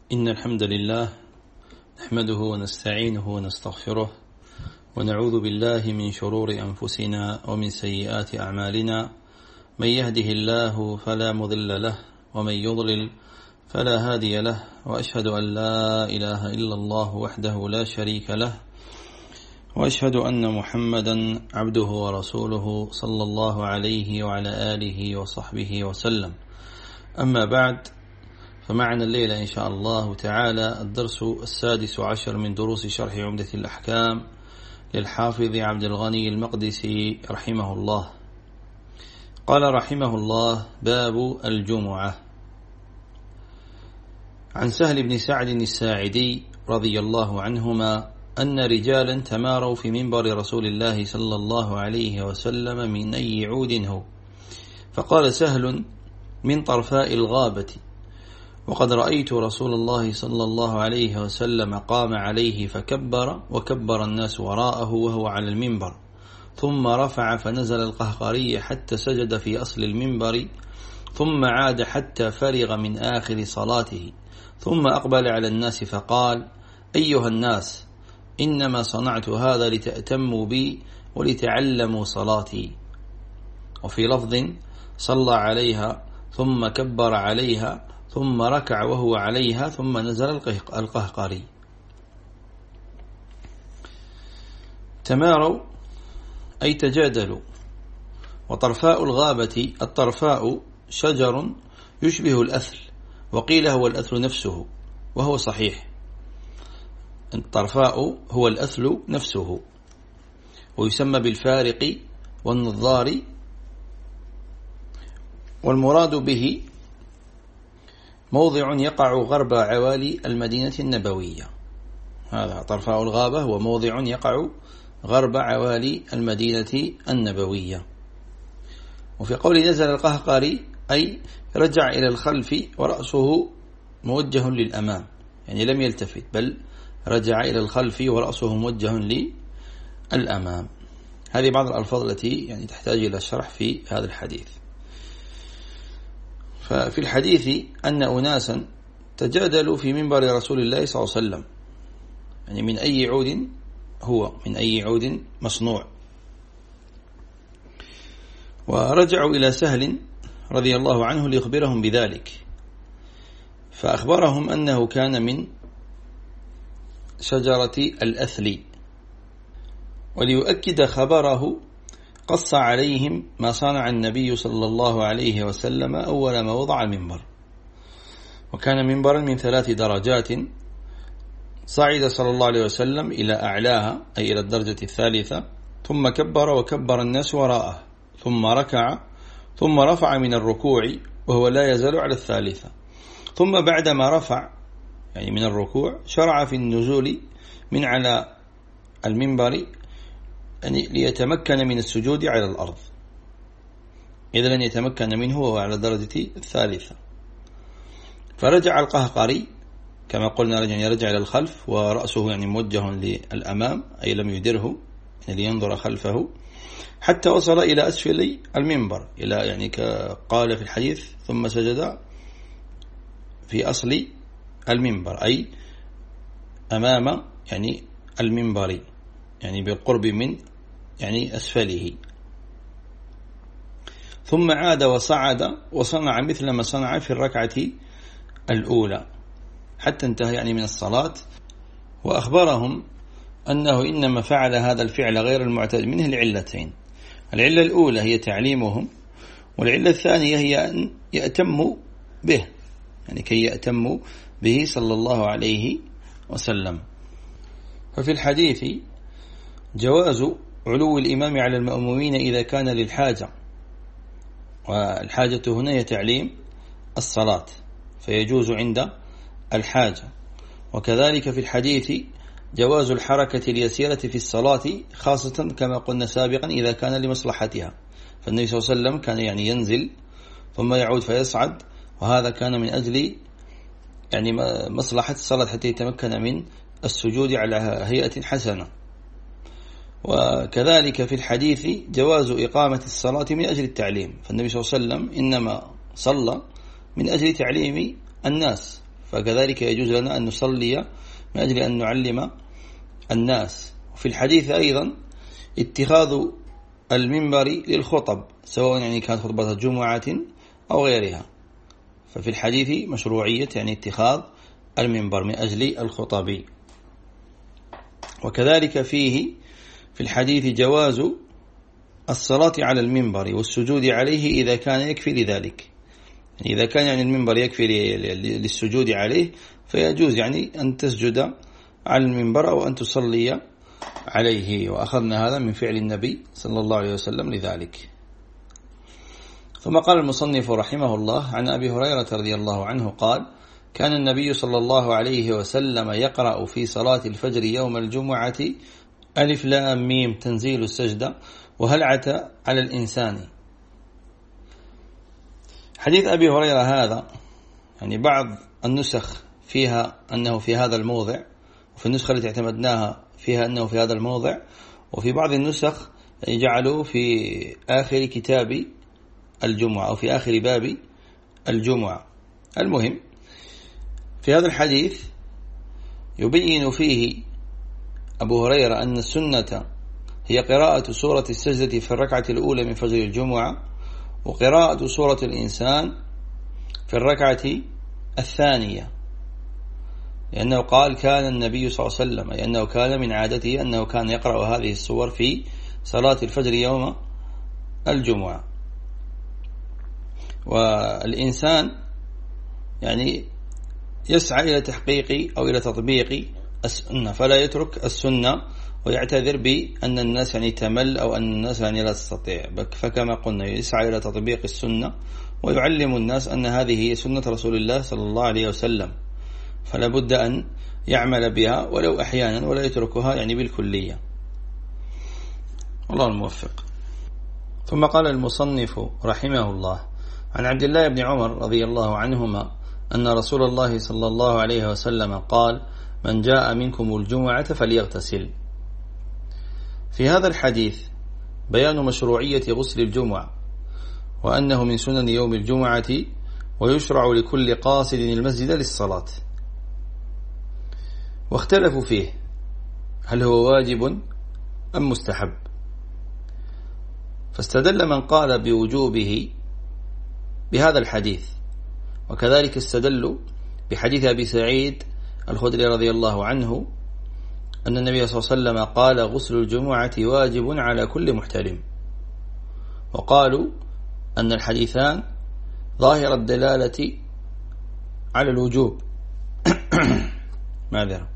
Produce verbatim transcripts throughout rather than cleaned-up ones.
إن الحمد لله نحمده ونستعينه ونستغفره ونعوذ بالله من شرور أنفسنا ومن سيئات أعمالنا. من يهده الله فلا مضل له ومن يضلل فلا هادي له، وأشهد أن لا إله إلا الله وحده لا شريك له، وأشهد أن محمدا عبده ورسوله صلى الله عليه وعلى آله وصحبه وسلم. أما بعد، فمعنا الليلة إن شاء الله تعالى الدرس السادس عشر من دروس شرح عمدة الأحكام للحافظ عبد الغني المقدسي رحمه الله. قال رحمه الله: باب الجمعة. عن سهل بن سعد الساعدي رضي الله عنهما أن رجالا تماروا في منبر رسول الله صلى الله عليه وسلم من أي عود هو، فقال سهل: من طرفاء الغابة، وقد رأيت رسول الله صلى الله عليه وسلم قام عليه فكبر، وكبر الناس وراءه وهو على المنبر، ثم رفع فنزل القهقري حتى سجد في أصل المنبر، ثم عاد حتى فرغ من آخر صلاته، ثم أقبل على الناس فقال: أيها الناس، إنما صنعت هذا لتأتموا بي ولتعلموا صلاتي. وفي لفظ: صلى عليها ثم كبر عليها ثم ركع وهو عليها ثم نزل القهقري. تماروا أي تجادلوا. وطرفاء الغابة، الطرفاء شجر يشبه الأثل، وقيل هو الأثل نفسه، وهو صحيح. الطرفاء هو الأثل نفسه، ويسمى بالفارق والنظار، والمراد به موضع يقع غرب عوالي المدينة النبوية. هذا طرفاء الغابة هو موضع يقع غرب عوالي المدينة النبوية. وفي قول نزل القهقري أي رجع إلى الخلف ورأسه موجه للأمام، يعني لم يلتفت، بل رجع إلى الخلف ورأسه موجه للأمام. هذه بعض الألفاظ التي يعني تحتاج إلى الشرح في هذا الحديث. ففي الحديث أن أناسا تجادلوا في منبر رسول الله صلى الله عليه وسلم، يعني من أي عود هو، من أي عود مصنوع. ورجعوا إلى سهل رضي الله عنه ليخبرهم بذلك، فأخبرهم أنه كان من شجرة الأثل. وليؤكد خبره قص عليهم ما صنع النبي صلى الله عليه وسلم أول ما وضع المنبر. وكان منبرا من ثلاث درجات، صعد صلى الله عليه وسلم إلى أعلاها أي إلى الدرجة الثالثة، ثم كبر وكبر الناس وراءه، ثم ركع، ثم رفع من الركوع وهو لا يزال على الثالثة، ثم بعدما رفع يعني من الركوع شرع في النزول من على المنبر يعني ليتمكن من السجود على الأرض، إذا لن يتمكن منه وهو على الدرجة الثالثة. فرجع القهقري كما قلنا، رجع يرجع إلى الخلف ورأسه يعني موجه للأمام، أي لم يدره يعني لينظر خلفه، حتى وصل إلى أسفل المنبر، إلى يعني قال في الحديث: ثم سجد في أصل المنبر، أي أمام يعني المنبر، يعني بالقرب من يعني أسفله. ثم عاد وصعد وصنع مثل ما صنع في الركعة الأولى حتى انتهى يعني من الصلاة. وأخبرهم أنه إنما فعل هذا الفعل غير المعتاد منه لعلتين: العلة الأولى هي تعليمهم، والعلة الثانية هي أن يأتموا به، يعني كي يأتموا به صلى الله عليه وسلم. ففي الحديث جواز علو الإمام على المأمومين إذا كان للحاجة، والحاجة هنا هي تعليم الصلاة، فيجوز عند الحاجة. وكذلك في الحديث جواز الحركة اليسيرة في الصلاة، خاصة كما قلنا سابقا إذا كان لمصلحتها، فالنبي صلى الله عليه وسلم كان يعني ينزل ثم يعود فيصعد، وهذا كان من أجل يعني مصلحة الصلاة حتى يتمكن من السجود على هيئة حسنة. وكذلك في الحديث جواز إقامة الصلاة من أجل التعليم، فالنبي صلى الله عليه وسلم إنما صلى من أجل تعليم الناس، فكذلك يجوز لنا أن نصلي من أجل أن نعلم الناس. وفي الحديث أيضا اتخاذ المنبر للخطب، سواء يعني كانت خطبة جمعة أو غيرها، ففي الحديث مشروعية يعني اتخاذ المنبر من أجل الخطب. وكذلك فيه في الحديث جواز الصلاة على المنبر والسجود عليه إذا كان يكفي لذلك، يعني إذا كان يعني المنبر يكفي للسجود عليه فيجوز يعني أن تسجد على المنبر أو أن تصلي عليه، وأخذنا هذا من فعل النبي صلى الله عليه وسلم لذلك. ثم قال المصنف رحمه الله عن أبي هريرة رضي الله عنه قال: كان النبي صلى الله عليه وسلم يقرأ في صلاة الفجر يوم الجمعة ألف لام ميم تنزيل السجدة وهل عتى على الإنسان. حديث أبي هريرة هذا يعني بعض النسخ فيها أنه في هذا الموضع، وفي النسخة التي اعتمدناها فيها أنه في هذا الموضع، وفي بعض النسخ جعلوا في آخر كتاب الجمعة أو في آخر باب الجمعة. المهم في هذا الحديث يبين فيه أبو هريرة أن السنة هي قراءة سورة السجدة في الركعة الأولى من فجر الجمعة، وقراءة سورة الإنسان في الركعة الثانية، لأنه قال كان النبي صلى الله عليه وسلم، لأنه كان من عادته أنه كان يقرأ هذه السور في صلاة الفجر يوم الجمعة. والإنسان يعني يسعى إلى تحقيق أو إلى تطبيق السنة، فلا يترك السنة ويعتذر بأن الناس يعني تمل أو أن الناس يعني لا تستطيع، فكما قلنا يسعى إلى تطبيق السنة ويعلم الناس أن هذه هي سنة رسول الله صلى الله عليه وسلم، فلا بد أن يعمل بها ولو أحيانا ولا يتركها يعني بالكلية. الله الموفق. ثم قال المصنف رحمه الله عن عبد الله بن عمر رضي الله عنهما أن رسول الله صلى الله عليه وسلم قال: من جاء منكم الجمعة فليغتسل. في هذا الحديث بيان مشروعية غسل الجمعة، وأنه من سنن يوم الجمعة، ويشرع لكل قاصد المسجد للصلاة. واختلفوا فيه هل هو واجب أم مستحب، فاستدل من قال بوجوبه بهذا الحديث، وكذلك استدلوا بحديث أبي سعيد الخدري رضي الله عنه أن النبي صلى الله عليه وسلم قال: غسل الجمعة واجب على كل محتلم. وقالوا أن الحديثان ظاهر الدلالة على الوجوب معذرة.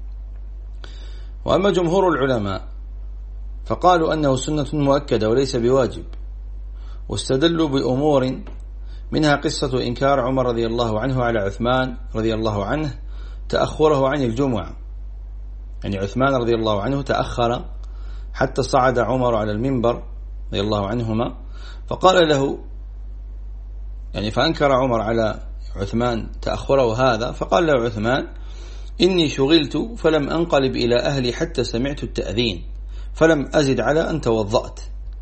وأما جمهور العلماء فقالوا أنه سنة مؤكدة وليس بواجب، واستدلوا بأمور منها قصة إنكار عمر رضي الله عنه على عثمان رضي الله عنه تأخره عن الجمعة، يعني عثمان رضي الله عنه تأخر حتى صعد عمر على المنبر رضي الله عنهما، فقال له يعني فأنكر عمر على عثمان تأخره هذا، فقال له عثمان: إني شغلت فلم أنقلب إلى أهلي حتى سمعت التأذين فلم أزد على أن توضأت.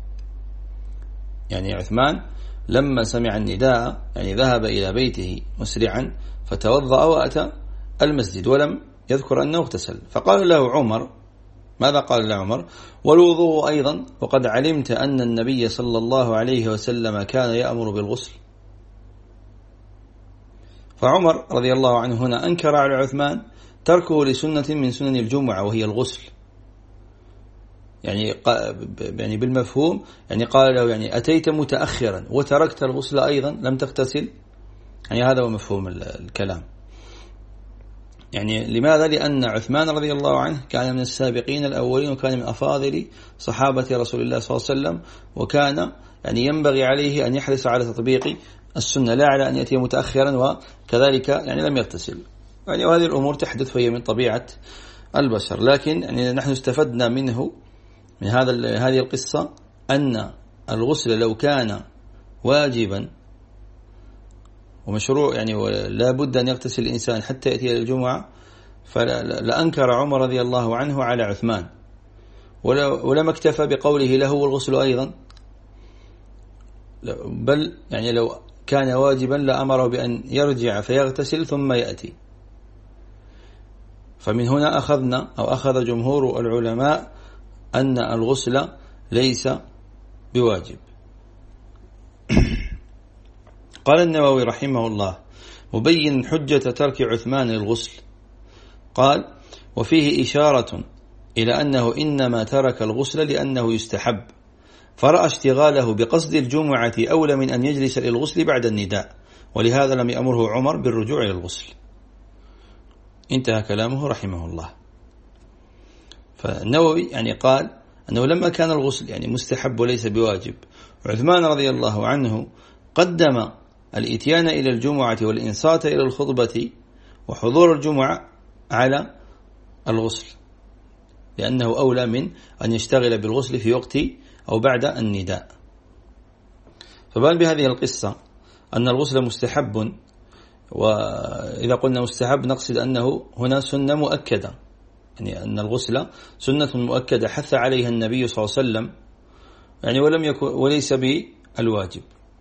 يعني عثمان لما سمع النداء يعني ذهب إلى بيته مسرعا فتوضأ وأتى المسجد ولم يذكر أنه اغتسل. فقال له عمر: ماذا قال له عمر؟ والوضوء أيضا، وقد علمت أن النبي صلى الله عليه وسلم كان يأمر بالغسل. فعمر رضي الله عنه هنا أنكر على عثمان تركه لسنة من سنن الجمعة وهي الغسل، يعني يعني بالمفهوم يعني قال له يعني أتيت متأخرا وتركت الغسل أيضا لم تغتسل، يعني هذا هو مفهوم الكلام. يعني لماذا؟ لأن عثمان رضي الله عنه كان من السابقين الأولين، وكان من أفاضل صحابة رسول الله صلى الله عليه وسلم، وكان يعني ينبغي عليه أن يحرص على تطبيق السنة لا على أن يأتي متأخرا وكذلك يعني لم يغتسل. يعني وهذه الأمور تحدث فهي من طبيعة البشر، لكن يعني نحن استفدنا منه من هذا هذه القصة أن الغسل لو كان واجبا ومشروع يعني ولا بد أن يغتسل الإنسان حتى يأتي إلى الجمعة، فلأنكر عمر رضي الله عنه على عثمان، ولم اكتفى بقوله له والغسل أيضا، بل يعني لو كان واجبا لأمره بأن يرجع فيغتسل ثم يأتي. فمن هنا أخذنا أو أخذ جمهور العلماء أن الغسل ليس بواجب. قال النووي رحمه الله مبين حجة ترك عثمان للغسل، قال: وفيه إشارة إلى أنه إنما ترك الغسل لأنه يستحب، فرأى اشتغاله بقصد الجمعة أولى من أن يجلس للغسل بعد النداء، ولهذا لم يأمره عمر بالرجوع إلى الغسل. انتهى كلامه رحمه الله. فالنووي يعني قال أنه لما كان الغسل يعني مستحب وليس بواجب، عثمان رضي الله عنه قدم الإتيان إلى الجمعة والإنصات إلى الخطبة وحضور الجمعة على الغسل، لأنه أولى من أن يشتغل بالغسل في وقت أو بعد النداء. فبان بهذه القصة أن الغسل مستحب، وإذا قلنا مستحب نقصد أنه هنا سنة مؤكدة، يعني أن الغسل سنة مؤكدة حث عليها النبي صلى الله عليه وسلم، يعني ولم يكن وليس بالواجب.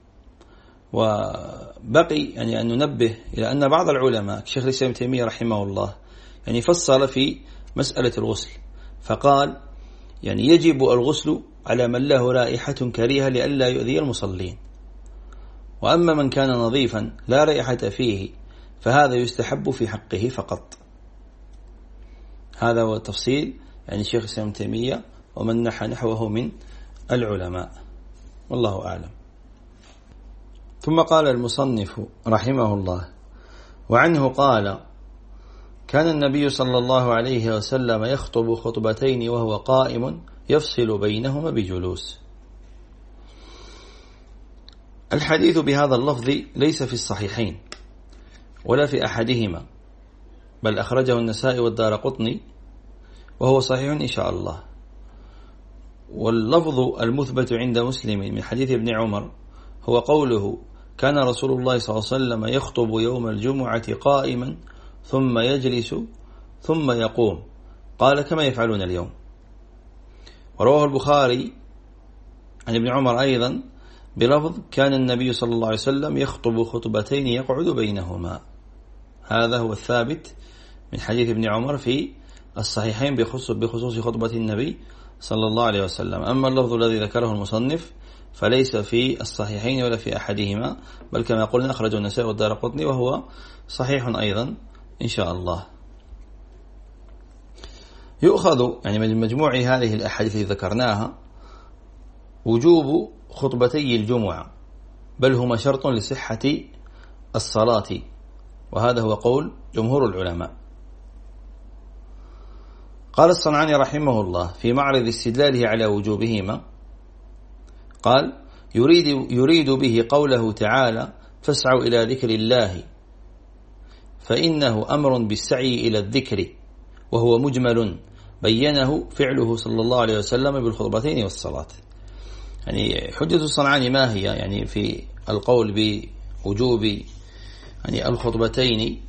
وبقي يعني أن ننبه إلى أن بعض العلماء شيخ الإسلام ابن تيمية رحمه الله يعني فصل في مسألة الغسل، فقال يعني يجب الغسل على من له رائحة كريهة لئلا يؤذي المصلين، وأما من كان نظيفا لا رائحة فيه فهذا يستحب في حقه فقط. هذا هو تفصيل يعني شيخ الإسلام ابن تيمية ومن نحى نحوه من العلماء، والله أعلم. ثم قال المصنف رحمه الله: وعنه قال: كان النبي صلى الله عليه وسلم يخطب خطبتين وهو قائم يفصل بينهما بجلوس. الحديث بهذا اللفظ ليس في الصحيحين ولا في أحدهما، بل أخرجه النسائي والدارقطني وهو صحيح إن شاء الله. واللفظ المثبت عند مسلم من حديث ابن عمر هو قوله: كان رسول الله صلى الله عليه وسلم يخطب يوم الجمعة قائما ثم يجلس ثم يقوم، قال: كما يفعلون اليوم. ورواه البخاري عن ابن عمر أيضا بلفظ: كان النبي صلى الله عليه وسلم يخطب خطبتين يقعد بينهما. هذا هو الثابت من حديث ابن عمر في الصحيحين بخصوص خطبة النبي صلى الله عليه وسلم. أما اللفظ الذي ذكره المصنف فليس في الصحيحين ولا في أحدهما، بل كما قلنا أخرجه النسائي والدارقطني وهو صحيح أيضا إن شاء الله. يؤخذ يعني من مجموع هذه الأحاديث التي ذكرناها وجوب خطبتي الجمعة، بل هما شرط لصحة الصلاة، وهذا هو قول جمهور العلماء. قال الصنعاني رحمه الله في معرض استدلاله على وجوبهما، قال: يريد, يريد به قوله تعالى: فاسعوا إلى ذكر الله، فإنه أمر بالسعي إلى الذكر، وهو مجمل بينه فعله صلى الله عليه وسلم بالخطبتين والصلاة. يعني حجة الصنعاني ما هي يعني في القول بوجوب يعني الخطبتين؟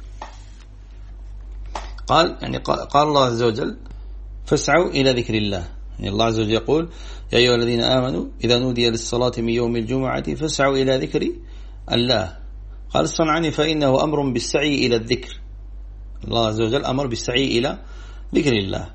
قال يعني قال الله عز وجل: فاسعوا إلى ذكر الله. يعني الله عز وجل يقول: يا أيها الذين آمنوا إذا نودي للصلاة من يوم الجمعة فاسعوا إلى ذكر الله. قال الصنعاني: فإنه أمر بالسعي إلى الذكر. الله عز وجل أمر بالسعي إلى ذكر الله،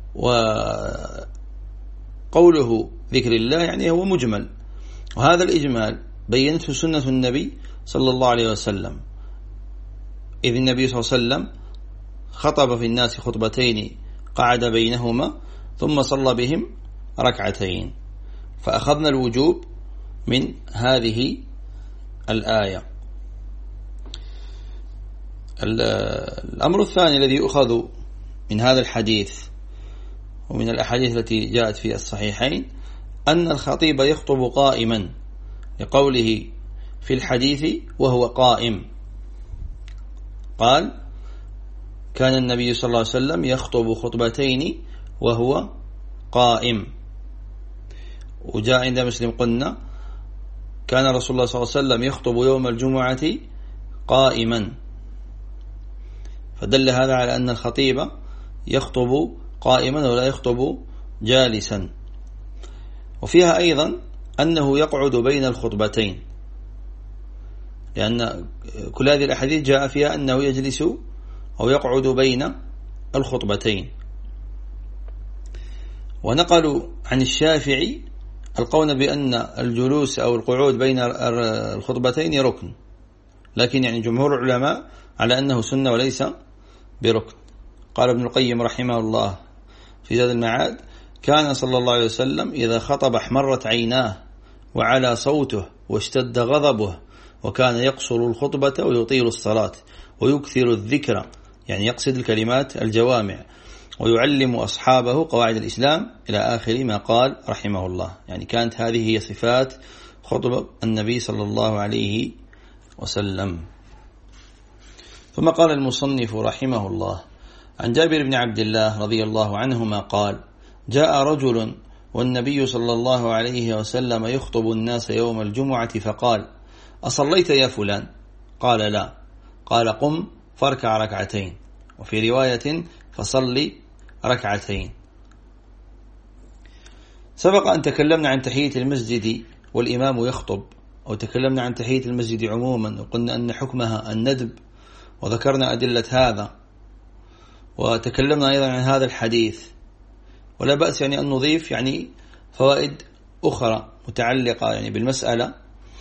وقوله ذكر الله يعني هو مجمل، وهذا الإجمال بينته سنة النبي صلى الله عليه وسلم، إذ النبي صلى الله عليه وسلم خطب في الناس خطبتين قعد بينهما ثم صلى بهم ركعتين، فأخذنا الوجوب من هذه الآية. الأمر الثاني الذي يؤخذ من هذا الحديث ومن الأحاديث التي جاءت في الصحيحين أن الخطيب يخطب قائما، لقوله في الحديث: وهو قائم. قال: كان النبي صلى الله عليه وسلم يخطب خطبتين وهو قائم. وجاء عند مسلم قلنا: كان رسول الله صلى الله عليه وسلم يخطب يوم الجمعة قائما، فدل هذا على أن الخطيب يخطب قائما ولا يخطب جالسا. وفيها أيضا أنه يقعد بين الخطبتين، لأن كل هذه الأحاديث جاء فيها أنه يجلس أو يقعد بين الخطبتين. ونقلوا عن الشافعي القول بأن الجلوس أو القعود بين الخطبتين ركن، لكن يعني جمهور العلماء على أنه سنة وليس بركن. قال ابن القيم رحمه الله في زاد المعاد: كان صلى الله عليه وسلم إذا خطب احمرت عيناه وعلى صوته واشتد غضبه، وكان يقصر الخطبة ويطيل الصلاة ويكثر الذكر، يعني يقصد الكلمات الجوامع، ويعلم أصحابه قواعد الإسلام إلى آخر ما قال رحمه الله. يعني كانت هذه هي صفات خطبة النبي صلى الله عليه وسلم. ثم قال المصنف رحمه الله: عن جابر بن عبد الله رضي الله عنهما قال: جاء رجل والنبي صلى الله عليه وسلم يخطب الناس يوم الجمعة فقال: أصليت يا فلان؟ قال: لا. قال: قم فاركع ركعتين. وفي رواية: فصلي ركعتين. سبق أن تكلمنا عن تحية المسجد والإمام يخطب، أو تكلمنا عن تحية المسجد عموما وقلنا أن حكمها الندب، وذكرنا أدلة هذا، وتكلمنا أيضا عن هذا الحديث. ولا بأس يعني أن نضيف يعني فوائد أخرى متعلقة يعني بالمسألة.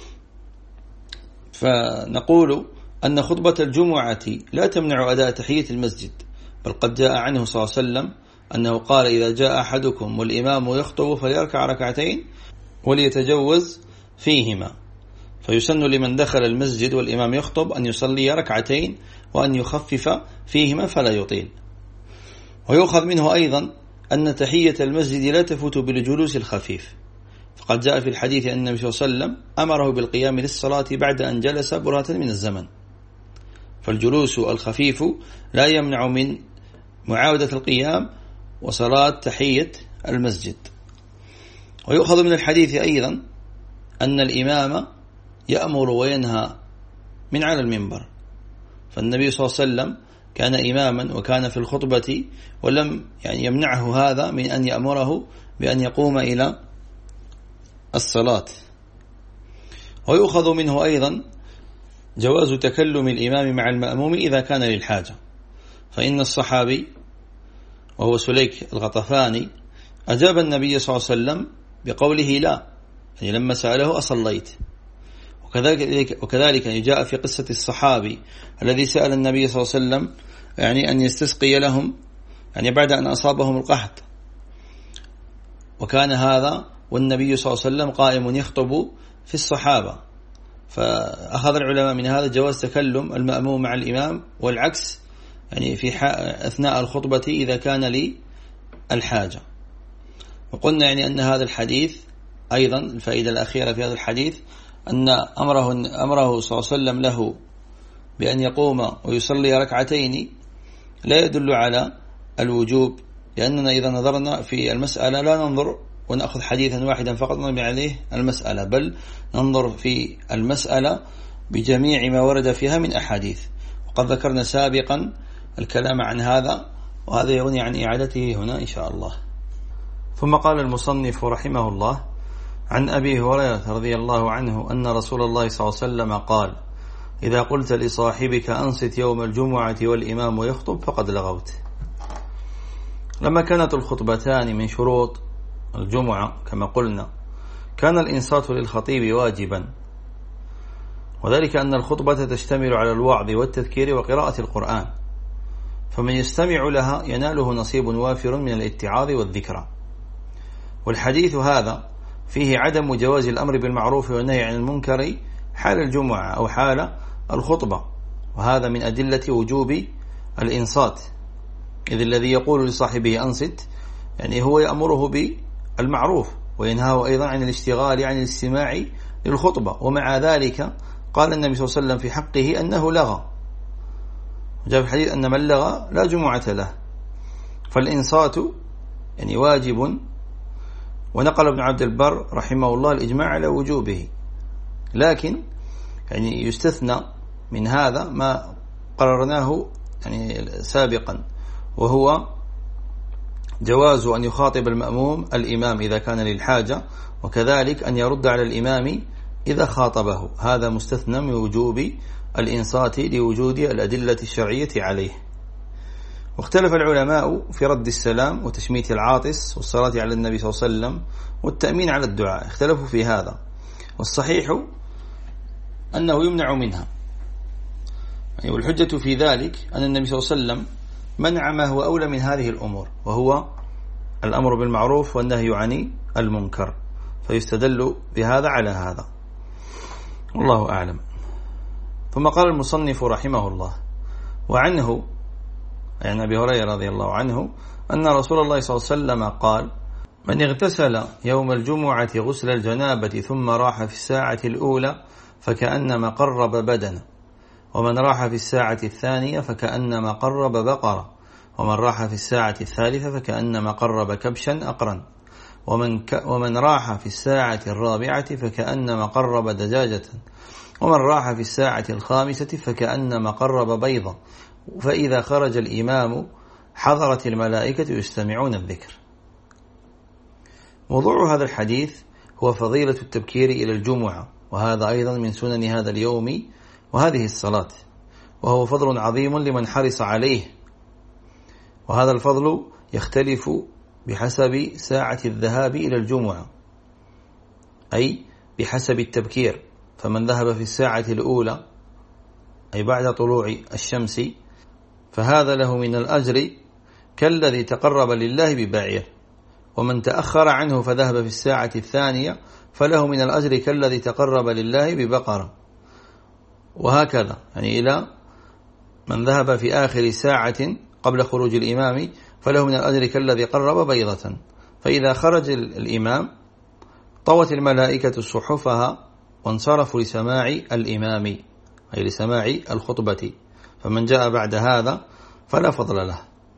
فنقول أن خطبة الجمعة لا تمنع أداء تحية المسجد، بل قد جاء عنه صلى الله عليه وسلم أنه قال: إذا جاء أحدكم والإمام يخطب فليركع ركعتين وليتجوز فيهما. فيسن لمن دخل المسجد والإمام يخطب أن يصلي ركعتين وأن يخفف فيهما فلا يطيل. ويؤخذ منه أيضا أن تحية المسجد لا تفوت بالجلوس الخفيف، فقد جاء في الحديث أن النبي صلى الله عليه وسلم أمره بالقيام للصلاة بعد أن جلس برهة من الزمن. فالجلوس الخفيف لا يمنع من معاودة القيام وصلاة تحية المسجد. ويؤخذ من الحديث أيضا أن الإمام يأمر وينهى من على المنبر، فالنبي صلى الله عليه وسلم كان إماما وكان في الخطبة، ولم يعني يمنعه هذا من أن يأمره بأن يقوم إلى الصلاة. ويؤخذ منه أيضا جواز تكلم الإمام مع المأموم إذا كان للحاجة، فإن الصحابي وهو سليك الغطفاني أجاب النبي صلى الله عليه وسلم بقوله لا، يعني لما سأله أصليت. وكذلك, وكذلك جاء في قصة الصحابي الذي سأل النبي صلى الله عليه وسلم يعني أن يستسقي لهم يعني بعد أن أصابهم القحط، وكان هذا والنبي صلى الله عليه وسلم قائم يخطب في الصحابة. فأخذ العلماء من هذا جواز تكلم المأموم مع الإمام، والعكس يعني في أثناء الخطبة إذا كان لي الحاجة. وقلنا يعني أن هذا الحديث أيضا الفائدة الأخيرة في هذا الحديث أن أمره, أمره صلى الله عليه وسلم له بأن يقوم ويصلي ركعتين لا يدل على الوجوب، لأننا إذا نظرنا في المسألة لا ننظر ونأخذ حديثا واحدا فقط نبني عليه المسألة، بل ننظر في المسألة بجميع ما ورد فيها من أحاديث. وقد ذكرنا سابقا الكلام عن هذا، وهذا يغني عن إعادته هنا إن شاء الله. ثم قال المصنف رحمه الله: عن أبي هريرة رضي الله عنه أن رسول الله صلى الله عليه وسلم قال: إذا قلت لصاحبك أنصت يوم الجمعة والإمام يخطب فقد لغوت. لما كانت الخطبتان من شروط الجمعة كما قلنا، كان الإنصات للخطيب واجبا، وذلك أن الخطبة تشتمل على الوعظ والتذكير وقراءة القرآن، فمن يستمع لها يناله نصيب وافر من الاتعاظ والذكرى. والحديث هذا فيه عدم جواز الأمر بالمعروف والنهي عن المنكر حال الجمعة أو حال الخطبة، وهذا من أدلة وجوب الإنصات، إذ الذي يقول لصاحبه أنصت يعني هو يأمره بالمعروف وينهاه أيضا عن الاشتغال عن الاستماع للخطبة. ومع ذلك قال النبي صلى الله عليه وسلم في حقه أنه لغى، وجاء في الحديث أن من لغى لا جمعة له. فالإنصات يعني واجب. ونقل ابن عبد البر رحمه الله الإجماع على وجوبه، لكن يعني يستثنى من هذا ما قررناه يعني سابقا، وهو جواز أن يخاطب المأموم الإمام إذا كان للحاجة، وكذلك أن يرد على الإمام إذا خاطبه. هذا مستثنى من وجوب الإنصات لوجود الأدلة الشرعية عليه. واختلف العلماء في رد السلام وتشميت العاطس والصلاة على النبي صلى الله عليه وسلم والتأمين على الدعاء، اختلفوا في هذا، والصحيح أنه يمنع منها. يعني والحجة في ذلك أن النبي صلى الله عليه وسلم منع ما هو أولى من هذه الأمور، وهو الأمر بالمعروف والنهي عن المنكر، فيستدل بهذا على هذا، والله أعلم. ثم قال المصنف رحمه الله: وعنه، يعني أبي هريرة رضي الله عنه، أن رسول الله صلى الله عليه وسلم قال: من اغتسل يوم الجمعة غسل الجنابة ثم راح في الساعة الأولى فكأنما قرب بدنه، ومن راح في الساعة الثانية فكأنما قرب بقرة، ومن راح في الساعة الثالثة فكأنما قرب كبشا أقرا، ومن, ك ومن راح في الساعة الرابعة فكأنما قرب دجاجة، ومن راح في الساعة الخامسة فكأنما قرب بيضة، فإذا خرج الإمام حضرت الملائكة يستمعون الذكر. موضوع هذا الحديث هو فضيلة التبكير إلى الجمعة، وهذا أيضا من سنن هذا اليوم وهذه الصلاة، وهو فضل عظيم لمن حرص عليه، وهذا الفضل يختلف بحسب ساعة الذهاب إلى الجمعة، أي بحسب التبكير، فمن ذهب في الساعة الأولى أي بعد طلوع الشمس فهذا له من الأجر كالذي تقرب لله ببعير، ومن تأخر عنه فذهب في الساعة الثانية فله من الأجر كالذي تقرب لله ببقرة، وهكذا يعني إلى من ذهب في آخر ساعة قبل خروج الإمام فله من الأجر كالذي قرب بيضة. فإذا خرج الإمام طوت الملائكة صحفها وانصرفوا لسماع الإمام، أي لسماع الخطبة، فمن جاء بعد هذا فلا فضل له.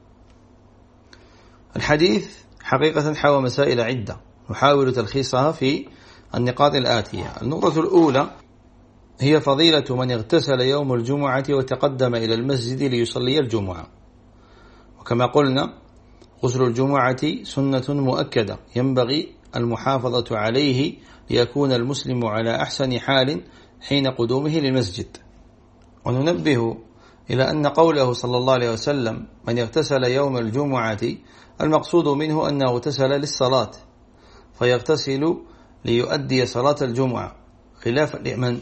الحديث حقيقة حوى مسائل عدة نحاول تلخيصها في النقاط الآتية. النقطة الأولى هي فضيلة من اغتسل يوم الجمعة وتقدم إلى المسجد ليصلي الجمعة، وكما قلنا غسل الجمعة سنة مؤكدة ينبغي المحافظة عليه ليكون المسلم على أحسن حال حين قدومه للمسجد. وننبه إلى أن قوله صلى الله عليه وسلم من اغتسل يوم الجمعة المقصود منه أنه اغتسل للصلاة، فيغتسل ليؤدي صلاة الجمعة، خلاف لمن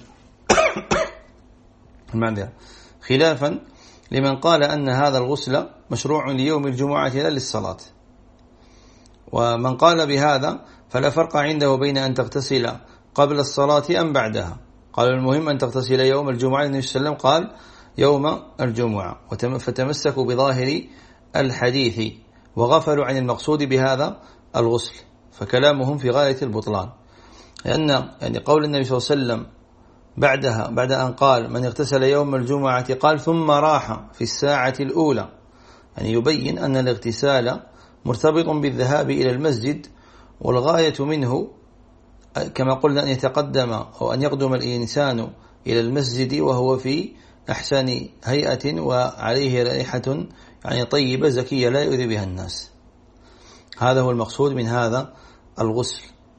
خلافا لمن قال أن هذا الغسل مشروع ليوم الجمعة لا للصلاة. ومن قال بهذا فلا فرق عنده بين أن تغتسل قبل الصلاة أم بعدها، قال المهم أن تغتسل يوم الجمعة. النبي صلى الله عليه وسلم قال يوم الجمعة، فتمسكوا بظاهر الحديث وغفلوا عن المقصود بهذا الغسل، فكلامهم في غاية البطلان، لأن يعني قول النبي صلى الله عليه وسلم بعدها بعد أن قال من اغتسل يوم الجمعة قال ثم راح في الساعة الأولى، يعني يبين أن الاغتسال مرتبط بالذهاب إلى المسجد، والغاية منه كما قلنا أن يتقدم أو أن يقدم الإنسان إلى المسجد وهو في أحسن هيئة وعليه رائحة يعني طيبة زكية لا يؤذي بها الناس. هذا هو المقصود من هذا الغسل.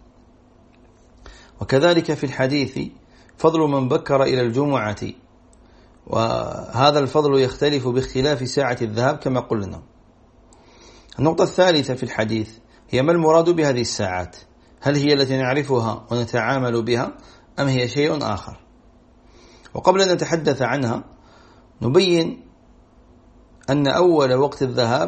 وكذلك في الحديث فضل من بكر إلى الجمعة، وهذا الفضل يختلف باختلاف ساعة الذهاب كما قلنا. النقطة الثالثة في الحديث هي ما المراد بهذه الساعات، هل هي التي نعرفها ونتعامل بها أم هي شيء آخر؟ وقبل أن نتحدث عنها نبين أن أول وقت الذهاب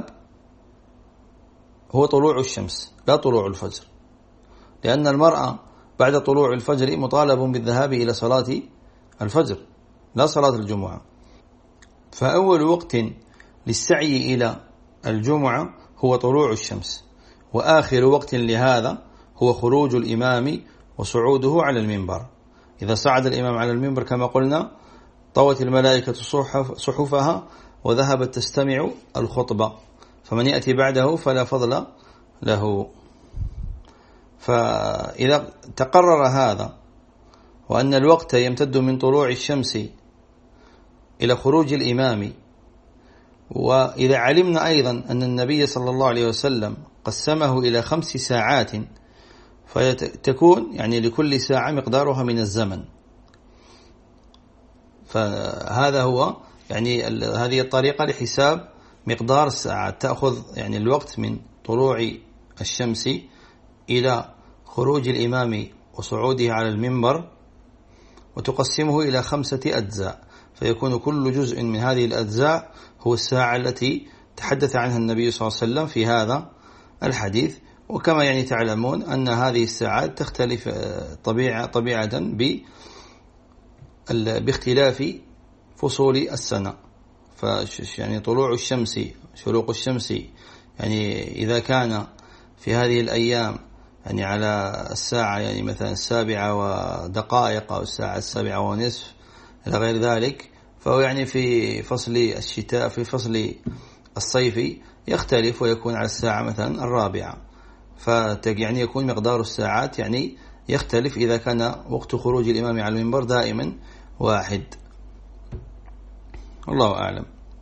هو طلوع الشمس لا طلوع الفجر، لأن المرأة بعد طلوع الفجر مطالب بالذهاب إلى صلاة الفجر لا صلاة الجمعة. فأول وقت للسعي إلى الجمعة هو طلوع الشمس، وآخر وقت لهذا هو خروج الإمام وصعوده على المنبر. إذا صعد الإمام على المنبر كما قلنا طوت الملائكة صحف صحفها وذهبت تستمع الخطبة، فمن يأتي بعده فلا فضل له. فإذا تقرر هذا وأن الوقت يمتد من طلوع الشمس إلى خروج الإمام، وإذا علمنا أيضا أن النبي صلى الله عليه وسلم قسمه إلى خمس ساعات، فتكون يعني لكل ساعة مقدارها من الزمن. فهذا هو يعني هذه الطريقة لحساب مقدار الساعات، تأخذ يعني الوقت من طلوع الشمس إلى خروج الإمام وصعوده على المنبر، وتقسمه إلى خمسة أجزاء، فيكون كل جزء من هذه الأجزاء هو الساعة التي تحدث عنها النبي صلى الله عليه وسلم في هذا الحديث. وكما يعني تعلمون أن هذه الساعات تختلف طبيعة طبيعة باختلاف فصول السنة. فيعني طلوع الشمس، شروق الشمس، يعني إذا كان في هذه الأيام يعني على الساعة يعني مثلا السابعة ودقائق أو الساعة السابعة ونصف إلى غير ذلك، فهو يعني في فصل الشتاء في فصل الصيف يختلف ويكون على الساعة مثلا الرابعة، فيعني يكون مقدار الساعات يعني يختلف إذا كان وقت خروج الإمام على المنبر دائما واحد. الله أعلم.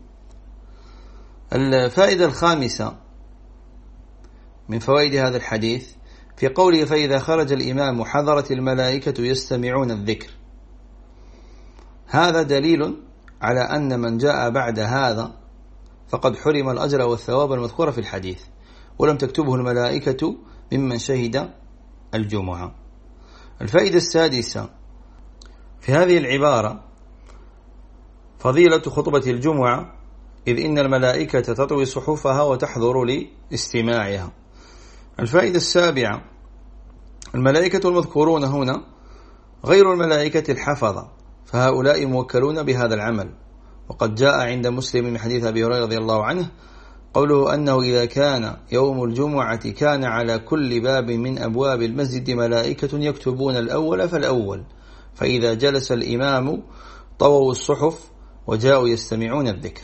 الفائدة الخامسة من فوائد هذا الحديث في قوله فإذا خرج الإمام حضرت الملائكة يستمعون الذكر، هذا دليل على أن من جاء بعد هذا فقد حرم الأجر والثواب المذكورة في الحديث، ولم تكتبه الملائكة ممن شهد الجمعة. الفائدة السادسة في هذه العبارة فضيلة خطبة الجمعة، إذ إن الملائكة تطوي صحفها وتحضر لاستماعها. الفائدة السابعة الملائكة المذكورون هنا غير الملائكة الحفظة، فهؤلاء موكلون بهذا العمل. وقد جاء عند مسلم من حديث أبي هريرة رضي الله عنه قوله أنه إذا كان يوم الجمعة كان على كل باب من أبواب المسجد ملائكة يكتبون الأول فالأول، فإذا جلس الإمام طووا الصحف وجاءوا يستمعون الذكر.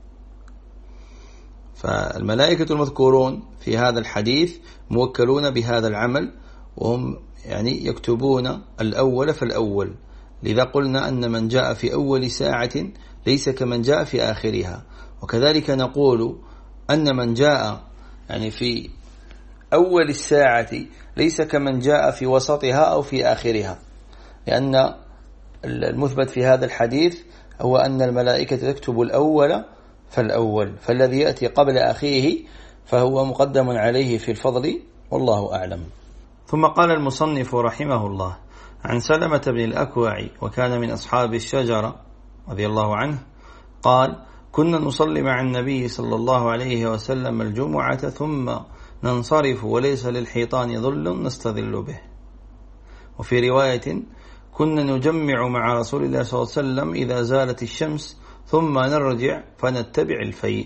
فالملائكة المذكورون في هذا الحديث موكلون بهذا العمل، وهم يعني يكتبون الأول فالأول. لذا قلنا أن من جاء في أول ساعة ليس كمن جاء في آخرها، وكذلك نقول أن من جاء يعني في أول الساعة ليس كمن جاء في وسطها أو في آخرها، لأن المثبت في هذا الحديث هو أن الملائكة تكتب الأول فالأول، فالذي يأتي قبل أخيه فهو مقدم عليه في الفضل، والله أعلم. ثم قال المصنف رحمه الله عن سلمة بن الأكوع وكان من أصحاب الشجرة رضي الله عنه قال كنا نصلي مع النبي صلى الله عليه وسلم الجمعة ثم ننصرف وليس للحيطان ظل نستظل به. وفي رواية كنا نجمع مع رسول الله صلى الله عليه وسلم إذا زالت الشمس ثم نرجع فنتبع الفيء.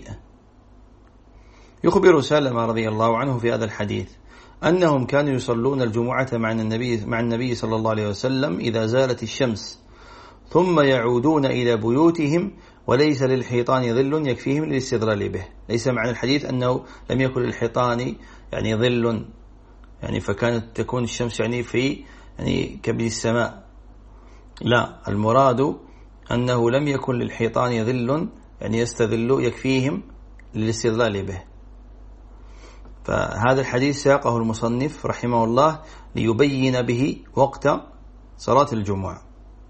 يخبر سلمة رضي الله عنه في هذا الحديث أنهم كانوا يصلون الجمعة مع النبي, مع النبي صلى الله عليه وسلم إذا زالت الشمس، ثم يعودون إلى بيوتهم وليس للحيطان ظل يكفيهم للاستظلال به. ليس معنى الحديث أنه لم يكن للحيطان يعني ظل، يعني فكانت تكون الشمس يعني في يعني كبد السماء، لا، المراد أنه لم يكن للحيطان ظل يعني يستظل يكفيهم للاستظلال به. فهذا الحديث ساقه المصنف رحمه الله ليبين به وقت صلاة الجمعة.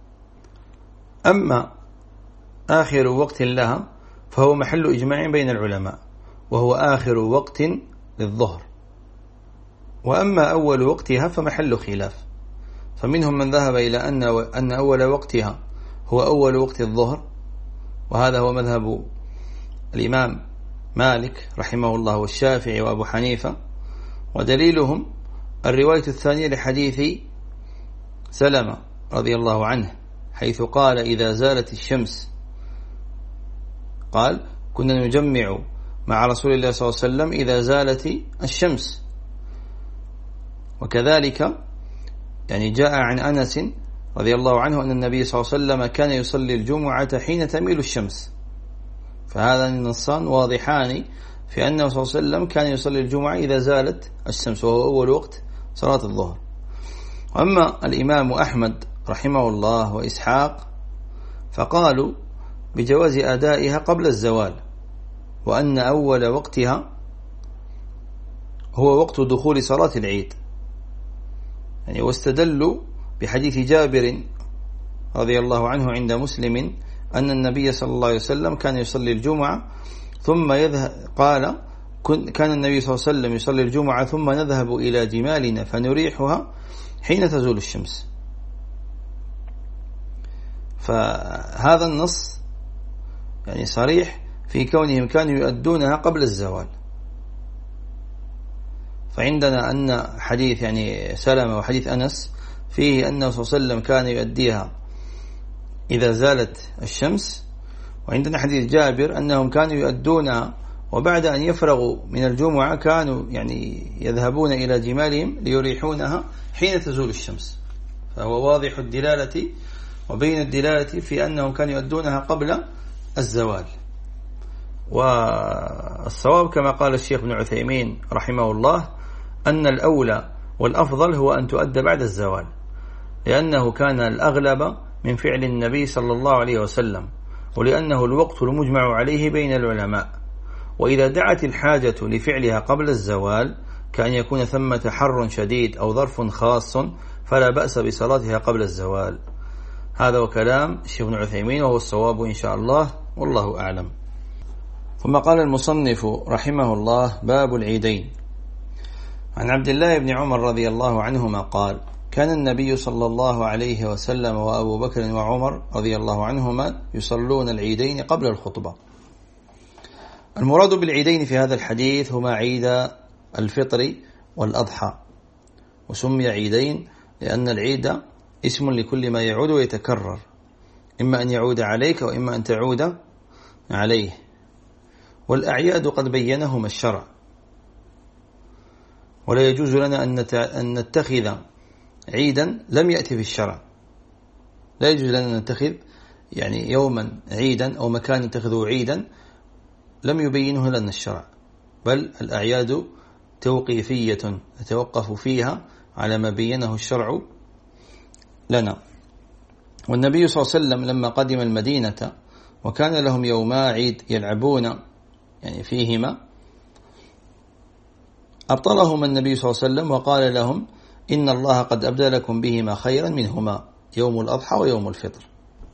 أما آخر وقت لها فهو محل إجماع بين العلماء، وهو آخر وقت للظهر. وأما أول وقتها فمحل خلاف، فمنهم من ذهب إلى أن أن أول وقتها هو أول وقت الظهر، وهذا هو مذهب الإمام مالك رحمه الله والشافعي وأبو حنيفة. ودليلهم الرواية الثانية لحديث سلمة رضي الله عنه حيث قال إذا زالت الشمس، قال كنا نجمع مع رسول الله صلى الله عليه وسلم إذا زالت الشمس. وكذلك يعني جاء عن أنس رضي الله عنه أن النبي صلى الله عليه وسلم كان يصلي الجمعة حين تميل الشمس. فهذا النصان واضحان في أنه صلى الله عليه وسلم كان يصلي الجمعة إذا زالت الشمس، وهو أول وقت صلاة الظهر. وأما الإمام أحمد رحمه الله وإسحاق فقالوا بجواز أدائها قبل الزوال، وأن أول وقتها هو وقت دخول صلاة العيد، يعني واستدلوا بحديث جابر رضي الله عنه عند مسلم أن النبي صلى الله عليه وسلم كان يصلي الجمعة ثم يذهب قال كان النبي صلى الله عليه وسلم يصلي الجمعة ثم نذهب إلى جمالنا فنريحها حين تزول الشمس. فهذا النص يعني صريح في كونهم كانوا يؤدونها قبل الزوال. فعندنا أن حديث يعني سلمة وحديث أنس فيه أنه صلى الله عليه وسلم كان يؤديها إذا زالت الشمس، وعندنا حديث جابر أنهم كانوا يؤدونها وبعد أن يفرغوا من الجمعة كانوا يعني يذهبون إلى جمالهم ليريحونها حين تزول الشمس. فهو واضح الدلالة وبين الدلالة في أنهم كانوا يؤدونها قبل الزوال. والصواب كما قال الشيخ ابن عثيمين رحمه الله أن الأولى والأفضل هو أن تؤدى بعد الزوال، لأنه كان الأغلب من فعل النبي صلى الله عليه وسلم، ولأنه الوقت المجمع عليه بين العلماء. وإذا دعت الحاجة لفعلها قبل الزوال كأن يكون ثمة حر شديد أو ظرف خاص فلا بأس بصلاتها قبل الزوال. هذا وكلام الشيخ ابن عثيمين وهو الصواب إن شاء الله، والله أعلم. ثم قال المصنف رحمه الله: باب العيدين. عن عبد الله بن عمر رضي الله عنهما قال: كان النبي صلى الله عليه وسلم وأبو بكر وعمر رضي الله عنهما يصلون العيدين قبل الخطبة. المراد بالعيدين في هذا الحديث هما عيد الفطر والأضحى، وسمي عيدين لأن العيد اسم لكل ما يعود ويتكرر، إما أن يعود عليك وإما أن تعود عليه. والأعياد قد بينهما الشرع، ولا يجوز لنا أن نتخذ عيدا لم يأتي في الشرع. لا يجوز لنا أن نتخذ يعني يوما عيدا أو مكان نتخذه عيدا لم يبينه لنا الشرع، بل الأعياد توقيفية نتوقف فيها على ما بينه الشرع لنا. والنبي صلى الله عليه وسلم لما قدم المدينة وكان لهم يوما عيد يلعبون يعني فيهما، أبطلهما النبي صلى الله عليه وسلم وقال لهم: إن الله قد أبدلكم بهما خيرا منهما، يوم الأضحى ويوم الفطر.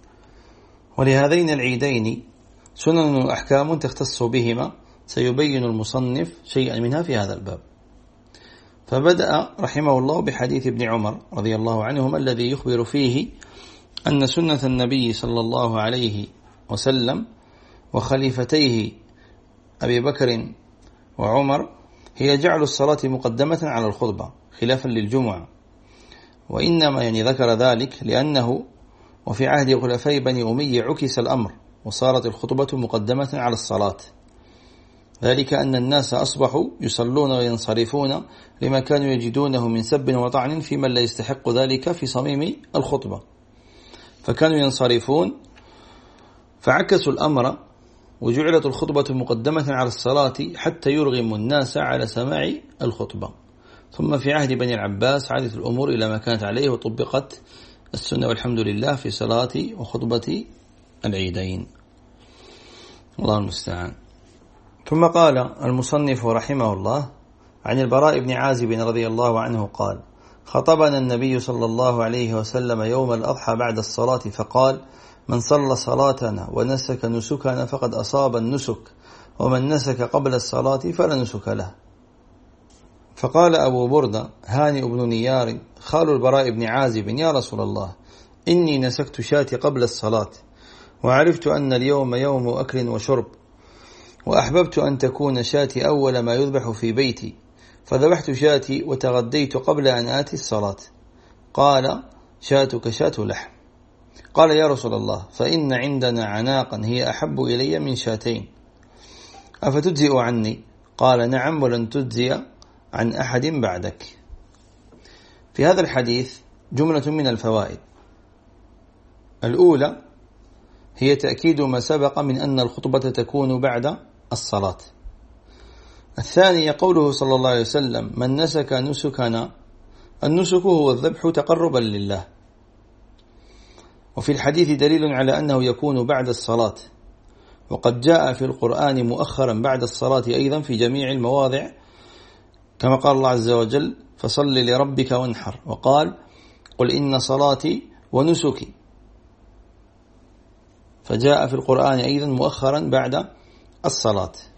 ولهذين العيدين سنن وأحكام تختص بهما، سيبين المصنف شيئا منها في هذا الباب. فبدأ رحمه الله بحديث ابن عمر رضي الله عنهما الذي يخبر فيه أن سنة النبي صلى الله عليه وسلم وخليفتيه أبي بكر وعمر هي جعل الصلاة مقدمة على الخطبة خلافا للجمعة. وإنما يعني ذكر ذلك لأنه وفي عهد خلفاء بني أمية عكس الأمر وصارت الخطبة مقدمة على الصلاة، ذلك أن الناس أصبحوا يصلون وينصرفون لما كانوا يجدونه من سب وطعن في من لا يستحق ذلك في صميم الخطبة، فكانوا ينصرفون فعكسوا الأمر وجعلت الخطبة مقدمة على الصلاة حتى يرغم الناس على سماع الخطبة. ثم في عهد بني العباس عادت الأمور إلى ما كانت عليه وطبقت السنة والحمد لله في صلاة وخطبة العيدين، الله المستعان. ثم قال المصنف رحمه الله: عن البراء بن عازب رضي الله عنه قال: خطبنا النبي صلى الله عليه وسلم يوم الأضحى بعد الصلاة فقال: من صلى صلاتنا ونسك نسكنا فقد أصاب النسك، ومن نسك قبل الصلاة فلا نسك له. فقال أبو بردة هانئ بن نيار خال البراء بن عازب: يا رسول الله، إني نسكت شاتي قبل الصلاة، وعرفت أن اليوم يوم أكل وشرب، وأحببت أن تكون شاتي أول ما يذبح في بيتي، فذبحت شاتي وتغديت قبل أن آتي الصلاة. قال: شاتك شات لحم. قال: يا رسول الله، فإن عندنا عناقا هي أحب إلي من شاتين، أفتجزئ عني؟ قال: نعم، ولن تجزئ عن أحد بعدك. في هذا الحديث جملة من الفوائد. الأولى هي تأكيد ما سبق من أن الخطبة تكون بعد الصلاة. الثانية قوله صلى الله عليه وسلم: من نسك نسكنا، النسك هو الذبح تقربا لله. وفي الحديث دليل على أنه يكون بعد الصلاة، وقد جاء في القرآن مؤخرا بعد الصلاة أيضا في جميع المواضع، كما قال الله عز وجل: فصل لربك وانحر، وقال: قل إن صلاتي ونسكي. فجاء في القرآن أيضا مؤخرا بعد الصلاة.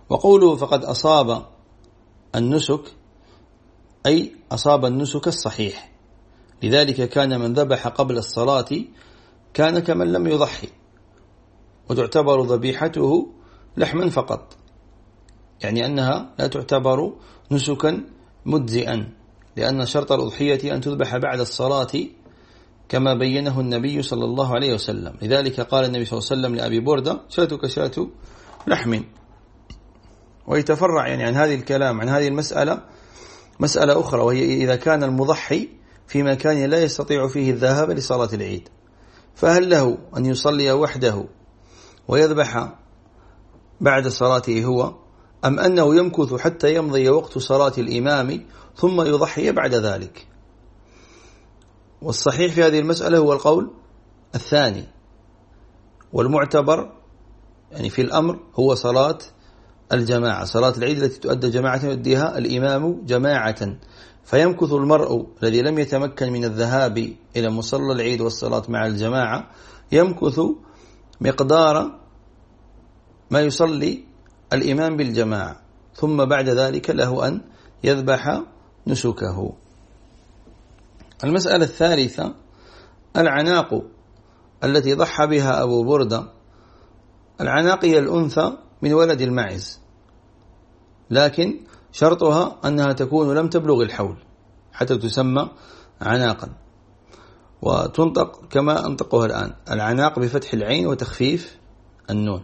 وقوله فقد أصاب النسك أي أصاب النسك الصحيح، لذلك كان من ذبح قبل الصلاة كان كمن لم يضحي، وتعتبر ذبيحته لحما فقط، يعني أنها لا تعتبر نسكا مجزئا، لأن شرط الأضحية أن تذبح بعد الصلاة كما بينه النبي صلى الله عليه وسلم. لذلك قال النبي صلى الله عليه وسلم لأبي بردة شاتك شات لحم. ويتفرع يعني عن هذه الكلام عن هذه المسألة مسألة أخرى، وهي إذا كان المضحي في مكان لا يستطيع فيه الذهاب لصلاة العيد، فهل له أن يصلي وحده ويذبح بعد صلاته هو، أم أنه يمكث حتى يمضي وقت صلاة الإمام ثم يضحي بعد ذلك؟ والصحيح في هذه المسألة هو القول الثاني، والمعتبر يعني في الأمر هو صلاة الجماعة، صلاة العيد التي تؤدى جماعة يؤديها الإمام جماعة، فيمكث المرء الذي لم يتمكن من الذهاب إلى مصلى العيد والصلاة مع الجماعة يمكث مقدار ما يصلي الإمام بالجماعة، ثم بعد ذلك له أن يذبح نسكه. المسألة الثالثة العناق التي ضحى بها أبو بردة. العناق هي الأنثى من ولد المعز، لكن شرطها أنها تكون لم تبلغ الحول حتى تسمى عناقا، وتنطق كما أنطقها الآن العناق بفتح العين وتخفيف النون.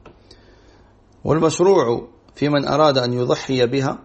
والمشروع في من أراد أن يضحي بها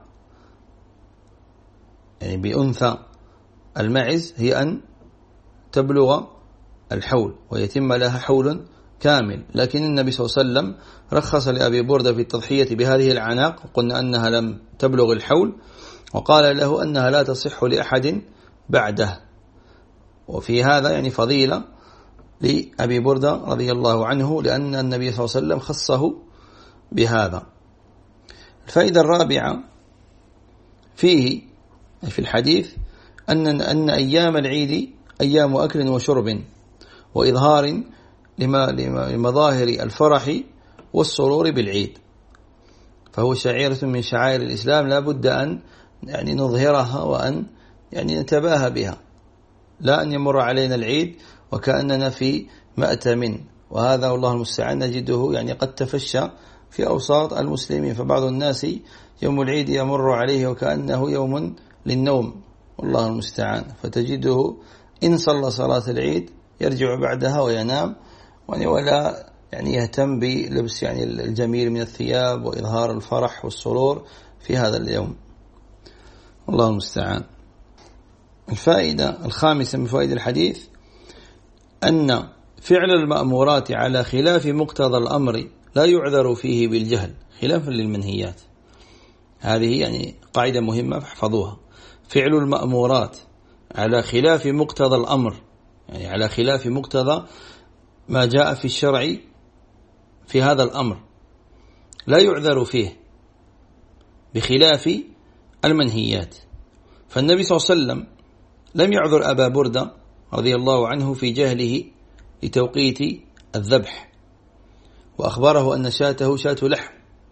يعني بأنثى المعز هي أن تبلغ الحول ويتم لها حول كامل، لكن النبي صلى الله عليه وسلم رخص لأبي بردة في التضحية بهذه العناق، قلنا أنها لم تبلغ الحول، وقال له أنها لا تصح لأحد بعده. وفي هذا يعني فضيلة لأبي بردة رضي الله عنه، لأن النبي صلى الله عليه وسلم خصه بهذا. الفائدة الرابعة فيه في الحديث أن أن أيام العيد أيام أكل وشرب وإظهار لمظاهر الفرح والسرور بالعيد، فهو شعيرة من شعائر الإسلام لا بد أن يعني نظهرها وأن يعني نتباهى بها، لا أن يمر علينا العيد وكأننا في مأتم، وهذا والله المستعان نجده يعني قد تفشى في أوساط المسلمين، فبعض الناس يوم العيد يمر عليه وكأنه يوم للنوم والله المستعان، فتجده إن صلى صلاة العيد يرجع بعدها وينام ولا يعني يهتم بلبس يعني الجميل من الثياب وإظهار الفرح والسرور في هذا اليوم، والله المستعان. الفائدة الخامسة من فوائد الحديث أن فعل المأمورات على خلاف مقتضى الأمر لا يعذر فيه بالجهل خلافا للمنهيات. هذه يعني قاعدة مهمة فاحفظوها، فعل المأمورات على خلاف مقتضى الأمر، يعني على خلاف مقتضى ما جاء في الشرع في هذا الأمر لا يعذر فيه بخلاف المنهيات. فالنبي صلى الله عليه وسلم لم يعذر أبا بردة رضي الله عنه في جهله لتوقيت الذبح، وأخبره أن شاته شات لحم.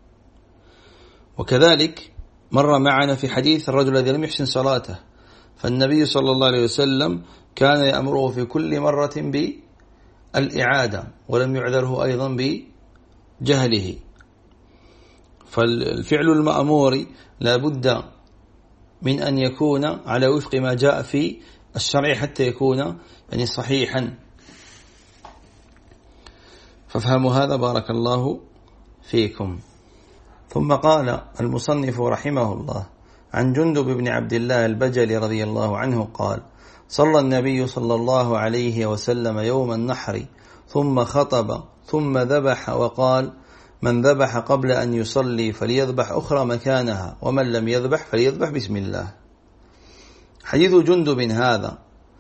وكذلك مر معنا في حديث الرجل الذي لم يحسن صلاته، فالنبي صلى الله عليه وسلم كان يأمره في كل مرة بالإعادة ولم يعذره أيضا بجهله. فالفعل المأمور لا بد من أن يكون على وفق ما جاء في الشرع حتى يكون يعني صحيحا، فافهموا هذا بارك الله فيكم. ثم قال المصنف رحمه الله عن جندب بن عبد الله البجلي رضي الله عنه قال: صلى النبي صلى الله عليه وسلم يوم النحر ثم خطب ثم ذبح وقال: من ذبح قبل أن يصلي فليذبح أخرى مكانها، ومن لم يذبح فليذبح بسم الله. حديث جندب هذا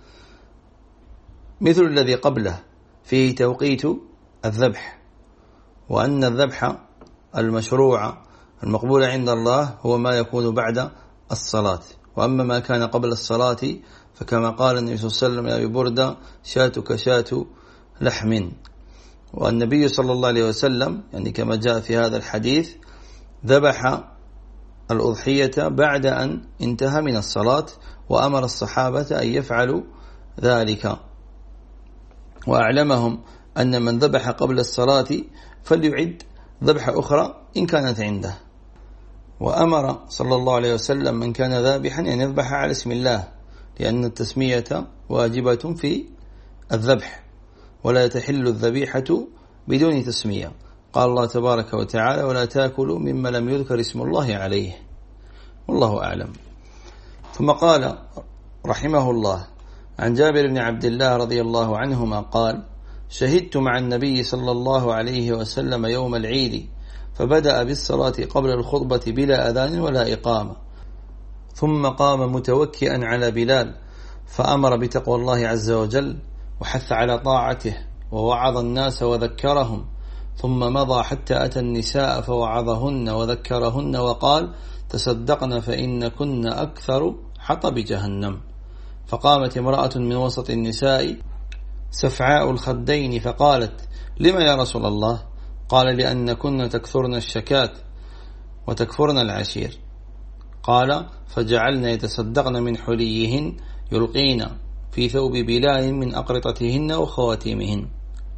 مثل الذي قبله فيه توقيت الذبح، وأن الذبح المشروع المقبول عند الله هو ما يكون بعد الصلاة، وأما ما كان قبل الصلاة فكما قال النبي صلى الله عليه وسلم يا أبي بردة شاتك شات لحم. والنبي صلى الله عليه وسلم يعني كما جاء في هذا الحديث ذبح الأضحية بعد أن انتهى من الصلاة، وأمر الصحابة أن يفعلوا ذلك، وأعلمهم أن من ذبح قبل الصلاة فليعد ذبح أخرى إن كانت عنده. وأمر صلى الله عليه وسلم من كان ذابحا أن يذبح على اسم الله، لأن التسمية واجبة في الذبح، ولا تحل الذبيحة بدون تسمية. قال الله تبارك وتعالى: ولا تأكلوا مما لم يذكر اسم الله عليه. والله أعلم. ثم قال رحمه الله عن جابر بن عبد الله رضي الله عنهما قال: شهدت مع النبي صلى الله عليه وسلم يوم العيد، فبدأ بالصلاة قبل الخطبة بلا أذان ولا إقامة، ثم قام متوكئا على بلال فأمر بتقوى الله عز وجل وحث على طاعته، ووعظ الناس وذكرهم، ثم مضى حتى أتى النساء فوعظهن وذكرهن وقال: تصدقن فإن كن أكثر حطب جهنم. فقامت امرأة من وسط النساء سفعاء الخدين فقالت: لما يا رسول الله؟ قال: لأن كن تكثرن الشكاة وتكفرن العشير. قال: فجعلنا يتصدقن من حليهن يلقين في ثوب بلال من أقرطتهن وخواتيمهن.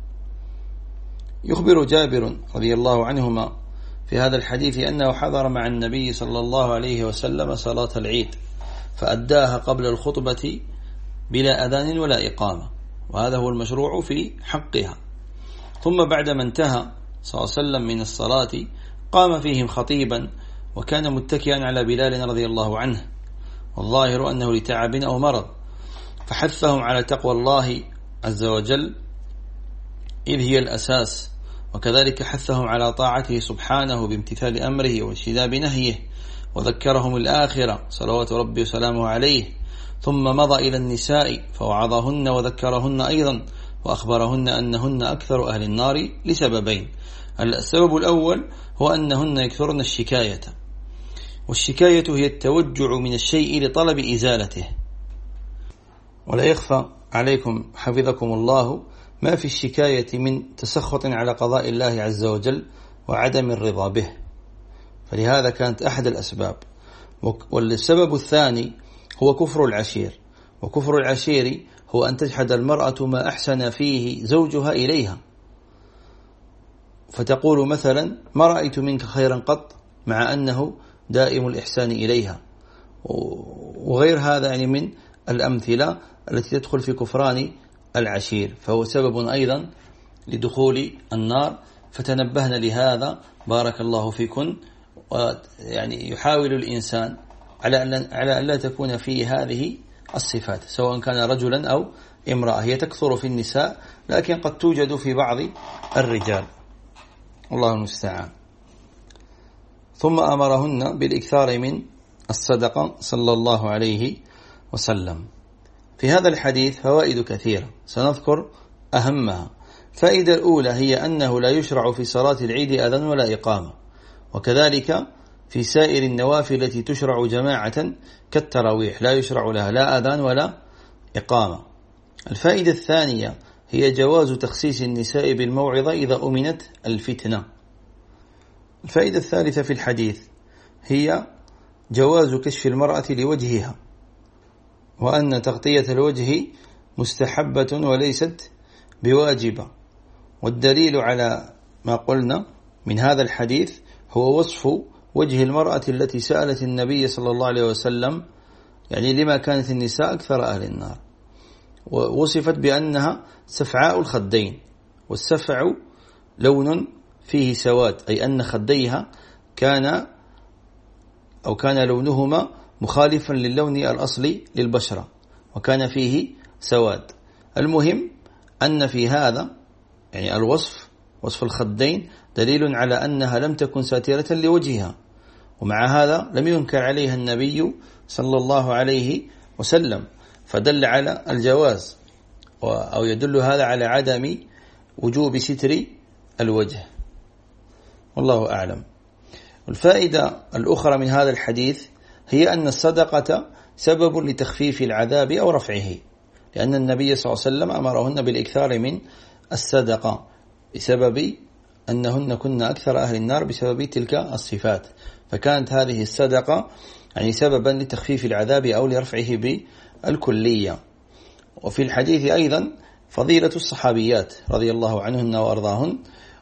يخبر جابر رضي الله عنهما في هذا الحديث أنه حضر مع النبي صلى الله عليه وسلم صلاة العيد، فأداها قبل الخطبة بلا أذان ولا إقامة، وهذا هو المشروع في حقها. ثم بعدما انتهى صلى الله عليه وسلم من الصلاة قام فيهم خطيبا، وكان متكئا على بلال رضي الله عنه، والظاهر أنه لتعب أو مرض، فحثهم على تقوى الله عز وجل إذ هي الأساس، وكذلك حثهم على طاعته سبحانه بامتثال أمره واجتناب نهيه، وذكرهم الآخرة صلوات ربي وسلامه عليه. ثم مضى إلى النساء فوعظهن وذكرهن أيضا، وأخبرهن أنهن أكثر أهل النار لسببين. السبب الأول هو أنهن يكثرن الشكاية، والشكاية هي التوجع من الشيء لطلب إزالته. ولا يخفى عليكم حفظكم الله ما في الشكاية من تسخط على قضاء الله عز وجل وعدم الرضا به، فلهذا كانت أحد الأسباب. والسبب الثاني هو كفر العشير، وكفر العشير هو أن تجحد المرأة ما أحسن فيه زوجها إليها، فتقول مثلا: ما رأيت منك خيرا قط، مع أنه دائم الإحسان إليها، وغير هذا يعني من الأمثلة التي تدخل في كفران العشير، فهو سبب أيضا لدخول النار. فتنبهنا لهذا بارك الله فيكن، ويعني يحاول الإنسان على أن على أن لا تكون فيه هذه الصفات، سواء كان رجلا أو امرأة. هي تكثر في النساء لكن قد توجد في بعض الرجال، الله المستعان. ثم أمرهن بالإكثار من الصدقة صلى الله عليه وسلم. في هذا الحديث فوائد كثيرة، سنذكر أهمها. فائدة الأولى هي أنه لا يشرع في صلاة العيد أذان ولا إقامة، وكذلك في سائر النوافل التي تشرع جماعة كالتراويح لا يشرع لها لا أذان ولا إقامة. الفائدة الثانية هي جواز تخصيص النساء بالموعظة إذا أمنت الفتنة. الفائدة الثالثة في الحديث هي جواز كشف المرأة لوجهها، وأن تغطية الوجه مستحبة وليست بواجبة. والدليل على ما قلنا من هذا الحديث هو وصف وجه المرأة التي سألت النبي صلى الله عليه وسلم يعني لما كانت النساء أكثر أهل النار، ووصفت بأنها سفعاء الخدين، والسفع لون فيه سواد، أي أن خديها كان أو كان لونهما مخالفا للون الأصلي للبشرة، وكان فيه سواد. المهم أن في هذا يعني الوصف وصف الخدين دليل على أنها لم تكن ساترة لوجهها، ومع هذا لم ينكر عليها النبي صلى الله عليه وسلم، فدل على الجواز، أو يدل هذا على عدم وجوب ستر الوجه، والله أعلم. والفائدة الأخرى من هذا الحديث هي أن الصدقة سبب لتخفيف العذاب أو رفعه، لأن النبي صلى الله عليه وسلم أمرهن بالإكثار من الصدقة بسبب أنهن كن أكثر أهل النار بسبب تلك الصفات، فكانت هذه الصدقة يعني سببا لتخفيف العذاب أو لرفعه بالكلية. وفي الحديث أيضا فضيلة الصحابيات رضي الله عنهن وأرضاهن،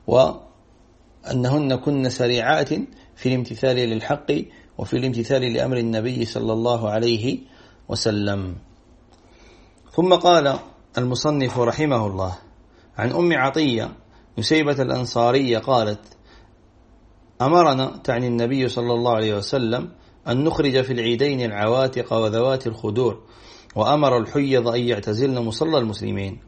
وأنهن كن سريعات في الامتثال للحق وفي الامتثال لأمر النبي صلى الله عليه وسلم. ثم قال المصنف رحمه الله عن أم عطية نسيبة الأنصارية قالت: أمرنا تعني النبي صلى الله عليه وسلم أن نخرج في العيدين العواتق وذوات الخدور، وأمر الحيض أن يعتزلن مصلى المسلمين.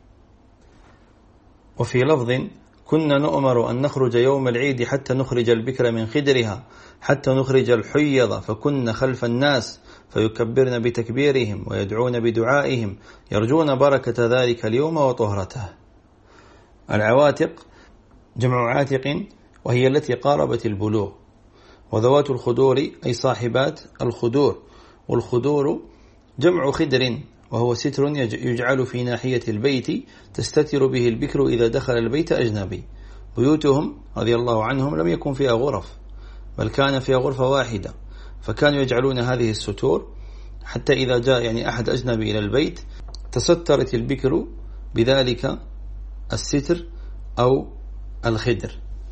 وفي لفظ: كنا نؤمر أن نخرج يوم العيد حتى نخرج البكر من خدرها، حتى نخرج الحيض، فكنا خلف الناس فيكبرن بتكبيرهم ويدعون بدعائهم يرجون بركة ذلك اليوم وطهرته. العواتق جمع عاتق وهي التي قاربت البلوغ، وذوات الخدور أي صاحبات الخدور، والخدور جمع خدر وهو ستر يجعل في ناحية البيت تستتر به البكر إذا دخل البيت أجنبي. بيوتهم رضي الله عنهم لم يكن فيها غرف، بل كان فيها غرفة واحدة، فكانوا يجعلون هذه الستور حتى إذا جاء يعني أحد أجنبي إلى البيت تسترت البكر بذلك الستر أو الخدر.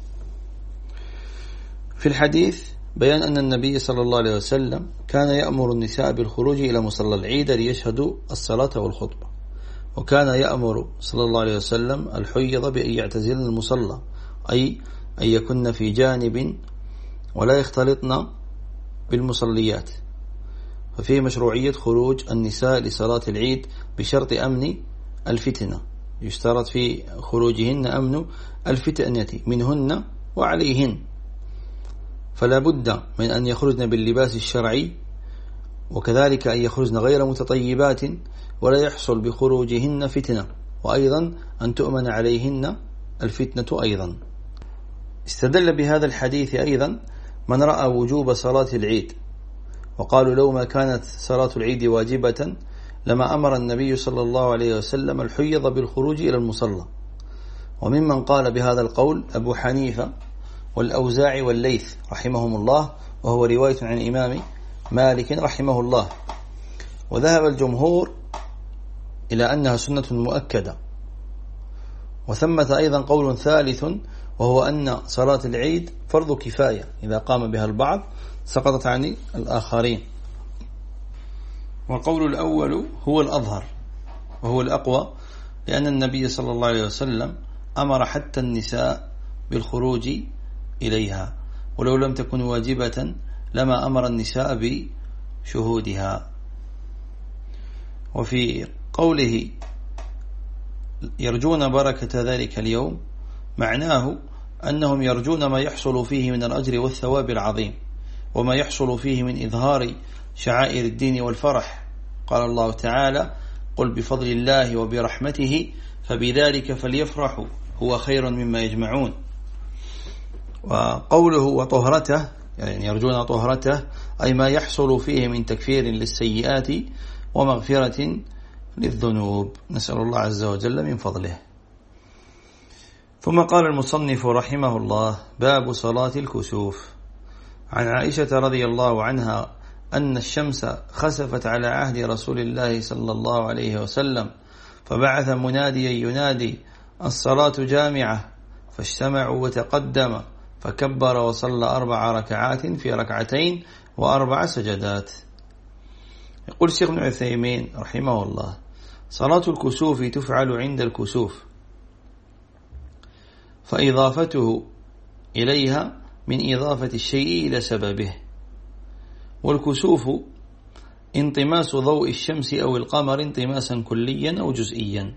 في الحديث بيان أن النبي صلى الله عليه وسلم كان يأمر النساء بالخروج إلى مصلى العيد ليشهدوا الصلاة والخطبة، وكان يأمر صلى الله عليه وسلم الحيض بأن يعتزلن المصلى، أي أن يكن في جانب ولا يختلطن بالمصليات. ففيه مشروعية خروج النساء لصلاة العيد بشرط أمن الفتنة، يشترط في خروجهن أمن الفتنة منهن وعليهن، فلا بد من أن يخرجن باللباس الشرعي، وكذلك أن يخرجن غير متطيبات ولا يحصل بخروجهن فتنة، وأيضا أن تؤمن عليهن الفتنة أيضا. استدل بهذا الحديث أيضا من رأى وجوب صلاة العيد، وقالوا لو ما كانت صلاة العيد واجبة لما أمر النبي صلى الله عليه وسلم الحيض بالخروج إلى المصلى. وممن قال بهذا القول أبو حنيفة والأوزاعي والليث رحمهم الله، وهو رواية عن إمام مالك رحمه الله. وذهب الجمهور إلى أنها سنة مؤكدة. وثمة أيضا قول ثالث، وهو أن صلاة العيد فرض كفاية، إذا قام بها البعض سقطت عن الآخرين. والقول الأول هو الأظهر وهو الأقوى، لأن النبي صلى الله عليه وسلم أمر حتى النساء بالخروج إليها، ولو لم تكن واجبة لما أمر النساء بشهودها. وفي قوله يرجون بركة ذلك اليوم معناه أنهم يرجون ما يحصل فيه من الأجر والثواب العظيم، وما يحصل فيه من إظهار شعائر الدين والفرح. قال الله تعالى: قل بفضل الله وبرحمته فبذلك فليفرحوا هو خير مما يجمعون. وقوله وطهرته يعني يرجون طهرته، أي ما يحصل فيه من تكفير للسيئات ومغفرة للذنوب، نسأل الله عز وجل من فضله. ثم قال المصنف رحمه الله: باب صلاة الكسوف. عن عائشة رضي الله عنها أن الشمس خسفت على عهد رسول الله صلى الله عليه وسلم، فبعث مناديا ينادي: الصلاة جامعة، فاجتمعوا وتقدم فكبر وصلى أربع ركعات في ركعتين وأربع سجدات. يقول الشيخ ابن عثيمين رحمه الله: صلاة الكسوف تفعل عند الكسوف، فإضافته إليها من إضافة الشيء إلى سببه. والكسوف انطماس ضوء الشمس أو القمر انطماسا كليا أو جزئيا،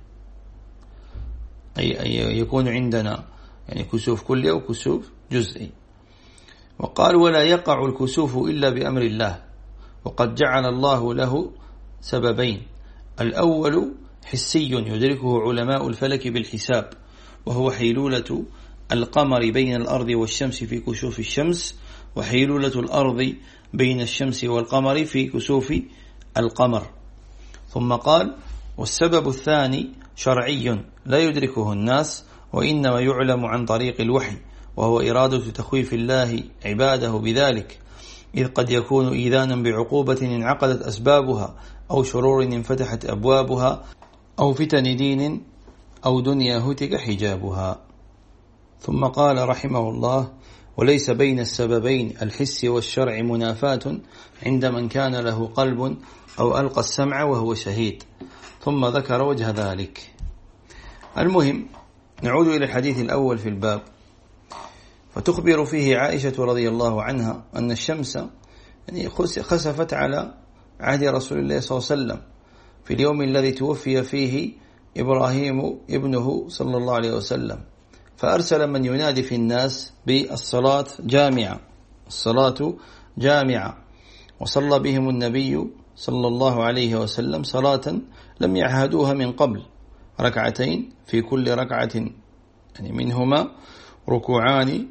أي, أي يكون عندنا يعني كسوف كلي أو كسوف جزئي. وقال: ولا يقع الكسوف إلا بأمر الله، وقد جعل الله له سببين: الأول حسي يدركه علماء الفلك بالحساب، وهو حيلولة القمر بين الأرض والشمس في كسوف الشمس، وحيلولة الأرض بين الشمس والقمر في كسوف القمر. ثم قال: والسبب الثاني شرعي لا يدركه الناس، وإنما يعلم عن طريق الوحي، وهو إرادة تخويف الله عباده بذلك، إذ قد يكون إيذانا بعقوبة انعقدت أسبابها، أو شرور انفتحت أبوابها، أو فتن دين أو دنيا هتك حجابها. ثم قال رحمه الله: وليس بين السببين الحس والشرع منافاة عند من كان له قلب أو ألقى السمع وهو شهيد. ثم ذكر وجه ذلك. المهم نعود إلى الحديث الأول في الباب، فتخبر فيه عائشة رضي الله عنها أن الشمس يعني خسفت على عهد رسول الله صلى الله عليه وسلم في اليوم الذي توفي فيه إبراهيم ابنه صلى الله عليه وسلم، فأرسل من ينادي في الناس بالصلاة جامعة، الصلاة جامعة، وصلى بهم النبي صلى الله عليه وسلم صلاة لم يعهدوها من قبل، ركعتين في كل ركعة يعني منهما ركوعان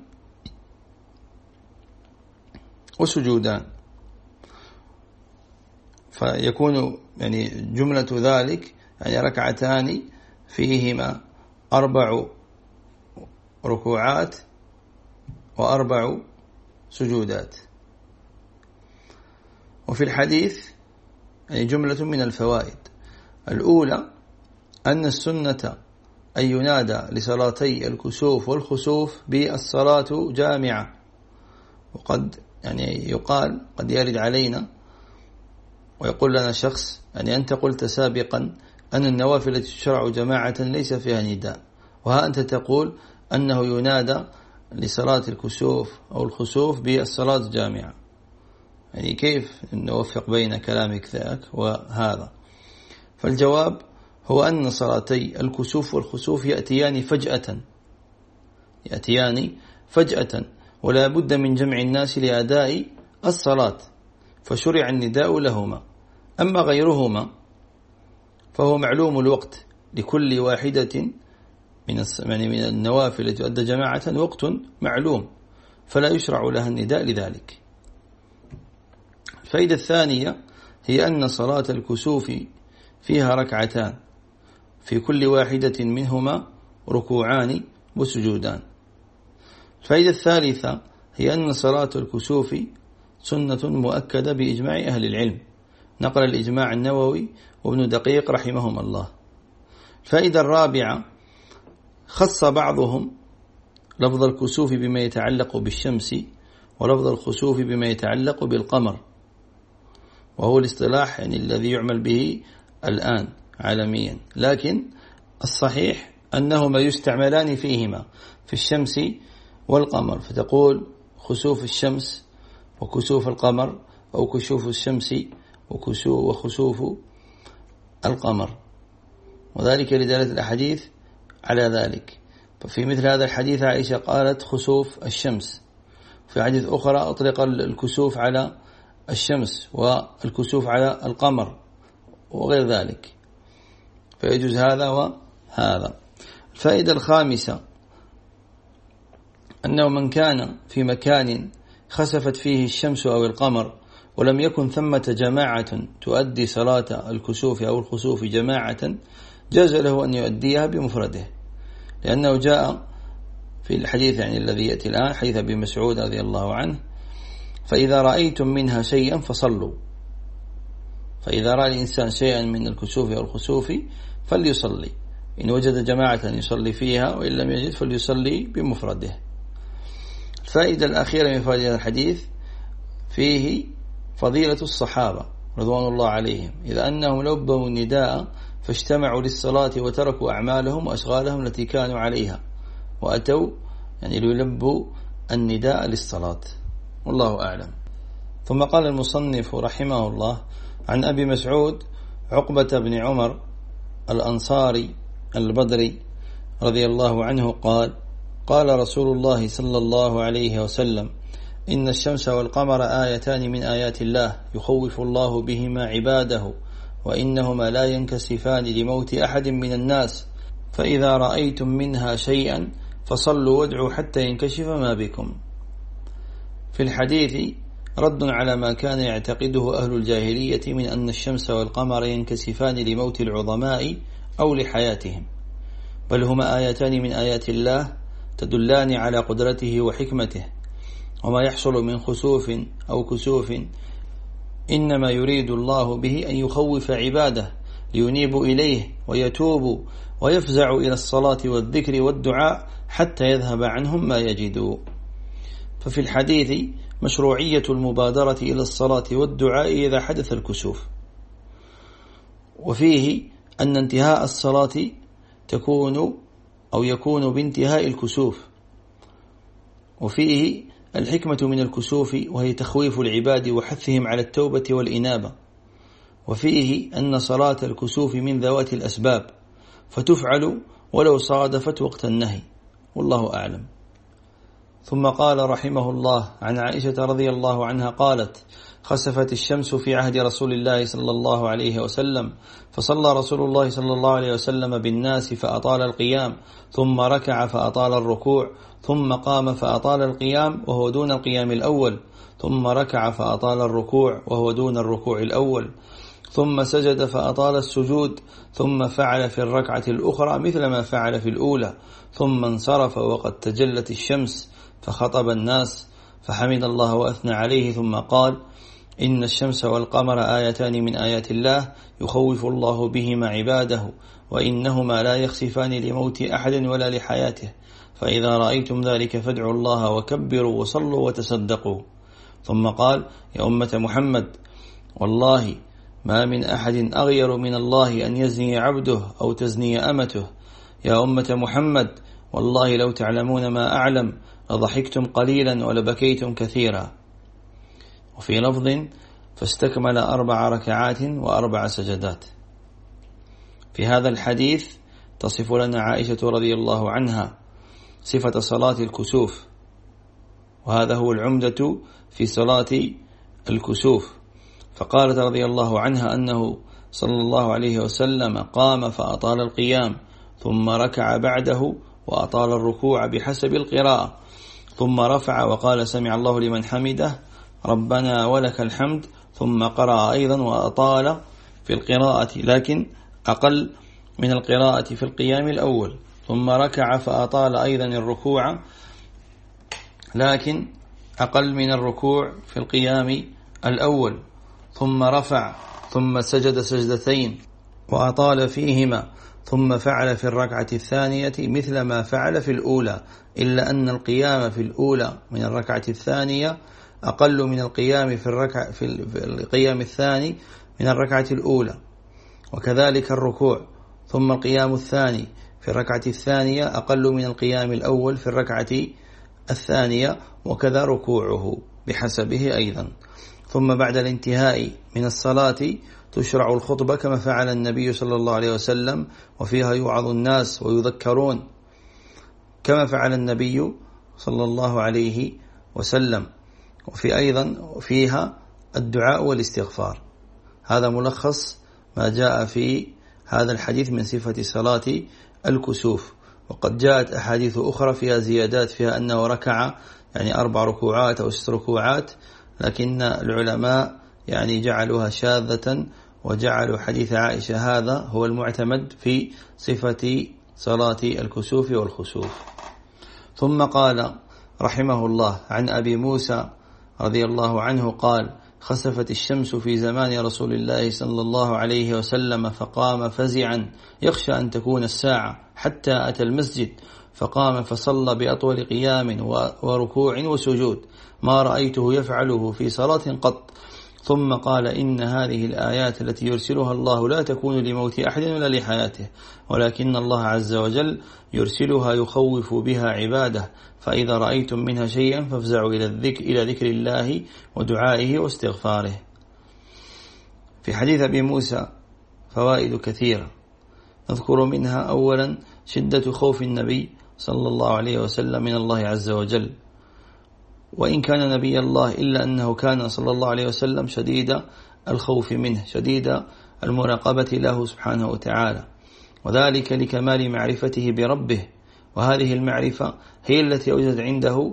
وسجودان، فيكون يعني جملة ذلك يعني ركعتان فيهما أربع ركوعات وأربع سجودات. وفي الحديث يعني جملة من الفوائد. الأولى أن السنة أن ينادى لصلاتي الكسوف والخسوف بالصلاة جامعة. وقد يعني يقال قد يرد علينا ويقول لنا شخص يعني أنت قلت سابقا أن النوافل التي تشرع جماعة ليس فيها نداء، وها أنت تقول أنه ينادى لصلاة الكسوف أو الخسوف بالصلاة جامعة، يعني كيف نوفق بين كلامك ذاك وهذا؟ فالجواب هو أن صلاتي الكسوف والخسوف يأتيان فجأة يأتيان فجأة ولا بد من جمع الناس لأداء الصلاة، فشرع النداء لهما. أما غيرهما فهو معلوم الوقت، لكل واحدة من من النوافل التي تؤدى جماعة وقت معلوم، فلا يشرع لها النداء لذلك. الفائدة الثانية هي أن صلاة الكسوف فيها ركعتان في كل واحدة منهما ركوعان وسجودان. الفائدة الثالثة هي أن صلاة الكسوف سنة مؤكدة بإجماع أهل العلم، نقل الإجماع النووي وابن دقيق رحمهم الله. الفائدة الرابعة خص بعضهم لفظ الكسوف بما يتعلق بالشمس ولفظ الخسوف بما يتعلق بالقمر، وهو الاصطلاح يعني الذي يعمل به الآن عالميا، لكن الصحيح أنهما يستعملان فيهما في الشمس والقمر، فتقول خسوف الشمس وكسوف القمر، أو كسوف الشمس وخسوف القمر، وذلك لدلالة الأحاديث على ذلك. ففي مثل هذا الحديث عائشة قالت خسوف الشمس، في حديث أخرى أطلق الكسوف على الشمس والكسوف على القمر وغير ذلك، فيجوز هذا وهذا. الفائدة الخامسة أنه من كان في مكان خسفت فيه الشمس أو القمر ولم يكن ثمة جماعة تؤدي صلاة الكسوف أو الخسوف جماعة، جاز له أن يؤديها بمفرده، لأنه جاء في الحديث يعني الذي يأتي الآن حديث أبي مسعود رضي الله عنه: فإذا رأيتم منها شيئا فصلوا. فإذا رأى الإنسان شيئا من الكسوف أو الخسوف فليصلي، إن وجد جماعة يصلي فيها، وإن لم يجد فليصلي بمفرده. الفائدة الأخيرة من فائدة الحديث فيه فضيلة الصحابة رضوان الله عليهم، إذا أنهم لبوا النداء فاجتمعوا للصلاة وتركوا أعمالهم وأشغالهم التي كانوا عليها وأتوا يعني ليلبوا النداء للصلاة، والله أعلم. ثم قال المصنف رحمه الله: عن أبي مسعود عقبة بن عمر الأنصاري البدري رضي الله عنه قال: قال رسول الله صلى الله عليه وسلم: إن الشمس والقمر آيتان من آيات الله يخوف الله بهما عباده، وإنهما لا ينكسفان لموت أحد من الناس، فإذا رأيتم منها شيئا فصلوا وادعوا حتى ينكشف ما بكم. في الحديث رد على ما كان يعتقده أهل الجاهلية من أن الشمس والقمر ينكسفان لموت العظماء أو لحياتهم، بل هما آيتان من آيات الله تدلان على قدرته وحكمته. وما يحصل من خسوف أو كسوف إنما يريد الله به أن يخوف عباده لينيبوا إليه ويتوبوا ويفزعوا إلى الصلاة والذكر والدعاء حتى يذهب عنهم ما يجدوا. ففي الحديث مشروعية المبادرة إلى الصلاة والدعاء إذا حدث الكسوف، وفيه أن انتهاء الصلاة تكون أو يكون بانتهاء الكسوف، وفيه الحكمة من الكسوف وهي تخويف العباد وحثهم على التوبة والإنابة، وفيه أن صلاة الكسوف من ذوات الأسباب فتفعل ولو صادفت وقت النهي، والله أعلم. ثم قال رحمه الله عن عائشة رضي الله عنها قالت: خسفت الشمس في عهد رسول الله صلى الله عليه وسلم، فصلى رسول الله صلى الله عليه وسلم بالناس فأطال القيام، ثم ركع فأطال الركوع، ثم قام فأطال القيام وهو دون القيام الأول، ثم ركع فأطال الركوع وهو دون الركوع الأول، ثم سجد فأطال السجود، ثم فعل في الركعة الأخرى مثل ما فعل في الأولى، ثم انصرف وقد تجلت الشمس فخطب الناس فحمد الله وأثنى عليه، ثم قال: إن الشمس والقمر آيتان من آيات الله يخوف الله بهما عباده، وإنهما لا يخسفان لموت أحد ولا لحياته، فإذا رأيتم ذلك فادعوا الله وكبروا وصلوا وتصدقوا. ثم قال: يا أمة محمد، والله ما من أحد أغير من الله أن يزني عبده أو تزني أمته. يا أمة محمد، والله لو تعلمون ما أعلم لضحكتم قليلا ولبكيتم كثيرا. وفي لفظ: فاستكمل أربع ركعات وأربع سجدات. في هذا الحديث تصف لنا عائشة رضي الله عنها صفة صلاة الكسوف، وهذا هو العمدة في صلاة الكسوف. فقالت رضي الله عنها أنه صلى الله عليه وسلم قام فأطال القيام، ثم ركع بعده وأطال الركوع بحسب القراءة، ثم رفع وقال: سمع الله لمن حمده ربنا ولك الحمد، ثم قرأ أيضا وأطال في القراءة لكن أقل من القراءة في القيام الأول، ثم ركع فأطال أيضا الركوع لكن أقل من الركوع في القيام الأول، ثم رفع ثم سجد سجدتين وأطال فيهما، ثم فعل في الركعة الثانية مثل ما فعل في الأولى، إلا أن القيام في الأولى من الركعة الثانية أقل من القيام في الركعة في القيام الثاني من الركعة الأولى، وكذلك الركوع، ثم القيام الثاني في الركعة الثانية أقل من القيام الأول في الركعة الثانية، وكذا ركوعه بحسبه أيضا. ثم بعد الانتهاء من الصلاة تشرع الخطبة كما فعل النبي صلى الله عليه وسلم، وفيها يوعظ الناس ويذكرون كما فعل النبي صلى الله عليه وسلم، وفي أيضا فيها الدعاء والاستغفار. هذا ملخص ما جاء في هذا الحديث من صفة صلاة الكسوف. وقد جاءت أحاديث أخرى فيها زيادات، فيها أنه ركع يعني أربع ركوعات أو ست ركوعات، لكن العلماء يعني جعلوها شاذة وجعلوا حديث عائشة هذا هو المعتمد في صفة صلاة الكسوف والخسوف. ثم قال رحمه الله عن أبي موسى رضي الله عنه قال: خسفت الشمس في زمان رسول الله صلى الله عليه وسلم، فقام فزعا يخشى أن تكون الساعة، حتى أتى المسجد فقام فصلى بأطول قيام وركوع وسجود ما رأيته يفعله في صلاة قط، ثم قال: إن هذه الآيات التي يرسلها الله لا تكون لموت أحد ولا لحياته، ولكن الله عز وجل يرسلها يخوف بها عباده، فإذا رأيتم منها شيئا فافزعوا إلى الذكر إلى ذكر الله ودعائه واستغفاره. في حديث أبي موسى فوائد كثيرة، نذكر منها أولا شدة خوف النبي صلى الله عليه وسلم من الله عز وجل، وإن كان نبي الله إلا أنه كان صلى الله عليه وسلم شديد الخوف منه، شديد المراقبة له سبحانه وتعالى، وذلك لكمال معرفته بربه، وهذه المعرفة هي التي أوجد عنده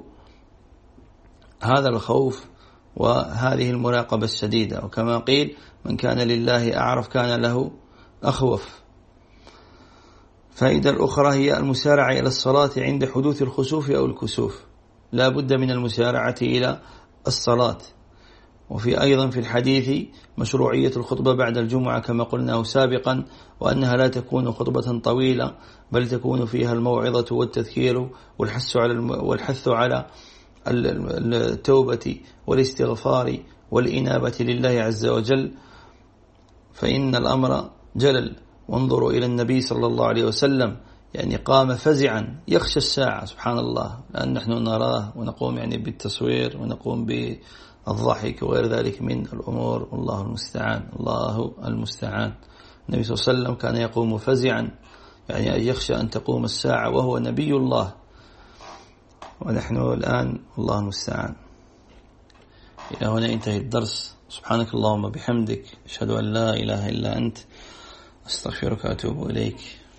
هذا الخوف وهذه المراقبة الشديدة. وكما قيل: من كان لله أعرف كان له أخوف. فائدة الأخرى هي المسارعة إلى الصلاة عند حدوث الخسوف أو الكسوف، لا بد من المسارعة إلى الصلاة. وفي أيضا في الحديث مشروعية الخطبة بعد الجمعة كما قلناه سابقا، وأنها لا تكون خطبة طويلة بل تكون فيها الموعظة والتذكير والحث على والحث على التوبة والاستغفار والإنابة لله عز وجل، فإن الأمر جلل. وانظروا إلى النبي صلى الله عليه وسلم، يعني قام فزعا يخشى الساعة سبحان الله، لأن نحن نراه ونقوم يعني بالتصوير ونقوم بالضحك وغير ذلك من الأمور، والله المستعان الله المستعان. النبي صلى الله عليه وسلم كان يقوم فزعا، يعني يخشى أن تقوم الساعة وهو نبي الله، ونحن الآن الله المستعان. إلى هنا انتهي الدرس. سبحانك اللهم بحمدك، أشهد أن لا إله إلا أنت، أستغفرك وأتوب إليك.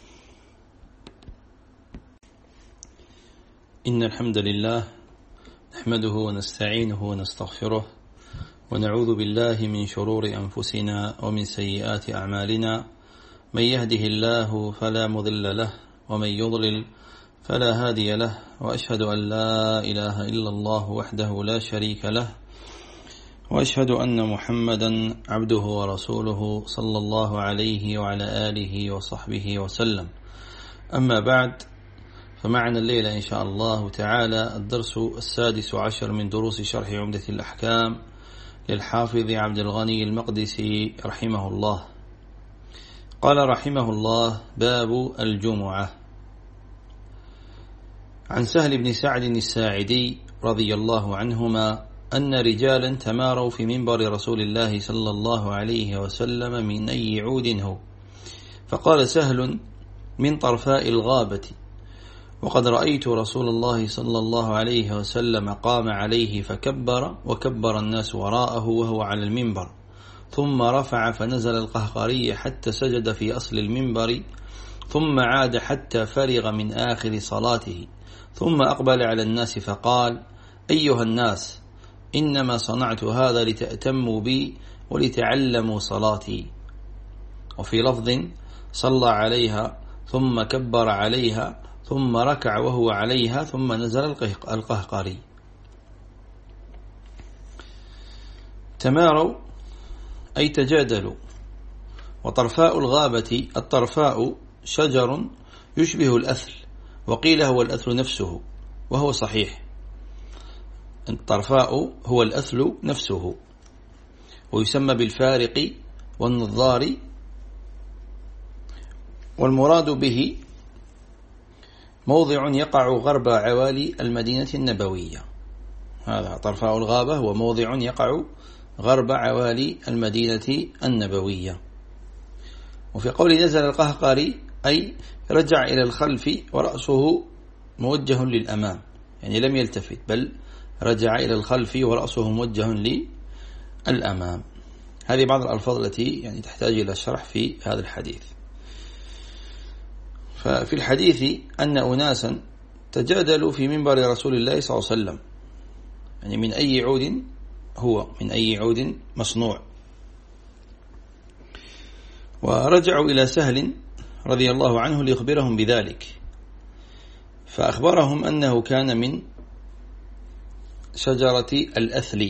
إن الحمد لله نحمده ونستعينه ونستغفره، ونعوذ بالله من شرور أنفسنا ومن سيئات أعمالنا، من يهده الله فلا مضل له ومن يضلل فلا هادي له، وأشهد أن لا إله إلا الله وحده لا شريك له، وأشهد أن محمدا عبده ورسوله صلى الله عليه وعلى آله وصحبه وسلم. أما بعد، فمعنا الليلة إن شاء الله تعالى الدرس السادس عشر من دروس شرح عمدة الأحكام للحافظ عبد الغني المقدسي رحمه الله. قال رحمه الله: باب الجمعة. عن سهل بن سعد الساعدي رضي الله عنهما أن رجالا تماروا في منبر رسول الله صلى الله عليه وسلم من أي عود هو، فقال سهل: من طرفاء الغابة، وقد رأيت رسول الله صلى الله عليه وسلم قام عليه فكبر، وكبر الناس وراءه وهو على المنبر، ثم رفع فنزل القهقري حتى سجد في أصل المنبر، ثم عاد حتى فرغ من آخر صلاته، ثم أقبل على الناس فقال: أيها الناس، إنما صنعت هذا لتأتموا بي ولتعلموا صلاتي. وفي لفظ: صلى عليها ثم كبر عليها ثم ركع وهو عليها ثم نزل القهقري. تماروا أي تجادلوا. وطرفاء الغابة، الطرفاء شجر يشبه الأثل، وقيل هو الأثل نفسه، وهو صحيح. الطرفاء هو الأثل نفسه، ويسمى بالفارق والنظار، والمراد به موضع يقع غرب عوالي المدينة النبوية. هذا طرفاء الغابة هو موضع يقع غرب عوالي المدينة النبوية. وفي قول نزل القهقري أي رجع إلى الخلف ورأسه موجه للأمام، يعني لم يلتفت بل رجع إلى الخلف ورأسه موجه للأمام. هذه بعض الألفاظ التي يعني تحتاج إلى شرح في هذا الحديث. ففي الحديث أن أناسا تجادلوا في منبر رسول الله صلى الله عليه وسلم، يعني من أي عود هو، من أي عود مصنوع. ورجعوا إلى سهل رضي الله عنه ليخبرهم بذلك، فأخبرهم أنه كان من شجرة الأثل.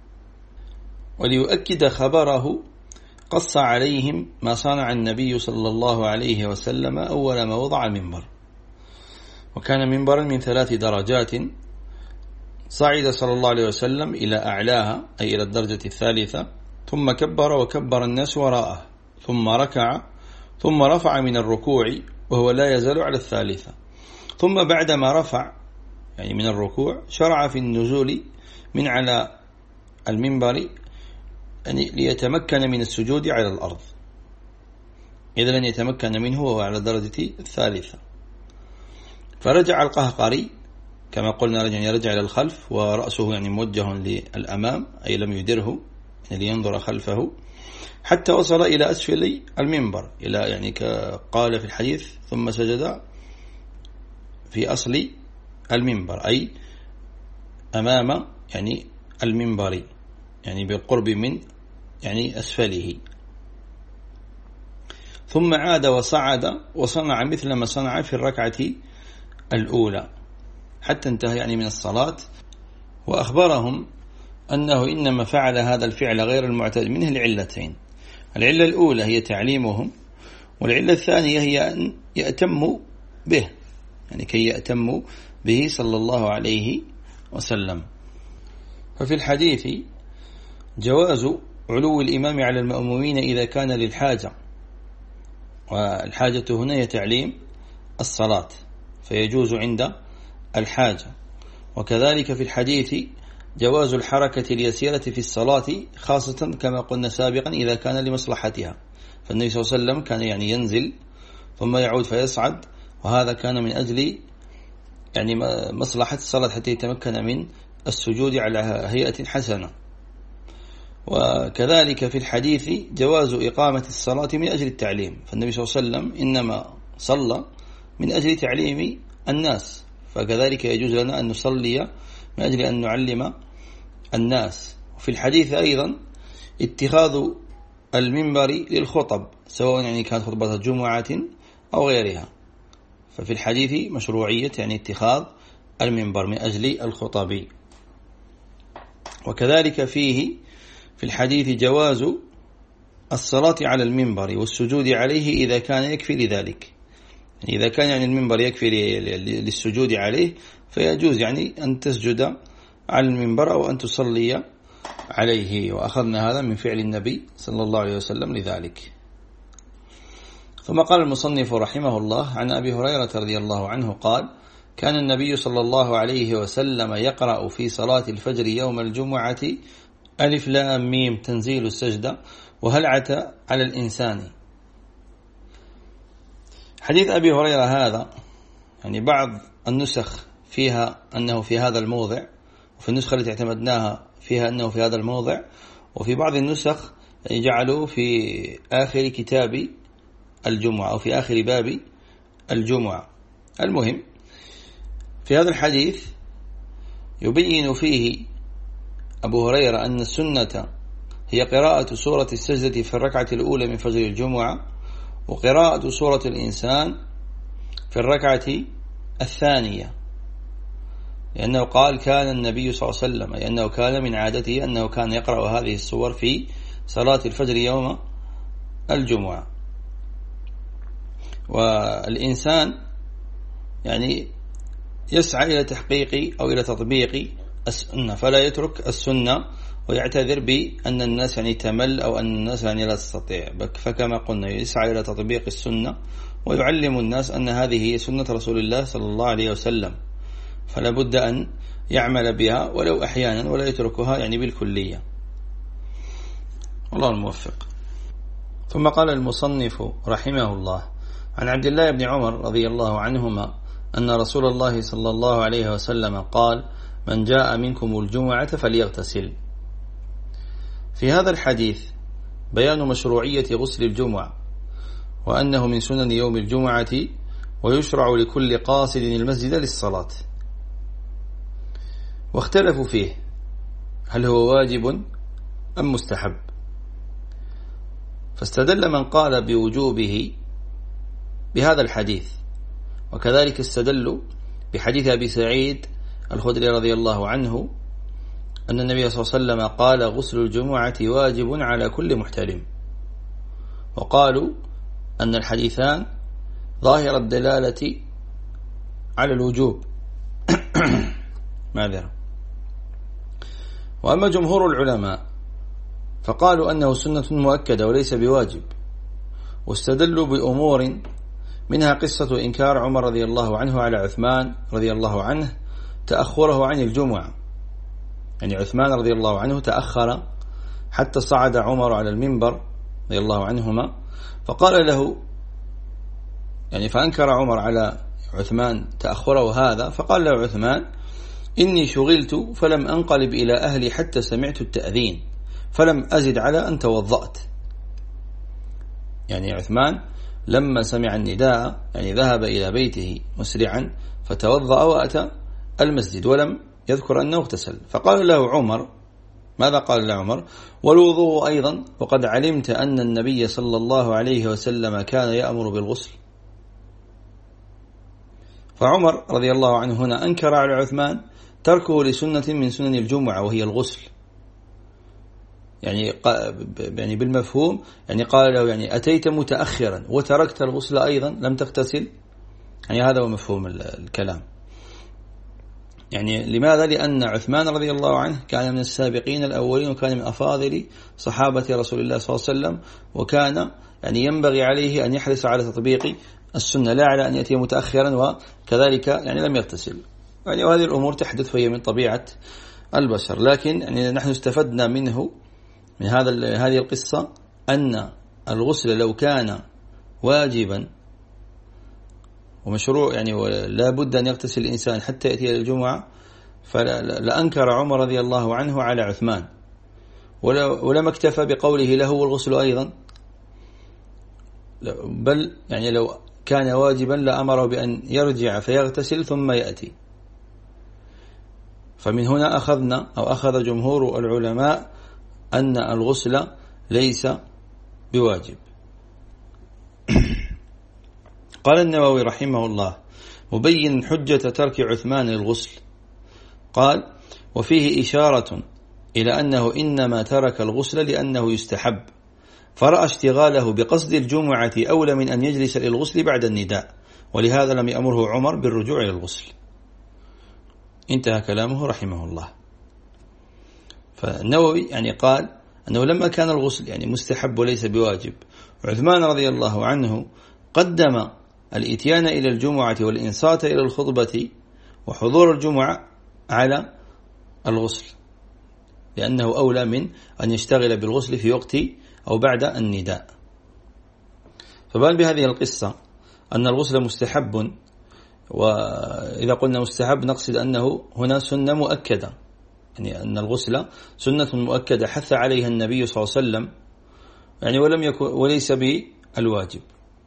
وليؤكد خبره قص عليهم ما صنع النبي صلى الله عليه وسلم أول ما وضع المنبر. وكان منبرا من ثلاث درجات، صعد صلى الله عليه وسلم إلى أعلاها أي إلى الدرجة الثالثة، ثم كبر وكبر الناس وراءه، ثم ركع، ثم رفع من الركوع وهو لا يزال على الثالثة، ثم بعدما رفع يعني من الركوع شرع في النزول من على المنبر يعني ليتمكن من السجود على الأرض، إذا لن يتمكن منه وهو على الدرجة الثالثة. فرجع القهقري كما قلنا، رجع يرجع إلى الخلف ورأسه يعني موجه للأمام أي لم يدره يعني لينظر خلفه، حتى وصل إلى أسفل المنبر، إلى يعني قال في الحديث: ثم سجد في أصل المنبر أي أمام يعني المنبر، يعني بالقرب من يعني أسفله. ثم عاد وصعد وصنع مثل ما صنع في الركعة الأولى حتى انتهى يعني من الصلاة. وأخبرهم أنه إنما فعل هذا الفعل غير المعتاد منه لعلتين: العلة الأولى هي تعليمهم، والعلة الثانية هي أن يأتموا به، يعني كي يأتموا به صلى الله عليه وسلم. ففي الحديث جواز علو الإمام على المأمومين إذا كان للحاجة، والحاجة هنا هي تعليم الصلاة فيجوز عند الحاجة. وكذلك في الحديث جواز الحركة اليسيرة في الصلاة خاصة كما قلنا سابقا إذا كان لمصلحتها، فالنبي صلى الله عليه وسلم كان يعني ينزل ثم يعود فيصعد، وهذا كان من أجل يعني مصلحة الصلاة حتى يتمكن من السجود على هيئة حسنة. وكذلك في الحديث جواز إقامة الصلاة من أجل التعليم، فالنبي صلى الله عليه وسلم إنما صلى من أجل تعليم الناس، فكذلك يجوز لنا أن نصلي من أجل أن نعلم الناس. وفي الحديث أيضا اتخاذ المنبر للخطب سواء يعني كانت خطبة جمعة أو غيرها، ففي الحديث مشروعية يعني اتخاذ المنبر من أجل الخطب. وكذلك فيه في الحديث جواز الصلاة على المنبر والسجود عليه إذا كان يكفي لذلك، يعني إذا كان يعني المنبر يكفي للسجود عليه فيجوز يعني أن تسجد على المنبر أو أن تصلي عليه، وأخذنا هذا من فعل النبي صلى الله عليه وسلم لذلك. ثم قال المصنف رحمه الله عن أبي هريرة رضي الله عنه قال: كان النبي صلى الله عليه وسلم يقرأ في صلاة الفجر يوم الجمعة ألف لام ميم تنزيل السجدة وهل عتى على الإنسان. حديث أبي هريرة هذا يعني بعض النسخ فيها أنه في هذا الموضع، وفي النسخة التي اعتمدناها فيها أنه في هذا الموضع، وفي بعض النسخ جعلوا في آخر كتاب الجمعة أو في آخر باب الجمعة. المهم في هذا الحديث يبين فيه أبو هريرة أن السنة هي قراءة سورة السجدة في الركعة الأولى من فجر الجمعة، وقراءة سورة الإنسان في الركعة الثانية، لأنه قال كان النبي صلى الله عليه وسلم، لأنه كان من عادته أنه كان يقرأ هذه السور في صلاة الفجر يوم الجمعة. والإنسان يعني يسعى إلى تحقيق أو إلى تطبيق السنة، فلا يترك السنة ويعتذر بأن الناس يعني تمل أو أن الناس يعني لا تستطيع، فكما قلنا يسعى إلى تطبيق السنة ويعلم الناس أن هذه هي سنة رسول الله صلى الله عليه وسلم، فلا بد أن يعمل بها ولو أحيانا ولا يتركها يعني بالكلية. والله الموفق. ثم قال المصنف رحمه الله عن عبد الله بن عمر رضي الله عنهما أن رسول الله صلى الله عليه وسلم قال: من جاء منكم الجمعة فليغتسل. في هذا الحديث بيان مشروعية غسل الجمعة، وأنه من سنن يوم الجمعة ويشرع لكل قاصد المسجد للصلاة. واختلفوا فيه هل هو واجب أم مستحب، فاستدل من قال بوجوبه بهذا الحديث، وكذلك استدلوا بحديث أبي سعيد الخدري رضي الله عنه أن النبي صلى الله عليه وسلم قال: غسل الجمعة واجب على كل محتلم. وقالوا أن الحديثان ظاهر الدلالة على الوجوب معذرة. وأما جمهور العلماء فقالوا أنه سنة مؤكدة وليس بواجب، واستدلوا بأمور منها قصة إنكار عمر رضي الله عنه على عثمان رضي الله عنه تأخره عن الجمعة، يعني عثمان رضي الله عنه تأخر حتى صعد عمر على المنبر رضي الله عنهما، فقال له يعني فأنكر عمر على عثمان تأخره هذا، فقال له عثمان: إني شغلت فلم أنقلب إلى أهلي حتى سمعت التأذين فلم أزد على أن توضأت. يعني عثمان لما سمع النداء يعني ذهب إلى بيته مسرعا فتوضأ وأتى المسجد ولم يذكر أنه اغتسل، فقال له عمر ماذا قال لعمر؟ والوضوء أيضا، وقد علمت أن النبي صلى الله عليه وسلم كان يأمر بالغسل. فعمر رضي الله عنه هنا أنكر على عثمان تركه لسنة من سنن الجمعة وهي الغسل، يعني يعني بالمفهوم، يعني قال له يعني أتيت متأخرا وتركت الغسل أيضا لم تغتسل، يعني هذا هو مفهوم الكلام. يعني لماذا؟ لأن عثمان رضي الله عنه كان من السابقين الأولين، وكان من أفاضل صحابة رسول الله صلى الله عليه وسلم، وكان يعني ينبغي عليه أن يحرص على تطبيق السنة، لا على أن يأتي متأخرا وكذلك يعني لم يغتسل. يعني وهذه الأمور تحدث فهي من طبيعة البشر. لكن يعني نحن استفدنا منه من هذا هذه القصة أن الغسل لو كان واجبا ومشروع، يعني لا بد أن يغتسل الإنسان حتى يأتي إلى الجمعة، فلأنكر عمر رضي الله عنه على عثمان، ولم اكتفى بقوله له والغسل أيضا، بل يعني لو كان واجبا لأمره بأن يرجع فيغتسل ثم يأتي. فمن هنا أخذنا أو أخذ جمهور العلماء أن الغسل ليس بواجب. قال النووي رحمه الله مبين حجة ترك عثمان الغسل، قال: وفيه إشارة إلى أنه إنما ترك الغسل لأنه يستحب، فرأى اشتغاله بقصد الجمعة أولى من أن يجلس للغسل بعد النداء، ولهذا لم يأمره عمر بالرجوع إلى الغسل. انتهى كلامه رحمه الله. فالنووي يعني قال أنه لما كان الغسل يعني مستحب وليس بواجب، عثمان رضي الله عنه قدم الإتيان إلى الجمعة والإنصات إلى الخطبة وحضور الجمعة على الغسل، لأنه أولى من أن يشتغل بالغسل في وقت أو بعد النداء. فبال بهذه القصة أن الغسل مستحب، وإذا قلنا مستحب نقصد أنه هنا سنة مؤكدة، يعني أن الغسل سنة مؤكدة حث عليها النبي صلى الله عليه وسلم، يعني ولم يكن وليس بالواجب.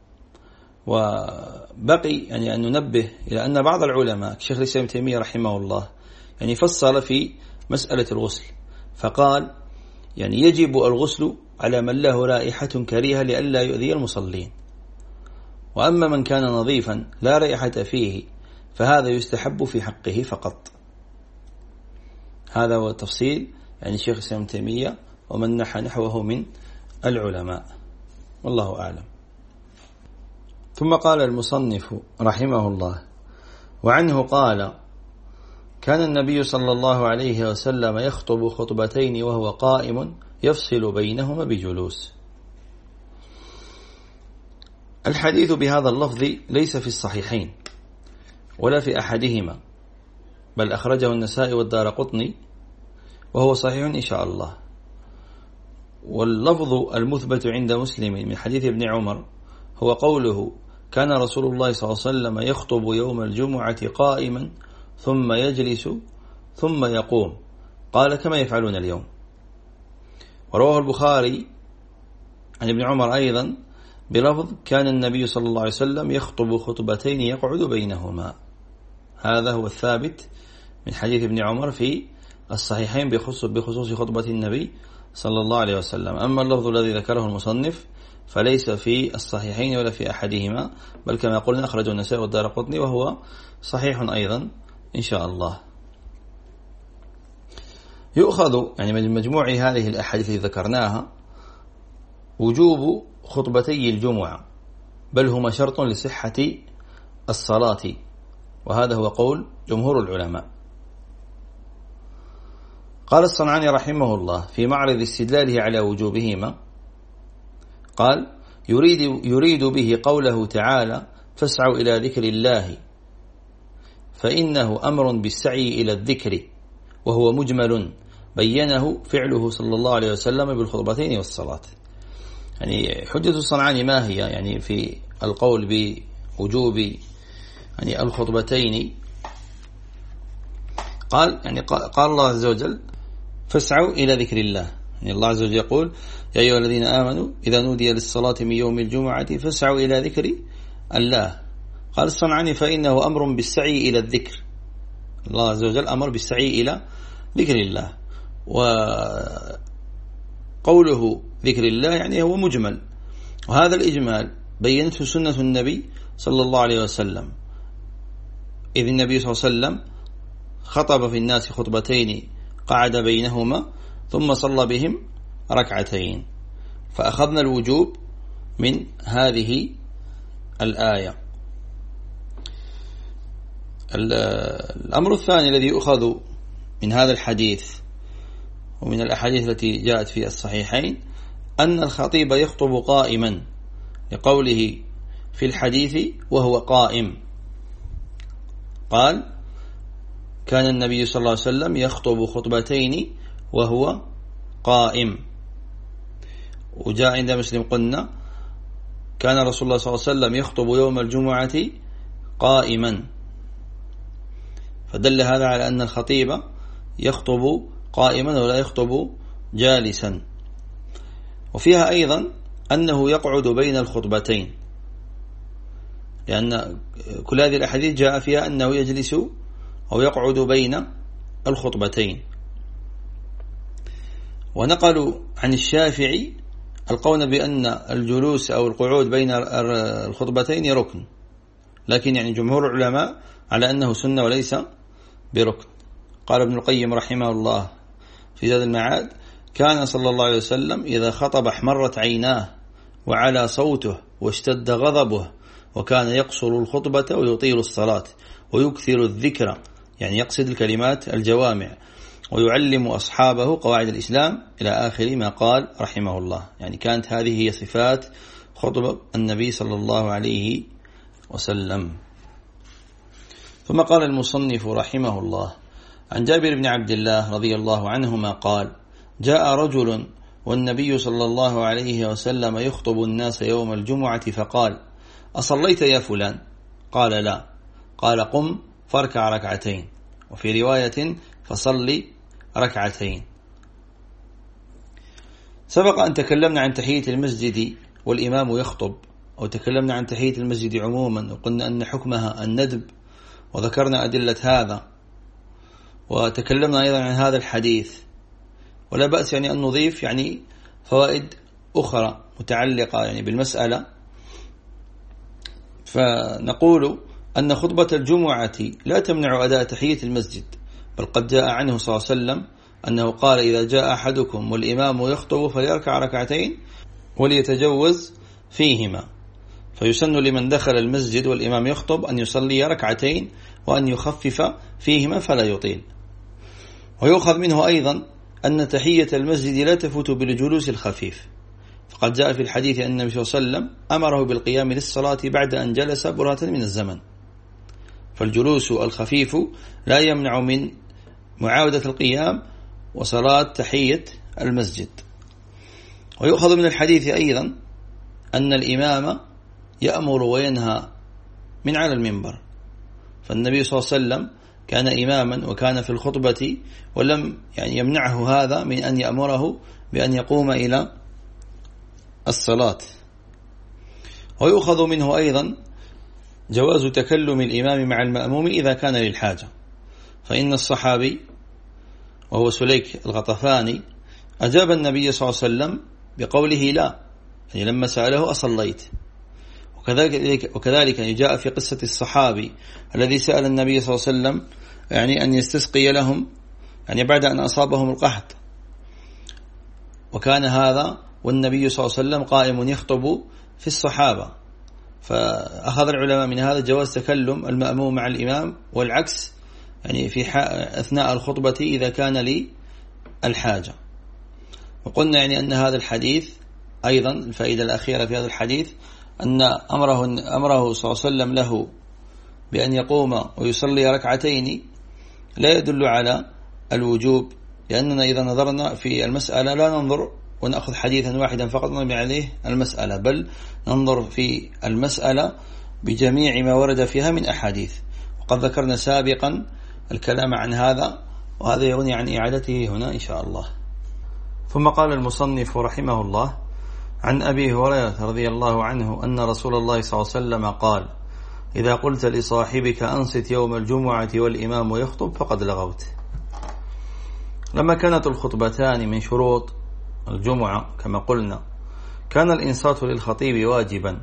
وبقي يعني أن ننبه إلى أن بعض العلماء كشيخ الإسلام ابن تيمية رحمه الله يعني فصل في مسألة الغسل، فقال يعني يجب الغسل على من له رائحة كريهة لئلا يؤذي المصلين، وأما من كان نظيفا لا رائحة فيه فهذا يستحب في حقه فقط. هذا هو التفصيل يعني شيخ الإسلام ابن تيمية ومن نحى نحوه من العلماء، والله أعلم. ثم قال المصنف رحمه الله: وعنه قال: كان النبي صلى الله عليه وسلم يخطب خطبتين وهو قائم يفصل بينهما بجلوس. الحديث بهذا اللفظ ليس في الصحيحين ولا في أحدهما، بل أخرجه النسائي والدارقطني وهو صحيح إن شاء الله. واللفظ المثبت عند مسلم من حديث ابن عمر هو قوله: كان رسول الله صلى الله عليه وسلم يخطب يوم الجمعة قائما ثم يجلس ثم يقوم، قال: كما يفعلون اليوم. ورواه البخاري عن ابن عمر أيضا بلفظ: كان النبي صلى الله عليه وسلم يخطب خطبتين يقعد بينهما. هذا هو الثابت من حديث ابن عمر في الصحيحين بخصوص, بخصوص خطبة النبي صلى الله عليه وسلم. أما اللفظ الذي ذكره المصنف فليس في الصحيحين ولا في أحدهما، بل كما قلنا أخرجه النسائي والدارقطني وهو صحيح أيضا إن شاء الله. يؤخذ يعني من مجموع هذه الأحاديث التي ذكرناها وجوب خطبتي الجمعة، بل هما شرط لصحة الصلاة، وهذا هو قول جمهور العلماء. قال الصنعاني رحمه الله في معرض استدلاله على وجوبهما، قال: يريد, يريد به قوله تعالى: فاسعوا إلى ذكر الله، فإنه أمر بالسعي إلى الذكر، وهو مجمل بينه فعله صلى الله عليه وسلم بالخطبتين والصلاة. يعني حجة الصنعاني ما هي يعني في القول بوجوب يعني الخطبتين؟ قال يعني قال الله عز وجل: فاسعوا إلى ذكر الله. يعني الله عز وجل يقول: يا أيها الذين آمنوا إذا نودي للصلاة من يوم الجمعة فاسعوا إلى ذكر الله. قال الصنعاني: فإنه أمر بالسعي إلى الذكر، الله عز وجل أمر بالسعي إلى ذكر الله، وقوله ذكر الله يعني هو مجمل، وهذا الإجمال بينته سنة النبي صلى الله عليه وسلم، إذ النبي صلى الله عليه وسلم خطب في الناس خطبتين قعد بينهما ثم صلى بهم ركعتين، فأخذنا الوجوب من هذه الآية. الأمر الثاني الذي يؤخذ من هذا الحديث ومن الأحاديث التي جاءت في الصحيحين أن الخطيب يخطب قائما، لقوله في الحديث وهو قائم، قال كان النبي صلى الله عليه وسلم يخطب خطبتين وهو قائم. وجاء عند مسلم قلنا كان رسول الله صلى الله عليه وسلم يخطب يوم الجمعة قائما، فدل هذا على أن الخطيب يخطب قائما ولا يخطب جالسا. وفيها أيضا أنه يقعد بين الخطبتين، لأن كل هذه الأحاديث جاء فيها أنه يجلس أو يقعد بين الخطبتين. ونقلوا عن الشافعي القول بأن الجلوس أو القعود بين الخطبتين ركن، لكن يعني جمهور العلماء على أنه سنة وليس بركن. قال ابن القيم رحمه الله في زاد المعاد كان صلى الله عليه وسلم إذا خطب احمرت عيناه وعلى صوته واشتد غضبه، وكان يقصر الخطبة ويطيل الصلاة ويكثر الذكر، يعني يقصد الكلمات الجوامع، ويعلم أصحابه قواعد الإسلام إلى آخر ما قال رحمه الله. يعني كانت هذه هي صفات خطبة النبي صلى الله عليه وسلم. ثم قال المصنف رحمه الله عن جابر بن عبد الله رضي الله عنهما قال جاء رجل والنبي صلى الله عليه وسلم يخطب الناس يوم الجمعة فقال أصليت يا فلان؟ قال لا. قال قم فاركع ركعتين، وفي رواية فصلي ركعتين. سبق أن تكلمنا عن تحية المسجد والإمام يخطب، أو تكلمنا عن تحية المسجد عموما وقلنا أن حكمها الندب، وذكرنا أدلة هذا، وتكلمنا أيضا عن هذا الحديث. ولا بأس يعني أن نضيف يعني فوائد أخرى متعلقة يعني بالمسألة. فنقول أن خطبة الجمعة لا تمنع أداء تحية المسجد، بل قد جاء عنه صلى الله عليه وسلم أنه قال إذا جاء أحدكم والإمام يخطب فليركع ركعتين وليتجوز فيهما، فيسن لمن دخل المسجد والإمام يخطب أن يصلي ركعتين وأن يخفف فيهما فلا يطيل. ويؤخذ منه أيضا أن تحية المسجد لا تفوت بالجلوس الخفيف، فقد جاء في الحديث أن النبي صلى الله عليه وسلم أمره بالقيام للصلاة بعد أن جلس برهة من الزمن، فالجلوس الخفيف لا يمنع من معاودة القيام وصلاة تحية المسجد. ويؤخذ من الحديث أيضا أن الإمام يأمر وينهى من على المنبر، فالنبي صلى الله عليه وسلم كان إماما وكان في الخطبة، ولم يعني يمنعه هذا من أن يأمره بأن يقوم إلى الصلاة. ويؤخذ منه أيضا جواز تكلم الإمام مع المأموم إذا كان للحاجة، فإن الصحابي وهو سليك الغطفاني أجاب النبي صلى الله عليه وسلم بقوله لا، يعني لما سأله أصليت. وكذلك, وكذلك جاء في قصة الصحابي الذي سأل النبي صلى الله عليه وسلم يعني أن يستسقي لهم يعني بعد أن أصابهم القحط، وكان هذا والنبي صلى الله عليه وسلم قائم يخطب في الصحابة، فأخذ العلماء من هذا جواز تكلم المأموم مع الإمام، والعكس يعني في أثناء الخطبة إذا كان لي الحاجة. وقلنا يعني أن هذا الحديث أيضا الفائدة الأخيرة في هذا الحديث أن أمره, أمره صلى الله عليه وسلم له بأن يقوم ويصلي ركعتين لا يدل على الوجوب، لأننا إذا نظرنا في المسألة لا ننظر ونأخذ حديثا واحدا فقط نبني عليه المسألة، بل ننظر في المسألة بجميع ما ورد فيها من أحاديث. وقد ذكرنا سابقا الكلام عن هذا، وهذا يغني عن إعادته هنا إن شاء الله. ثم قال المصنف رحمه الله عن أبي هريرة رضي الله عنه أن رسول الله صلى الله عليه وسلم قال إذا قلت لصاحبك أنصت يوم الجمعة والإمام يخطب فقد لغوت. لما كانت الخطبتان من شروط الجمعة كما قلنا كان الإنصات للخطيب واجبا،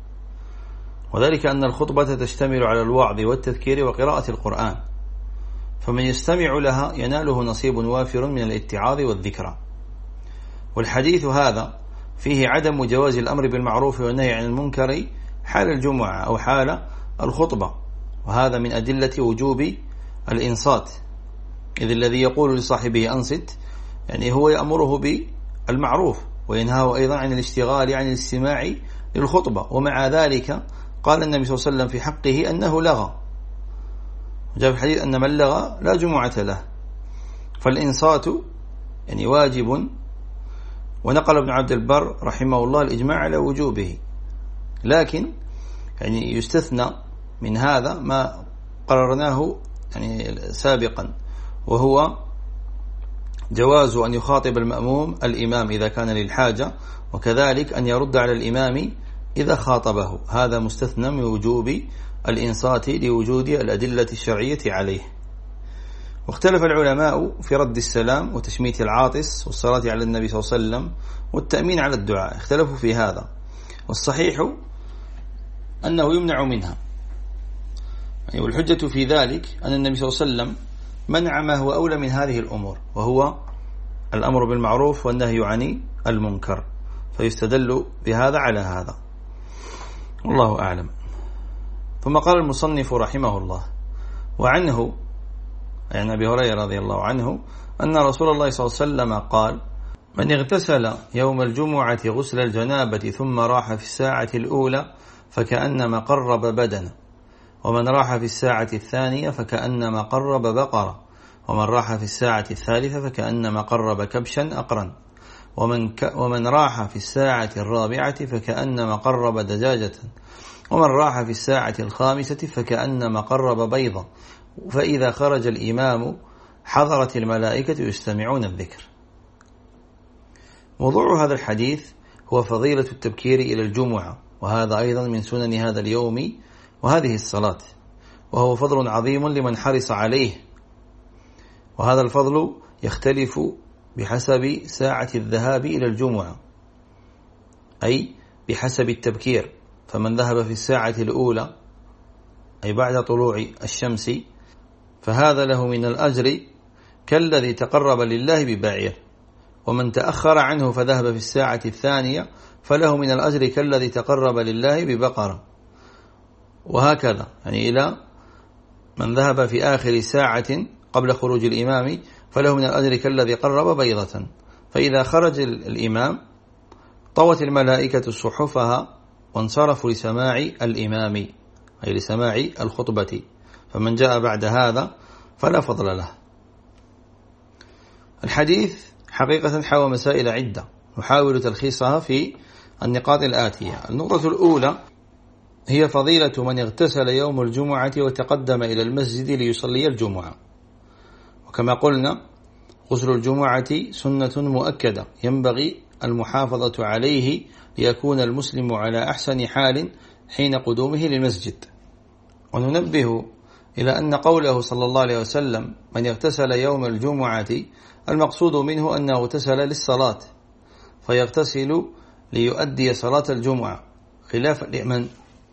وذلك أن الخطبة تشتمل على الوعظ والتذكير وقراءة القرآن، فمن يستمع لها يناله نصيب وافر من الاتعاظ والذكرى. والحديث هذا فيه عدم جواز الأمر بالمعروف والنهي عن المنكر حال الجمعة أو حال الخطبة، وهذا من أدلة وجوب الإنصات، إذ الذي يقول لصاحبه أنصت يعني هو يأمره بالمعروف وينهاه أيضا عن الاشتغال عن الاستماع للخطبة، ومع ذلك قال النبي صلى الله عليه وسلم في حقه أنه لغى، وجاء في الحديث أن من لغى لا جمعة له. فالإنصات يعني واجب، ونقل ابن عبد البر رحمه الله الإجماع على وجوبه، لكن يعني يستثنى من هذا ما قررناه يعني سابقا، وهو جواز أن يخاطب المأموم الإمام إذا كان للحاجة، وكذلك أن يرد على الإمام إذا خاطبه، هذا مستثنى من وجوب الإنصات لوجود الأدلة الشرعية عليه. واختلف العلماء في رد السلام وتشميت العاطس والصلاة على النبي صلى الله عليه وسلم والتأمين على الدعاء، اختلفوا في هذا، والصحيح أنه يمنع منها، والحجة في ذلك أن النبي صلى الله عليه وسلم منع ما هو أولى من هذه الأمور، وهو الأمر بالمعروف والنهي عن المنكر، فيستدل بهذا على هذا، والله أعلم. ثم قال المصنف رحمه الله: وعنه يعني أبي هريرة رضي الله عنه أن رسول الله صلى الله عليه وسلم قال: من اغتسل يوم الجمعة غسل الجنابة ثم راح في الساعة الأولى فكأنما قرب بدنه، ومن راح في الساعة الثانية فكأنما قرب بقرة، ومن راح في الساعة الثالثة فكأنما قرب كبشا أقرا، ومن, ك ومن راح في الساعة الرابعة فكأنما قرب دجاجة، ومن راح في الساعة الخامسة فكأنما قرب بيضة، فإذا خرج الإمام حضرت الملائكة يستمعون الذكر. موضوع هذا الحديث هو فضيلة التبكير إلى الجمعة، وهذا أيضا من سنن هذا اليوم وهذه الصلاة، وهو فضل عظيم لمن حرص عليه، وهذا الفضل يختلف بحسب ساعة الذهاب إلى الجمعة، أي بحسب التبكير، فمن ذهب في الساعة الأولى أي بعد طلوع الشمس فهذا له من الأجر كالذي تقرب لله ببعير، ومن تأخر عنه فذهب في الساعة الثانية فله من الأجر كالذي تقرب لله ببقرة، وهكذا يعني إلى من ذهب في آخر ساعة قبل خروج الإمام فله من الأجر كالذي قرب بيضة. فإذا خرج الإمام طوت الملائكة صحفها وانصرفوا لسماع الإمام أي لسماع الخطبة، فمن جاء بعد هذا فلا فضل له. الحديث حقيقة حوى مسائل عدة نحاول تلخيصها في النقاط الآتية. النقطة الأولى هي فضيلة من اغتسل يوم الجمعة وتقدم إلى المسجد ليصلي الجمعة، وكما قلنا غسل الجمعة سنة مؤكدة ينبغي المحافظة عليه ليكون المسلم على أحسن حال حين قدومه للمسجد. وننبه إلى أن قوله صلى الله عليه وسلم من اغتسل يوم الجمعة المقصود منه أنه اغتسل للصلاة، فيغتسل ليؤدي صلاة الجمعة، خلافا لمن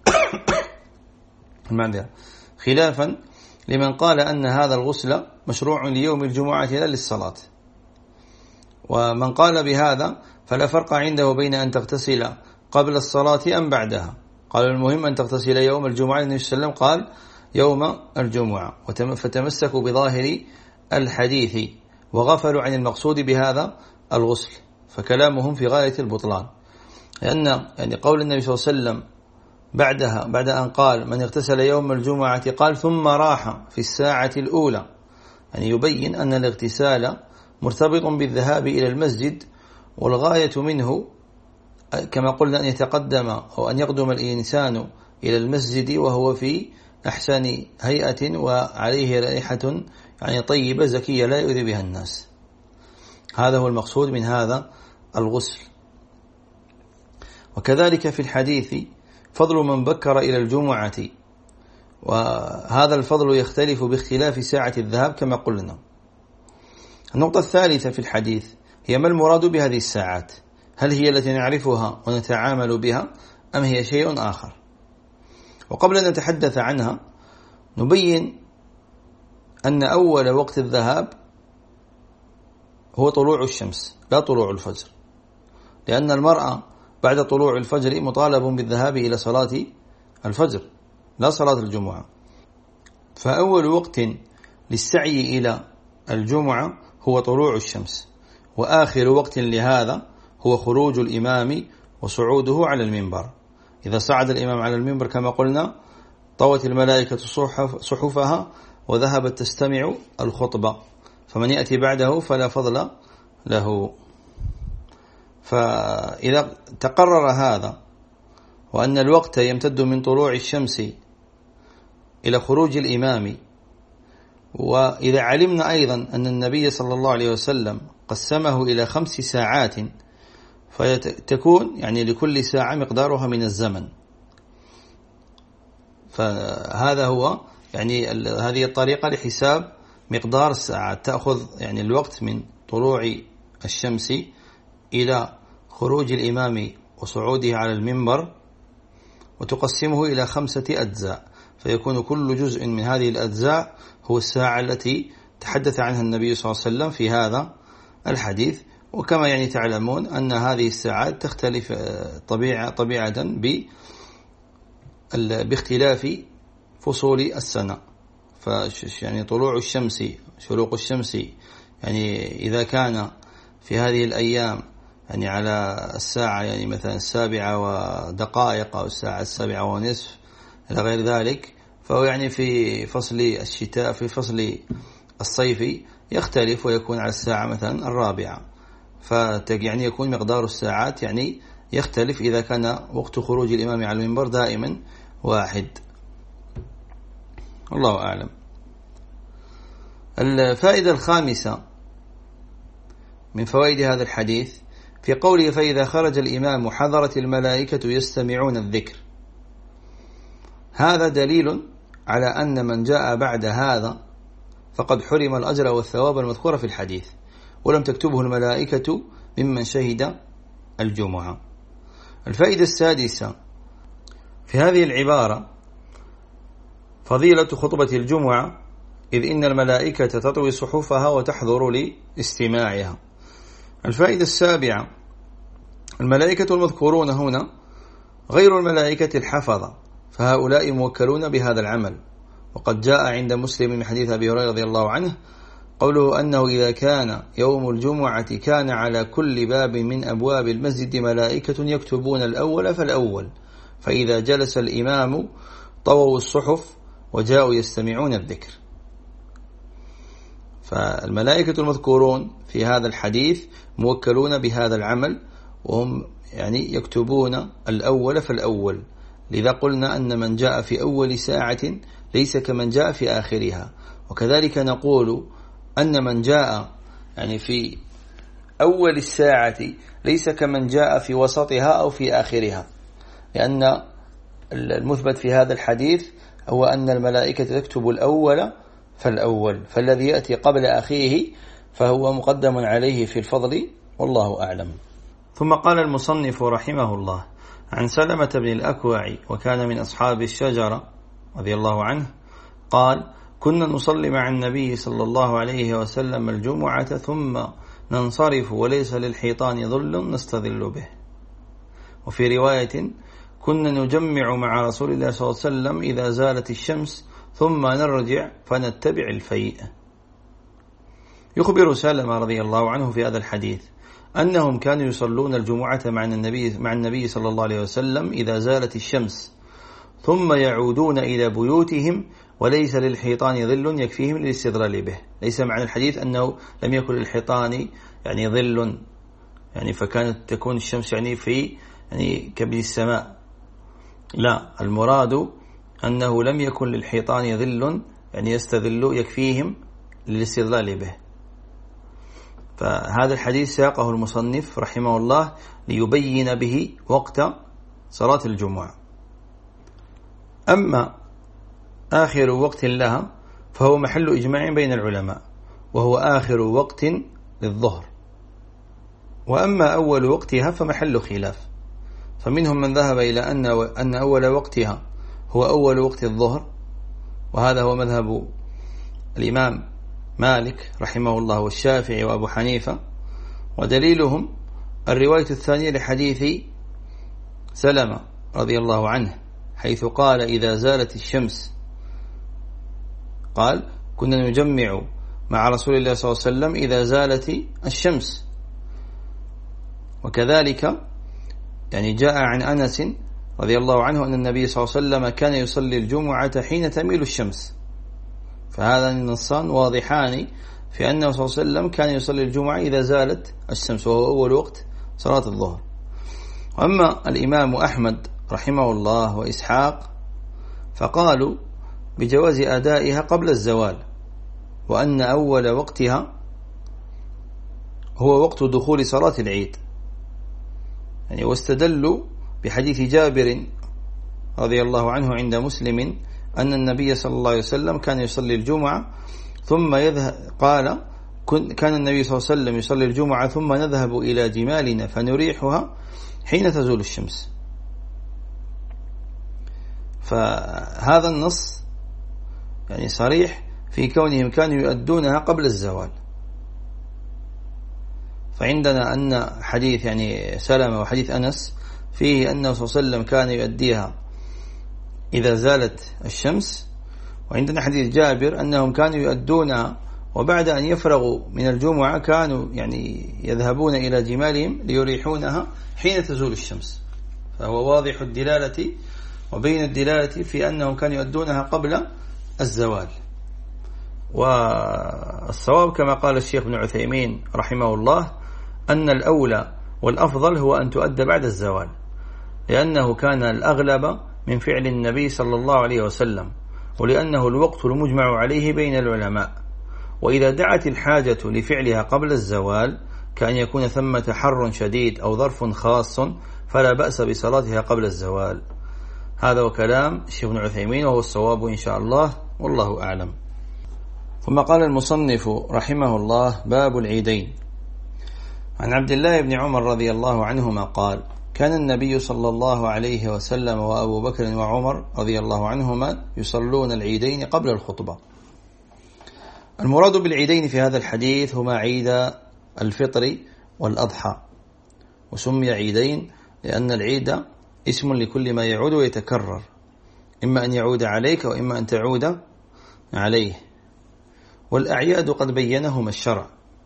خلافا لمن قال أن هذا الغسل مشروع ليوم الجمعة لا للصلاة. ومن قال بهذا فلا فرق عنده بين أن تغتسل قبل الصلاة أم بعدها، قال المهم أن تغتسل يوم الجمعة، النبي صلى الله عليه وسلم قال يوم الجمعة، فتمسكوا بظاهر الحديث وغفلوا عن المقصود بهذا الغسل، فكلامهم في غاية البطلان، لأن يعني قول النبي صلى الله عليه وسلم بعدها بعد أن قال من اغتسل يوم الجمعة قال ثم راح في الساعة الأولى، يعني يبين أن الاغتسال مرتبط بالذهاب إلى المسجد، والغاية منه كما قلنا أن يتقدم أو أن يقدم الإنسان إلى المسجد وهو في أحسن هيئة وعليه رائحة يعني طيبة زكية لا يؤذي بها الناس، هذا هو المقصود من هذا الغسل. وكذلك في الحديث فضل من بكر إلى الجمعة، وهذا الفضل يختلف باختلاف ساعة الذهاب كما قلنا. النقطة الثالثة في الحديث هي ما المراد بهذه الساعات؟ هل هي التي نعرفها ونتعامل بها أم هي شيء آخر؟ وقبل أن نتحدث عنها نبين أن أول وقت الذهاب هو طلوع الشمس لا طلوع الفجر، لأن المرأة بعد طلوع الفجر مطالب بالذهاب إلى صلاة الفجر لا صلاة الجمعة. فأول وقت للسعي إلى الجمعة هو طلوع الشمس، وآخر وقت لهذا هو خروج الإمام وصعوده على المنبر. إذا صعد الإمام على المنبر كما قلنا طوت الملائكة صحفها وذهبت تستمع الخطبة، فمن يأتي بعده فلا فضل له. فإذا تقرر هذا وأن الوقت يمتد من طلوع الشمس إلى خروج الإمام، وإذا علمنا أيضا أن النبي صلى الله عليه وسلم قسمه إلى خمس ساعات فتكون يعني لكل ساعة مقدارها من الزمن، فهذا هو يعني هذه الطريقة لحساب مقدار الساعات، تأخذ يعني الوقت من طلوع الشمس إلى خروج الإمام وصعوده على المنبر وتقسمه إلى خمسة أجزاء، فيكون كل جزء من هذه الأجزاء هو الساعة التي تحدث عنها النبي صلى الله عليه وسلم في هذا الحديث. وكما يعني تعلمون أن هذه الساعات تختلف طبيعة طبيعة باختلاف فصول السنة. فيعني طلوع الشمس شروق الشمس يعني إذا كان في هذه الأيام يعني على الساعة يعني مثلا السابعة ودقائق أو الساعة السابعة ونصف إلى غير ذلك، فهو يعني في فصل الشتاء في فصل الصيف يختلف ويكون على الساعة مثلا الرابعة، فيعني يكون مقدار الساعات يعني يختلف إذا كان وقت خروج الإمام على المنبر دائما واحد. الله أعلم. الفائدة الخامسة من فوائد هذا الحديث في قوله فإذا خرج الإمام حضرت الملائكة يستمعون الذكر، هذا دليل على أن من جاء بعد هذا فقد حرم الأجر والثواب المذكور في الحديث، ولم تكتبه الملائكة ممن شهد الجمعة. الفائدة السادسة في هذه العبارة فضيلة خطبة الجمعة، إذ إن الملائكة تطوي صحفها وتحضر لاستماعها. الفائدة السابعة الملائكة المذكورون هنا غير الملائكة الحفظة، فهؤلاء موكلون بهذا العمل. وقد جاء عند مسلم من حديث أبي هريرة رضي الله عنه قوله أنه إذا كان يوم الجمعة كان على كل باب من أبواب المسجد ملائكة يكتبون الأول فالأول، فإذا جلس الإمام طووا الصحف وجاءوا يستمعون الذكر. فالملائكة المذكورون في هذا الحديث موكلون بهذا العمل، وهم يعني يكتبون الأول فالأول. لذا قلنا أن من جاء في أول ساعة ليس كمن جاء في آخرها، وكذلك نقول أن من جاء يعني في أول الساعة ليس كمن جاء في وسطها أو في آخرها، لأن المثبت في هذا الحديث هو أن الملائكة تكتب الأول فالأول، فالذي يأتي قبل أخيه فهو مقدم عليه في الفضل، والله أعلم. ثم قال المصنف رحمه الله عن سلمة بن الأكوع وكان من أصحاب الشجرة رضي الله عنه قال كنا نصلي مع النبي صلى الله عليه وسلم الجمعة ثم ننصرف وليس للحيطان ظل نستظل به. وفي رواية كنا نجمع مع رسول الله صلى الله عليه وسلم إذا زالت الشمس ثم نرجع فنتبع الفيء. يخبر سلمة رضي الله عنه في هذا الحديث أنهم كانوا يصلون الجمعة مع النبي, مع النبي صلى الله عليه وسلم إذا زالت الشمس ثم يعودون إلى بيوتهم وليس للحيطان ظل يكفيهم للاستظلال به. ليس معنى الحديث أنه لم يكن للحيطان يعني ظل يعني فكانت تكون الشمس يعني في يعني كبد السماء، لا، المراد أنه لم يكن للحيطان ظل يعني يستظل يكفيهم للاستظلال به. فهذا الحديث ساقه المصنف رحمه الله ليبين به وقت صلاة الجمعة. أما آخر وقت لها فهو محل إجماع بين العلماء، وهو آخر وقت للظهر. وأما أول وقتها فمحل خلاف، فمنهم من ذهب إلى أن أن أول وقتها هو أول وقت الظهر، وهذا هو مذهب الإمام مالك رحمه الله والشافعي وأبو حنيفة، ودليلهم الرواية الثانية لحديث سلمة رضي الله عنه، حيث قال إذا زالت الشمس، قال كنا نجمع مع رسول الله صلى الله عليه وسلم إذا زالت الشمس. وكذلك يعني جاء عن أنس رضي الله عنه أن النبي صلى الله عليه وسلم كان يصلي الجمعة حين تميل الشمس، فهذا النصان واضحان في أنه صلى الله عليه وسلم كان يصلي الجمعة إذا زالت الشمس، وهو أول وقت صلاة الظهر. وأما الإمام أحمد رحمه الله وإسحاق فقالوا بجواز أدائها قبل الزوال، وأن أول وقتها هو وقت دخول صلاة العيد، يعني واستدلوا بحديث جابر رضي الله عنه عند مسلم أن النبي صلى الله عليه وسلم كان يصلي الجمعة ثم يذهب، قال كان النبي صلى الله عليه وسلم يصلي الجمعة ثم نذهب إلى جمالنا فنريحها حين تزول الشمس. فهذا النص يعني صريح في كونهم كانوا يؤدونها قبل الزوال. فعندنا أن حديث يعني سلمة وحديث أنس فيه أنه صلى الله عليه وسلم كان يؤديها إذا زالت الشمس، وعندنا حديث جابر أنهم كانوا يؤدونها وبعد أن يفرغوا من الجمعة كانوا يعني يذهبون إلى جمالهم ليريحونها حين تزول الشمس. فهو واضح الدلالة وبين الدلالة في أنهم كانوا يؤدونها قبل الزوال. والصواب كما قال الشيخ ابن عثيمين رحمه الله أن الأولى والأفضل هو أن تؤدى بعد الزوال، لأنه كان الأغلب من فعل النبي صلى الله عليه وسلم، ولأنه الوقت المجمع عليه بين العلماء. وإذا دعت الحاجة لفعلها قبل الزوال كأن يكون ثمة حر شديد أو ظرف خاص فلا بأس بصلاتها قبل الزوال. هذا وكلام الشيخ ابن عثيمين وهو الصواب إن شاء الله، والله أعلم. ثم قال المصنف رحمه الله: باب العيدين. عن عبد الله بن عمر رضي الله عنهما قال: كان النبي صلى الله عليه وسلم وأبو بكر وعمر رضي الله عنهما يصلون العيدين قبل الخطبة. المراد بالعيدين في هذا الحديث هما عيد الفطر والأضحى، وسمي عيدين لأن العيد اسم لكل ما يعود ويتكرر، إما أن يعود عليك وإما أن تعود عليه. والأعياد قد بينهما الشرع،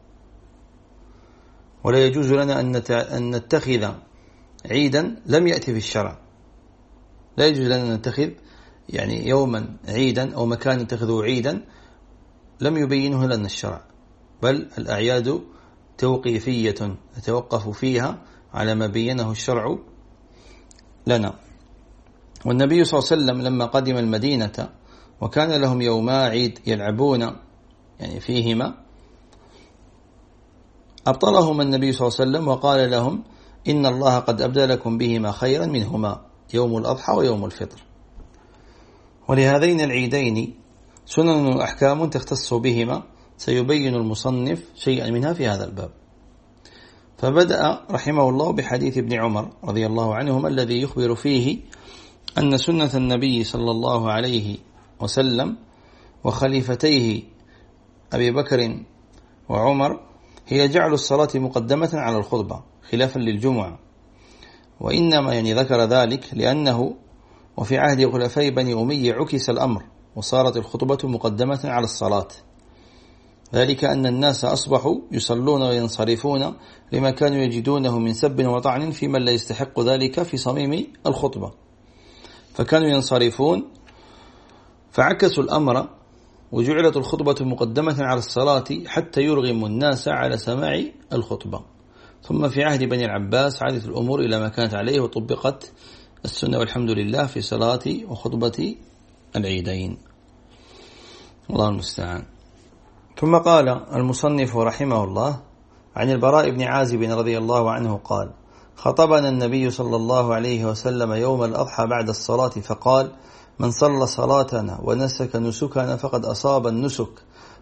ولا يجوز لنا أن نتخذ عيدا لم يأتي في الشرع. لا يجوز لنا أن نتخذ يعني يوما عيدا أو مكان نتخذه عيدا لم يبينه لنا الشرع، بل الأعياد توقيفية نتوقف فيها على ما بينه الشرع لنا. والنبي صلى الله عليه وسلم لما قدم المدينة وكان لهم يوما عيد يلعبون يعني فيهما، أبطلهما النبي صلى الله عليه وسلم وقال لهم: إن الله قد أبدلكم بهما خيرا منهما، يوم الأضحى ويوم الفطر. ولهذين العيدين سنن وأحكام تختص بهما، سيبين المصنف شيئا منها في هذا الباب. فبدأ رحمه الله بحديث ابن عمر رضي الله عنهما الذي يخبر فيه أن سنة النبي صلى الله عليه وسلم وخليفتيه أبي بكر وعمر هي جعل الصلاة مقدمة على الخطبة خلافا للجمعة، وإنما يعني ذكر ذلك لأنه وفي عهد خلفاء بني أمية عكس الأمر وصارت الخطبة مقدمة على الصلاة، ذلك أن الناس أصبحوا يصلون وينصرفون لما كانوا يجدونه من سب وطعن في من لا يستحق ذلك في صميم الخطبة، فكانوا ينصرفون فعكسوا الأمر وجعلت الخطبة مقدمة على الصلاة حتى يرغم الناس على سماع الخطبة. ثم في عهد بني العباس عادت الأمور إلى ما كانت عليه وطبقت السنة والحمد لله في صلاة وخطبة العيدين، الله المستعان. ثم قال المصنف رحمه الله: عن البراء بن عازب رضي الله عنه قال: خطبنا النبي صلى الله عليه وسلم يوم الأضحى بعد الصلاة فقال: من صلى صلاتنا ونسك نسكنا فقد أصاب النسك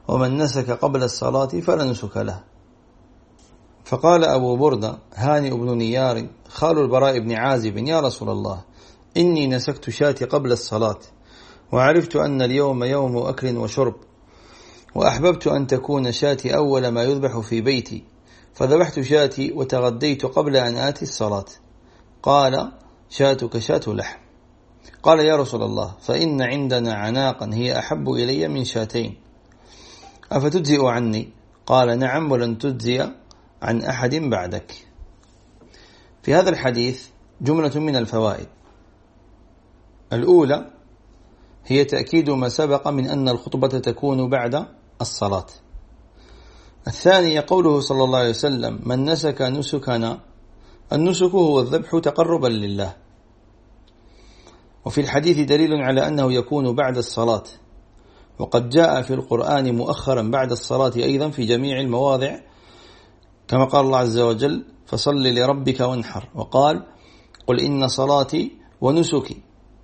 ومن نسك قبل الصلاة فلا نسك له. فقال أبو بردة هانئ بن نيار خال البراء بن عازب يا رسول الله إني نسكت شاتي قبل الصلاة وعرفت أن اليوم يوم أكل وشرب وأحببت أن تكون شاتي أول ما يذبح في بيتي فذبحت شاتي وتغديت قبل أن آتي الصلاة. قال شاتك شات لحم. قال يا رسول الله فإن عندنا عناقا هي أحب إلي من شاتين أفتجزئ عني؟ قال نعم ولن تجزئ عن أحد بعدك. في هذا الحديث جملة من الفوائد. الأولى هي تأكيد ما سبق من أن الخطبة تكون بعد الصلاة. الثانية قوله صلى الله عليه وسلم من نسك نسكنا، النسك هو الذبح تقربا لله. وفي الحديث دليل على أنه يكون بعد الصلاة، وقد جاء في القرآن مؤخرا بعد الصلاة أيضا في جميع المواضع كما قال الله عز وجل فصل لربك وانحر، وقال قل إن صلاتي ونسكي،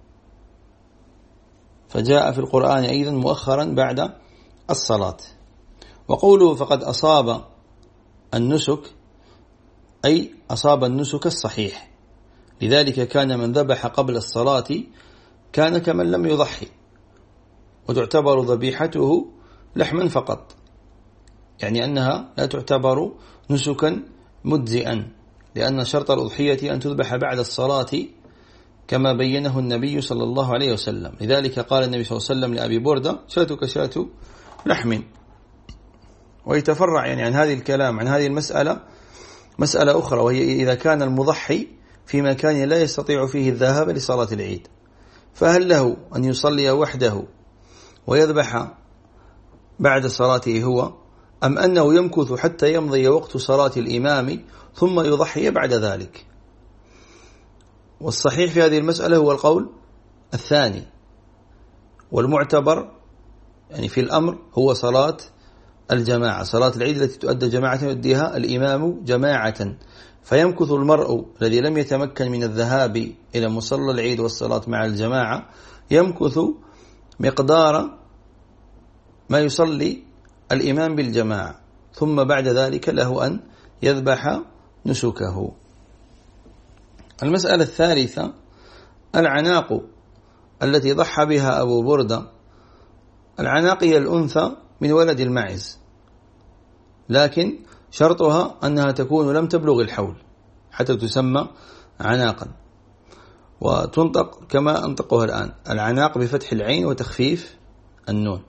فجاء في القرآن أيضا مؤخرا بعد الصلاة. وقوله فقد أصاب النسك أي أصاب النسك الصحيح، لذلك كان من ذبح قبل الصلاة كان كمن لم يضحي، وتعتبر ذبيحته لحما فقط، يعني أنها لا تعتبر نسكا مجزئا، لأن شرط الأضحية أن تذبح بعد الصلاة كما بينه النبي صلى الله عليه وسلم. لذلك قال النبي صلى الله عليه وسلم لأبي بردة شاتك شات لحم. ويتفرع يعني عن هذه الكلام عن هذه المسألة مسألة أخرى، وهي إذا كان المضحي في مكان لا يستطيع فيه الذهاب لصلاة العيد، فهل له أن يصلي وحده ويذبح بعد صلاته هو، أم أنه يمكث حتى يمضي وقت صلاة الإمام ثم يضحي بعد ذلك؟ والصحيح في هذه المسألة هو القول الثاني، والمعتبر يعني في الأمر هو صلاة الجماعة، صلاة العيد التي تؤدى جماعة يؤديها الإمام جماعة، فيمكث المرء الذي لم يتمكن من الذهاب إلى مصلى العيد والصلاة مع الجماعة يمكث مقدار ما يصلي الإمام بالجماعة، ثم بعد ذلك له أن يذبح نسكه. المسألة الثالثة العناق التي ضحى بها أبو بردة. العناق هي الأنثى من ولد المعز، لكن شرطها أنها تكون لم تبلغ الحول حتى تسمى عناقا، وتنطق كما أنطقها الآن العناق بفتح العين وتخفيف النون.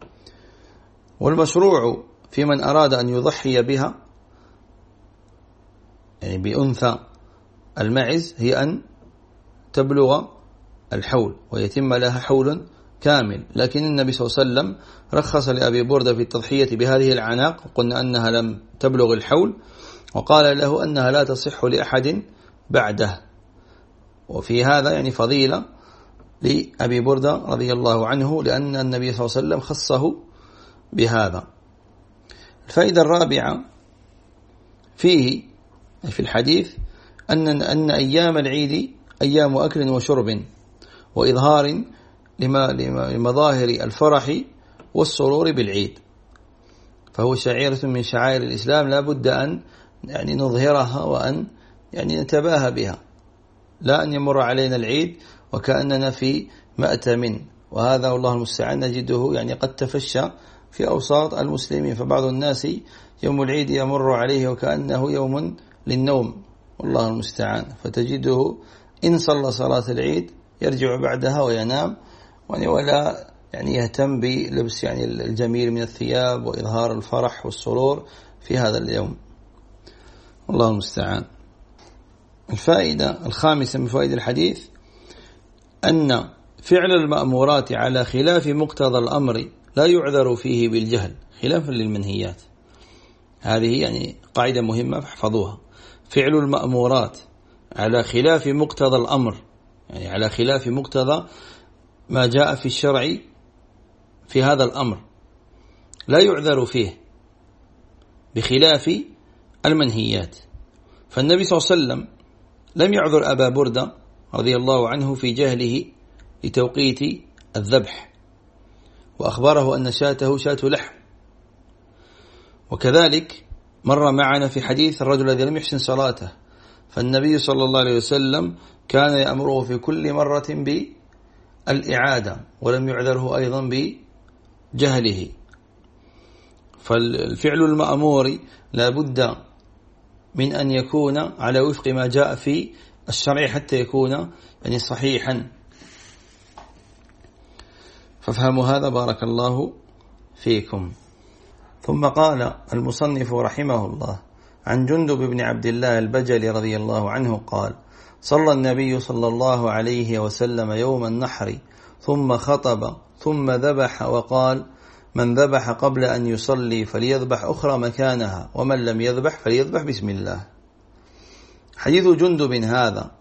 والمشروع في من أراد أن يضحي بها يعني بأنثى المعز هي أن تبلغ الحول ويتم لها حول كامل، لكن النبي صلى الله عليه وسلم رخص لأبي بردة في التضحية بهذه العناق، وقلنا أنها لم تبلغ الحول، وقال له أنها لا تصح لأحد بعده. وفي هذا يعني فضيلة لأبي بردة رضي الله عنه، لأن النبي صلى الله عليه وسلم خصه بهذا. الفائدة الرابعة فيه في الحديث أن أن أيام العيد أيام أكل وشرب وإظهار لمظاهر الفرح والسرور بالعيد، فهو شعيرة من شعائر الإسلام لا بد أن يعني نظهرها وأن يعني نتباهى بها، لا أن يمر علينا العيد وكأننا في مأتم، وهذا والله المستعان نجده يعني قد تفشى في أوساط المسلمين، فبعض الناس يوم العيد يمر عليه وكأنه يوم للنوم والله المستعان، فتجده إن صلى صلاة العيد يرجع بعدها وينام ولا يعني يهتم بلبس يعني الجميل من الثياب وإظهار الفرح والسرور في هذا اليوم، والله المستعان. الفائدة الخامسة من فوائد الحديث أن فعل المأمورات على خلاف مقتضى الأمر لا يعذر فيه بالجهل خلافا للمنهيات. هذه يعني قاعدة مهمة فاحفظوها. فعل المأمورات على خلاف مقتضى الأمر، يعني على خلاف مقتضى ما جاء في الشرع في هذا الأمر، لا يعذر فيه بخلاف المنهيات. فالنبي صلى الله عليه وسلم لم يعذر أبا بردة رضي الله عنه في جهله لتوقيت الذبح، وأخبره أن شاته شات لحم، وكذلك مر معنا في حديث الرجل الذي لم يحسن صلاته، فالنبي صلى الله عليه وسلم كان يأمره في كل مرة بالإعادة ولم يعذره أيضا بجهله. فالفعل المأمور لا بد من أن يكون على وفق ما جاء في الشرع حتى يكون يعني صحيحا. فافهموا هذا بارك الله فيكم. ثم قال المصنف رحمه الله عن جندب بن عبد الله البجلي رضي الله عنه قال: صلى النبي صلى الله عليه وسلم يوم النحر ثم خطب ثم ذبح وقال: من ذبح قبل أن يصلي فليذبح أخرى مكانها، ومن لم يذبح فليذبح بسم الله. حديث جندب هذا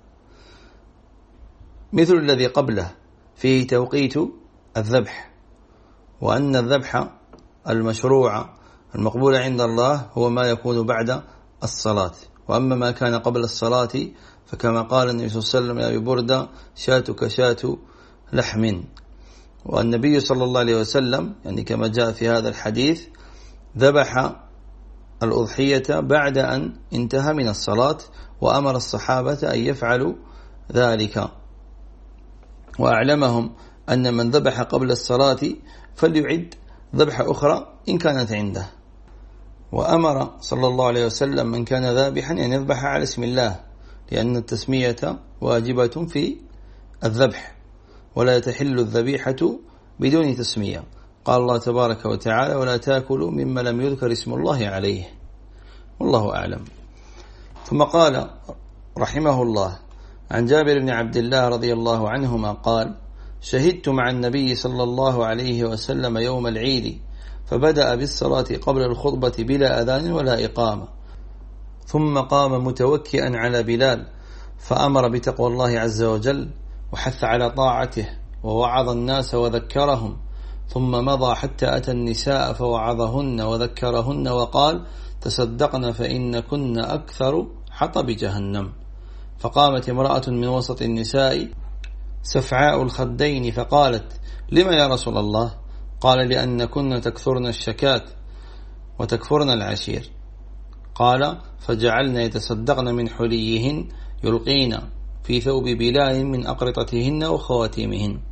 مثل الذي قبله فيه توقيت الذبح، وأن الذبح المشروع المقبول عند الله هو ما يكون بعد الصلاة، وأما ما كان قبل الصلاة فكما قال النبي صلى الله عليه وسلم: يا أبي بردة شاتك شات لحم. والنبي صلى الله عليه وسلم يعني كما جاء في هذا الحديث ذبح الأضحية بعد أن انتهى من الصلاة، وأمر الصحابة أن يفعلوا ذلك، وأعلمهم أن من ذبح قبل الصلاة فليعد ذبح أخرى إن كانت عنده. وأمر صلى الله عليه وسلم من كان ذابحا أن يذبح على اسم الله، لأن التسمية واجبة في الذبح، ولا تحل الذبيحة بدون تسمية. قال الله تبارك وتعالى: ولا تأكلوا مما لم يذكر اسم الله عليه. والله أعلم. ثم قال رحمه الله عن جابر بن عبد الله رضي الله عنهما قال: شهدت مع النبي صلى الله عليه وسلم يوم العيد فبدأ بالصلاة قبل الخطبة بلا أذان ولا إقامة، ثم قام متوكئا على بلال فأمر بتقوى الله عز وجل وحث على طاعته ووعظ الناس وذكرهم، ثم مضى حتى أتى النساء فوعظهن وذكرهن وقال: تصدقن فإن كن أكثر حطب جهنم. فقامت امرأة من وسط النساء سفعاء الخدين فقالت: لما يا رسول الله؟ قال: لأن كن تكثرن الشكات وتكفرن العشير. قال: فجعلنا يتصدقن من حليهن يلقين في ثوب بلال من أقرطتهن وخواتيمهن.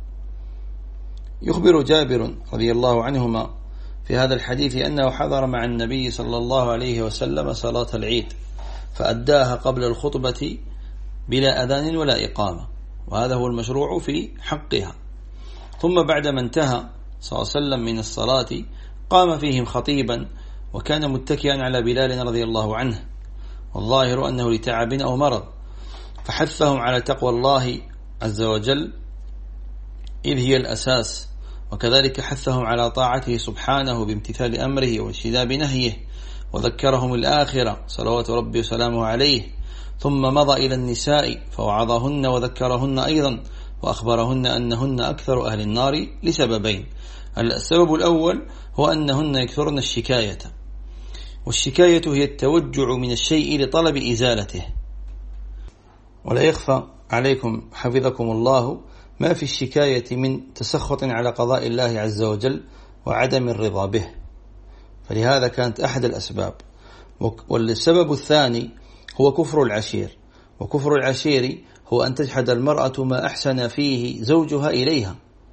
يخبر جابر رضي الله عنهما في هذا الحديث أنه حضر مع النبي صلى الله عليه وسلم صلاة العيد فأداها قبل الخطبة بلا أذان ولا إقامة، وهذا هو المشروع في حقها. ثم بعدما انتهى صلى الله عليه وسلم من الصلاة قام فيهم خطيبا، وكان متكئا على بلال رضي الله عنه، والظاهر أنه لتعب أو مرض، فحثهم على تقوى الله عز وجل إذ هي الأساس، وكذلك حثهم على طاعته سبحانه بامتثال أمره واجتناب نهيه، وذكرهم الآخرة صلوات ربي وسلامه عليه. ثم مضى إلى النساء فوعظهن وذكرهن أيضا، وأخبرهن أنهن أكثر أهل النار لسببين. السبب الأول هو أنهن يكثرن الشكاية، والشكاية هي التوجع من الشيء لطلب إزالته. ولا يخفى عليكم حفظكم الله ما في الشكاية من تسخط على قضاء الله عز وجل وعدم الرضا به، فلهذا كانت أحد الأسباب. والسبب الثاني هو كفر العشير، وكفر العشير هو أن تجحد المرأة ما أحسن فيه زوجها إليها،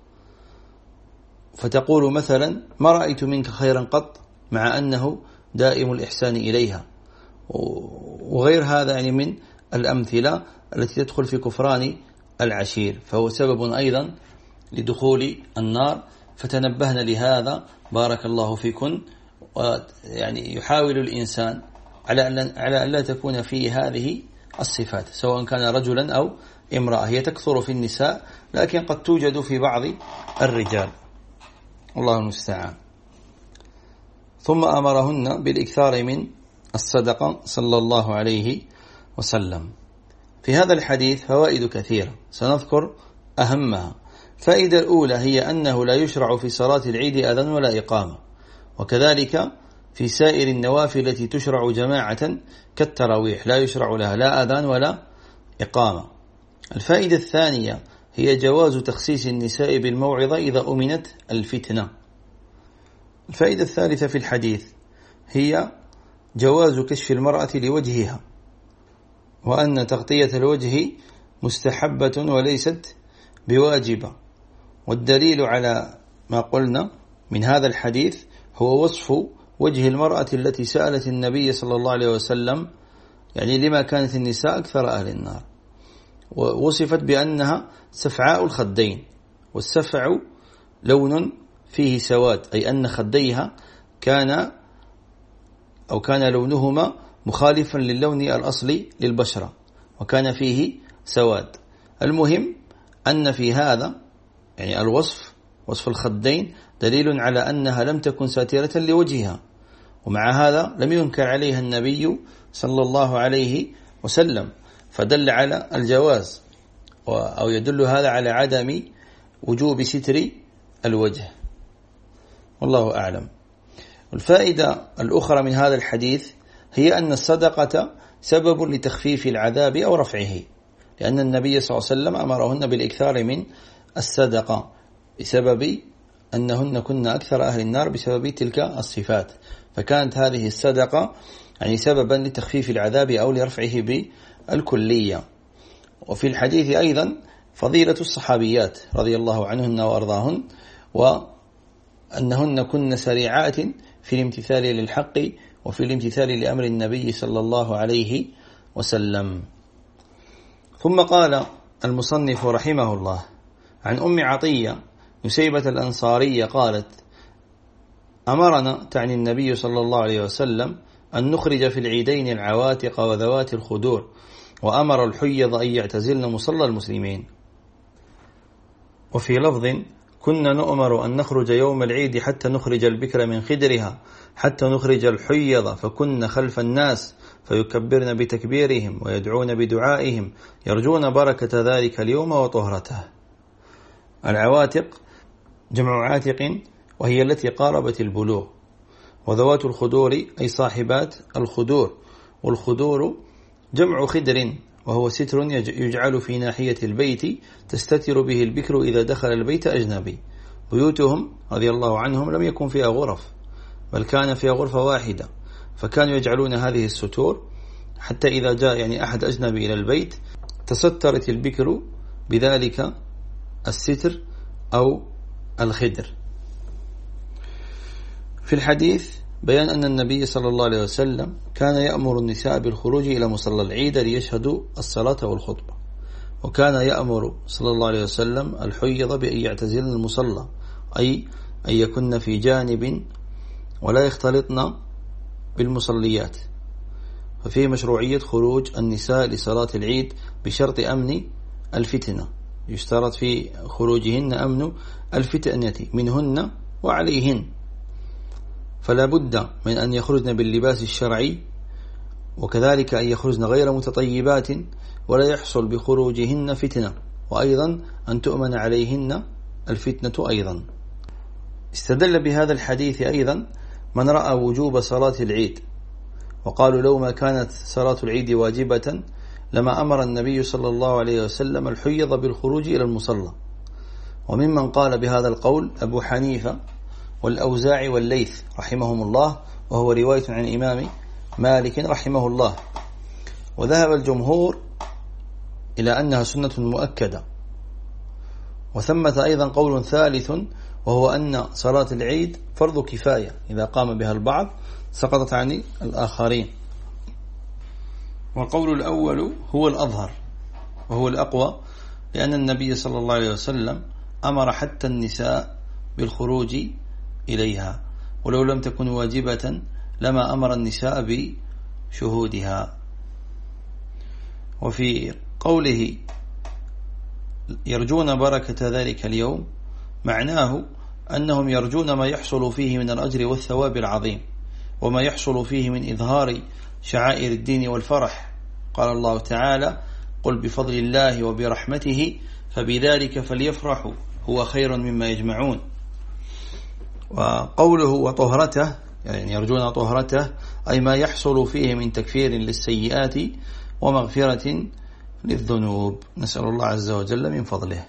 فتقول مثلا: ما رأيت منك خيرا قط، مع أنه دائم الإحسان إليها، وغير هذا يعني من الأمثلة التي تدخل في كفران العشير، فهو سبب أيضا لدخول النار. فتنبهنا لهذا بارك الله فيكن. ويعني يحاول الإنسان على أن على أن لا تكون فيه هذه الصفات، سواء كان رجلا أو امرأة. هي تكثر في النساء لكن قد توجد في بعض الرجال، الله المستعان. ثم أمرهن بالإكثار من الصدقة صلى الله عليه وسلم. في هذا الحديث فوائد كثيرة سنذكر أهمها. فائدة الأولى هي أنه لا يشرع في صلاة العيد أذان ولا إقامة، وكذلك في سائر النوافل التي تشرع جماعة كالتراويح لا يشرع لها لا أذان ولا إقامة. الفائدة الثانية هي جواز تخصيص النساء بالموعظة إذا أمنت الفتنة. الفائدة الثالثة في الحديث هي جواز كشف المرأة لوجهها، وأن تغطية الوجه مستحبة وليست بواجبة. والدليل على ما قلنا من هذا الحديث هو وصف وجه المرأة التي سألت النبي صلى الله عليه وسلم يعني لما كانت النساء أكثر أهل النار، ووصفت بأنها سفعاء الخدين، والسفع لون فيه سواد، أي أن خديها كان أو كان لونهما مخالفا للون الأصلي للبشرة وكان فيه سواد. المهم أن في هذا يعني الوصف وصف الخدين دليل على أنها لم تكن ساترة لوجهها، ومع هذا لم ينكر عليها النبي صلى الله عليه وسلم، فدل على الجواز أو يدل هذا على عدم وجوب ستر الوجه، والله أعلم. الفائدة الأخرى من هذا الحديث هي أن الصدقة سبب لتخفيف العذاب أو رفعه، لأن النبي صلى الله عليه وسلم أمرهن بالإكثار من الصدقة بسبب أنهن كن أكثر أهل النار بسبب تلك الصفات، فكانت هذه الصدقة يعني سببا لتخفيف العذاب أو لرفعه بالكلية. وفي الحديث أيضا فضيلة الصحابيات رضي الله عنهن وأرضاهن، وأنهن كن سريعات في الامتثال للحق وفي الامتثال لأمر النبي صلى الله عليه وسلم. ثم قال المصنف رحمه الله عن أم عطية نسيبة الأنصارية قالت: أمرنا تعني النبي صلى الله عليه وسلم أن نخرج في العيدين العواتق وذوات الخدور، وأمر الحيض أن يعتزلن مصلى المسلمين. وفي لفظ: كنا نؤمر أن نخرج يوم العيد حتى نخرج البكر من خدرها حتى نخرج الحيض، فكنا خلف الناس فيكبرن بتكبيرهم ويدعون بدعائهم يرجون بركة ذلك اليوم وطهرته. العواتق جمع عاتق وهي التي قاربت البلوغ، وذوات الخدور أي صاحبات الخدور، والخدور جمع خدر وهو ستر يجعل في ناحية البيت تستتر به البكر إذا دخل البيت أجنبي. بيوتهم رضي الله عنهم لم يكن فيها غرف، بل كان فيها غرفة واحدة، فكانوا يجعلون هذه الستور حتى إذا جاء يعني أحد أجنبي إلى البيت تسترت البكر بذلك الستر أو الخدر. في الحديث بيان أن النبي صلى الله عليه وسلم كان يأمر النساء بالخروج إلى مصلى العيد ليشهدوا الصلاة والخطبة، وكان يأمر صلى الله عليه وسلم الحيض بأن يعتزلن المصلى، أي أن يكن في جانب ولا يختلطن بالمصليات. ففيه مشروعية خروج النساء لصلاة العيد بشرط أمن الفتنة، يشترط في خروجهن أمن الفتنة منهن وعليهن، فلا بد من أن يخرجن باللباس الشرعي، وكذلك أن يخرجن غير متطيبات ولا يحصل بخروجهن فتنة، وأيضا أن تؤمن عليهن الفتنة أيضا. استدل بهذا الحديث أيضا من رأى وجوب صلاة العيد، وقالوا لو ما كانت صلاة العيد واجبة لما أمر النبي صلى الله عليه وسلم الحيض بالخروج إلى المصلى. وممن قال بهذا القول أبو حنيفة والأوزاعي والليث رحمهم الله، وهو رواية عن إمام مالك رحمه الله. وذهب الجمهور إلى أنها سنة مؤكدة. وثمة أيضا قول ثالث، وهو أن صلاة العيد فرض كفاية، إذا قام بها البعض سقطت عن الآخرين. والقول الأول هو الأظهر وهو الأقوى، لأن النبي صلى الله عليه وسلم أمر حتى النساء بالخروج إليها، ولو لم تكن واجبة لما أمر النساء بشهودها. وفي قوله يرجون بركة ذلك اليوم معناه أنهم يرجون ما يحصل فيه من الأجر والثواب العظيم، وما يحصل فيه من إظهار شعائر الدين والفرح. قال الله تعالى: قل بفضل الله وبرحمته فبذلك فليفرحوا هو خير مما يجمعون. وقوله وطهرته يعني يرجون طهرته، أي ما يحصل فيه من تكفير للسيئات ومغفرة للذنوب، نسأل الله عز وجل من فضله.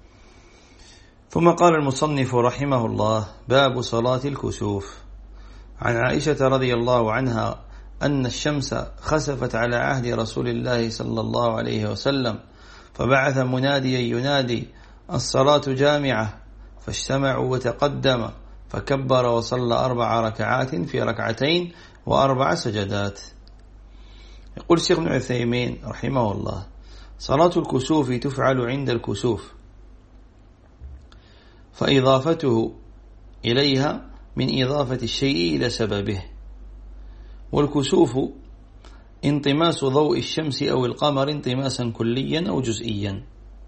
ثم قال المصنف رحمه الله: باب صلاة الكسوف. عن عائشة رضي الله عنها أن الشمس خسفت على عهد رسول الله صلى الله عليه وسلم، فبعث مناديا ينادي: الصلاة جامعة، فاجتمعوا وتقدم فكبر وصلى أربع ركعات في ركعتين وأربع سجدات. يقول الشيخ ابن عثيمين رحمه الله: صلاة الكسوف تفعل عند الكسوف، فإضافته إليها من إضافة الشيء إلى سببه، والكسوف انطماس ضوء الشمس أو القمر انطماسا كليا أو جزئيا،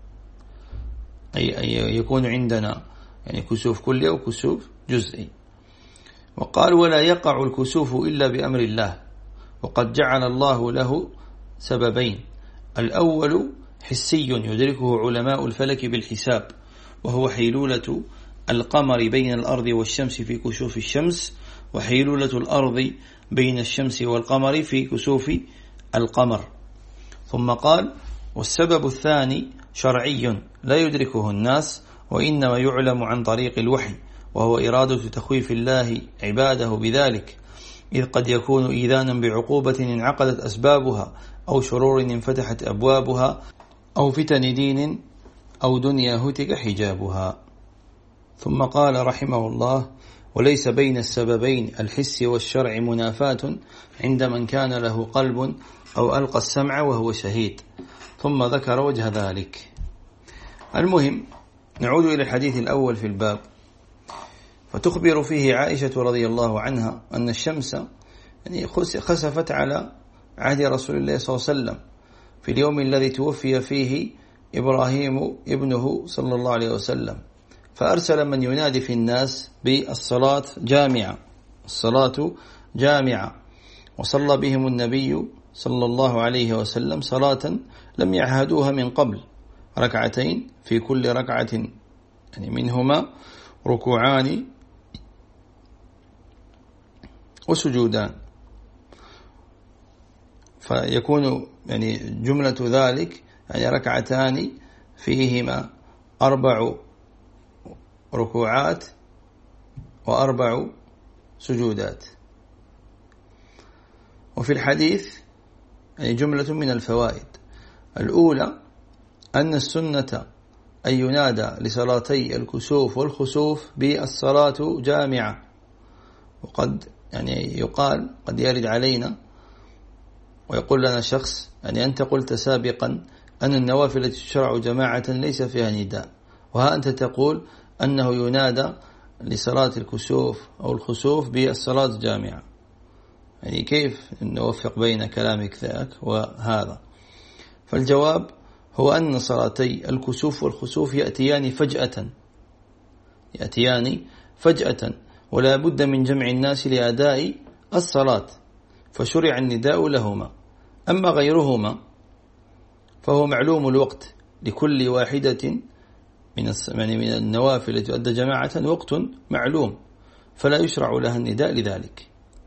أي يكون عندنا يعني كسوف كلي أو كسوف جزئي. وقال: ولا يقع الكسوف إلا بأمر الله، وقد جعل الله له سببين: الأول حسي يدركه علماء الفلك بالحساب، وهو حيلولة القمر بين الأرض والشمس في كسوف الشمس، وحيلولة الأرض بين الشمس والقمر في كسوف القمر. ثم قال: والسبب الثاني شرعي لا يدركه الناس، وإنما يعلم عن طريق الوحي، وهو إرادة تخويف الله عباده بذلك، إذ قد يكون إيذانا بعقوبة انعقدت أسبابها، أو شرور انفتحت أبوابها، أو فتن دين أو دنيا هتك حجابها. ثم قال رحمه الله: وليس بين السببين الحس والشرع منافاة عند من كان له قلب أو ألقى السمع وهو شهيد. ثم ذكر وجه ذلك. المهم، نعود إلى الحديث الأول في الباب، فتخبر فيه عائشة رضي الله عنها أن الشمس يعني خسفت على عهد رسول الله صلى الله عليه وسلم في اليوم الذي توفي فيه إبراهيم ابنه صلى الله عليه وسلم، فأرسل من ينادي في الناس بالصلاة جامعة، الصلاة جامعة، وصلى بهم النبي صلى الله عليه وسلم صلاة لم يعهدوها من قبل، ركعتين في كل ركعة يعني منهما ركوعان وسجودان، فيكون يعني جملة ذلك يعني ركعتان فيهما أربع ركوعات وأربع سجودات. وفي الحديث يعني جملة من الفوائد: الأولى أن السنة أن ينادى لصلاتي الكسوف والخسوف بالصلاة جامعة. وقد يعني يقال قد يرد علينا ويقول لنا شخص: يعني أنت قلت سابقا أن النوافل تشرع جماعة ليس فيها نداء، وها أنت تقول أنه ينادى لصلاة الكسوف أو الخسوف بالصلاة جامعة، يعني كيف نوفق بين كلامك ذاك وهذا؟ فالجواب هو أن صلاتي الكسوف والخسوف يأتيان فجأة يأتيان فجأة ولا بد من جمع الناس لأداء الصلاة، فشرع النداء لهما. أما غيرهما فهو معلوم الوقت، لكل واحدة من من النوافل تؤدى جماعة وقت معلوم، فلا يشرع لها النداء لذلك.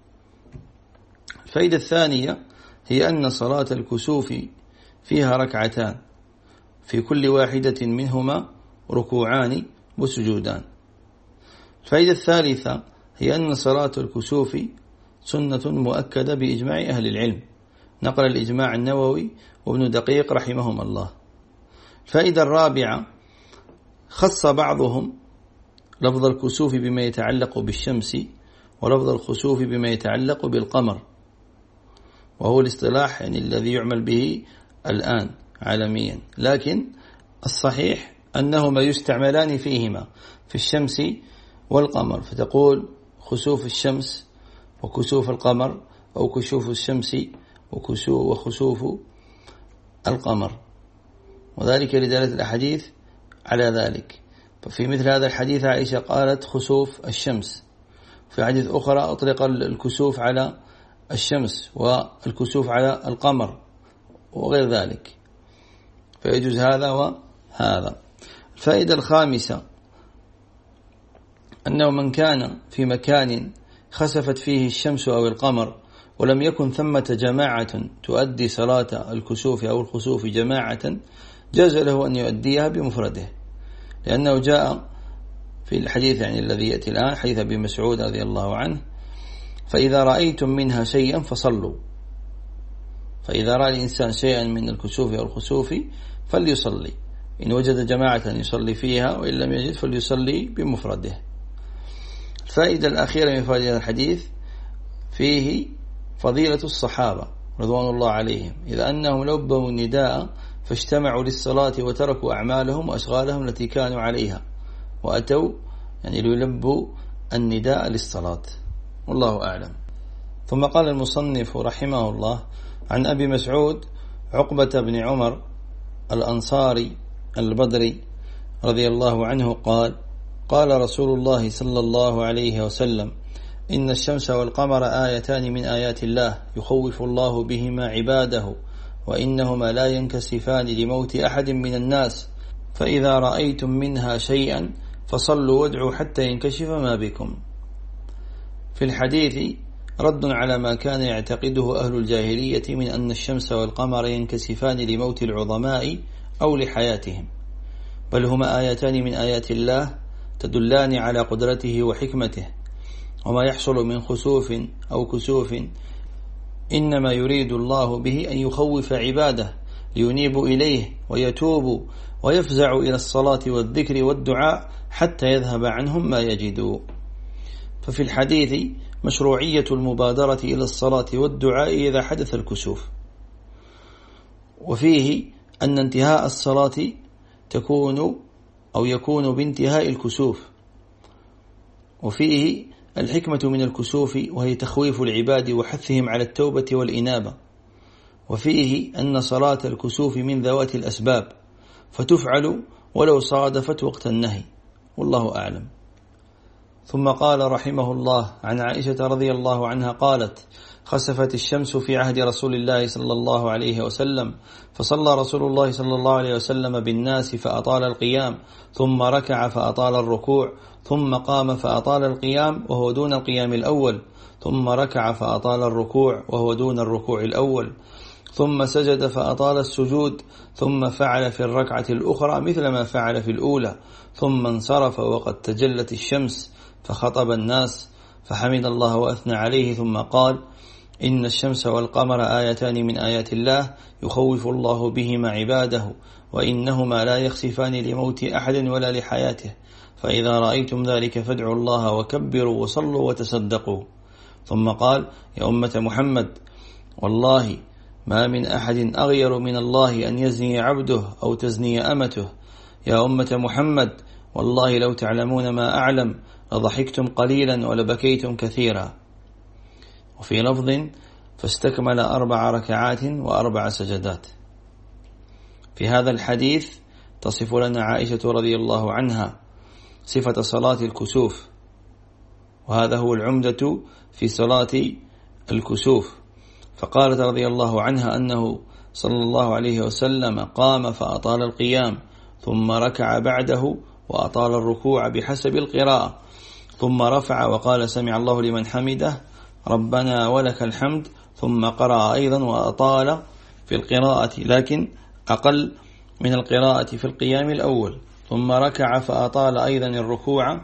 الفائدة الثانية هي أن صلاة الكسوف فيها ركعتان في كل واحدة منهما ركوعان وسجودان. الفائدة الثالثة هي أن صلاة الكسوف سنة مؤكدة بإجماع أهل العلم، نقل الإجماع النووي وابن دقيق رحمهم الله. الفائدة الرابعة: خص بعضهم لفظ الكسوف بما يتعلق بالشمس، ولفظ الخسوف بما يتعلق بالقمر، وهو الاصطلاح يعني الذي يعمل به الآن عالميا، لكن الصحيح أنهما يستعملان فيهما في الشمس والقمر، فتقول خسوف الشمس وكسوف القمر، أو كسوف الشمس وخسوف القمر، وذلك لدلالة الأحاديث على ذلك. ففي مثل هذا الحديث عائشة قالت خسوف الشمس، في حديث أخرى أطلق الكسوف على الشمس والكسوف على القمر وغير ذلك، فيجوز هذا وهذا. الفائدة الخامسة: أنه من كان في مكان خسفت فيه الشمس أو القمر ولم يكن ثمة جماعة تؤدي صلاة الكسوف أو الخسوف جماعة، جاز له أن يؤديها بمفرده، لأنه جاء في الحديث يعني الذي يأتي الآن حديث أبي مسعود رضي الله عنه فإذا رأيتم منها شيئا فصلوا. فإذا رأى الإنسان شيئا من الكسوف أو الخسوف فليصلي، إن وجد جماعة يصلي فيها، وإن لم يجد فليصلي بمفرده. الفائدة الأخيرة من فائدة الحديث فيه فضيلة الصحابة رضوان الله عليهم، إذا أنهم لبوا النداء فاجتمعوا للصلاة وتركوا أعمالهم وأشغالهم التي كانوا عليها وأتوا يعني ليلبوا النداء للصلاة، والله أعلم. ثم قال المصنف رحمه الله عن أبي مسعود عقبة بن عمر الأنصاري البدري رضي الله عنه قال: قال رسول الله صلى الله عليه وسلم: إن الشمس والقمر آيتان من آيات الله يخوف الله بهما عباده، وإنهما لا ينكسفان لموت أحد من الناس، فإذا رأيتم منها شيئا فصلوا وادعوا حتى ينكشف ما بكم. في الحديث رد على ما كان يعتقده أهل الجاهلية من أن الشمس والقمر ينكسفان لموت العظماء أو لحياتهم، بل هما آيتان من آيات الله تدلان على قدرته وحكمته، وما يحصل من خسوف أو كسوف إنما يريد الله به أن يخوف عباده لينيبوا إليه ويتوبوا ويفزعوا إلى الصلاة والذكر والدعاء حتى يذهب عنهم ما يجدوا. ففي الحديث مشروعية المبادرة إلى الصلاة والدعاء إذا حدث الكسوف، وفيه أن انتهاء الصلاة تكون أو يكون بانتهاء الكسوف، وفيه الحكمة من الكسوف وهي تخويف العباد وحثهم على التوبة والإنابة، وفيه أن صلاة الكسوف من ذوات الأسباب فتفعل ولو صادفت وقت النهي، والله أعلم. ثم قال رحمه الله عن عائشة رضي الله عنها قالت: خسفت الشمس في عهد رسول الله صلى الله عليه وسلم، فصلى رسول الله صلى الله عليه وسلم بالناس فأطال القيام، ثم ركع فأطال الركوع، ثم قام فأطال القيام وهو دون القيام الأول، ثم ركع فأطال الركوع وهو دون الركوع الأول، ثم سجد فأطال السجود، ثم فعل في الركعة الأخرى مثل ما فعل في الأولى، ثم انصرف وقد تجلت الشمس فخطب الناس فحمد الله وأثنى عليه، ثم قال: إن الشمس والقمر آيتان من آيات الله يخوف الله بهما عباده، وإنهما لا يخسفان لموت أحد ولا لحياته، فإذا رأيتم ذلك فادعوا الله وكبروا وصلوا وتصدقوا. ثم قال: يا أمة محمد، والله ما من أحد أغير من الله أن يزني عبده أو تزني أمته. يا أمة محمد، والله لو تعلمون ما أعلم لضحكتم قليلا ولبكيتم كثيرا. وفي لفظ: فاستكمل أربع ركعات وأربع سجدات. في هذا الحديث تصف لنا عائشة رضي الله عنها صفة صلاة الكسوف، وهذا هو العمدة في صلاة الكسوف. فقالت رضي الله عنها أنه صلى الله عليه وسلم قام فأطال القيام، ثم ركع بعده وأطال الركوع بحسب القراءة، ثم رفع وقال: سمع الله لمن حمده ربنا ولك الحمد، ثم قرأ أيضا وأطال في القراءة لكن أقل من القراءة في القيام الأول، ثم ركع فأطال أيضا الركوع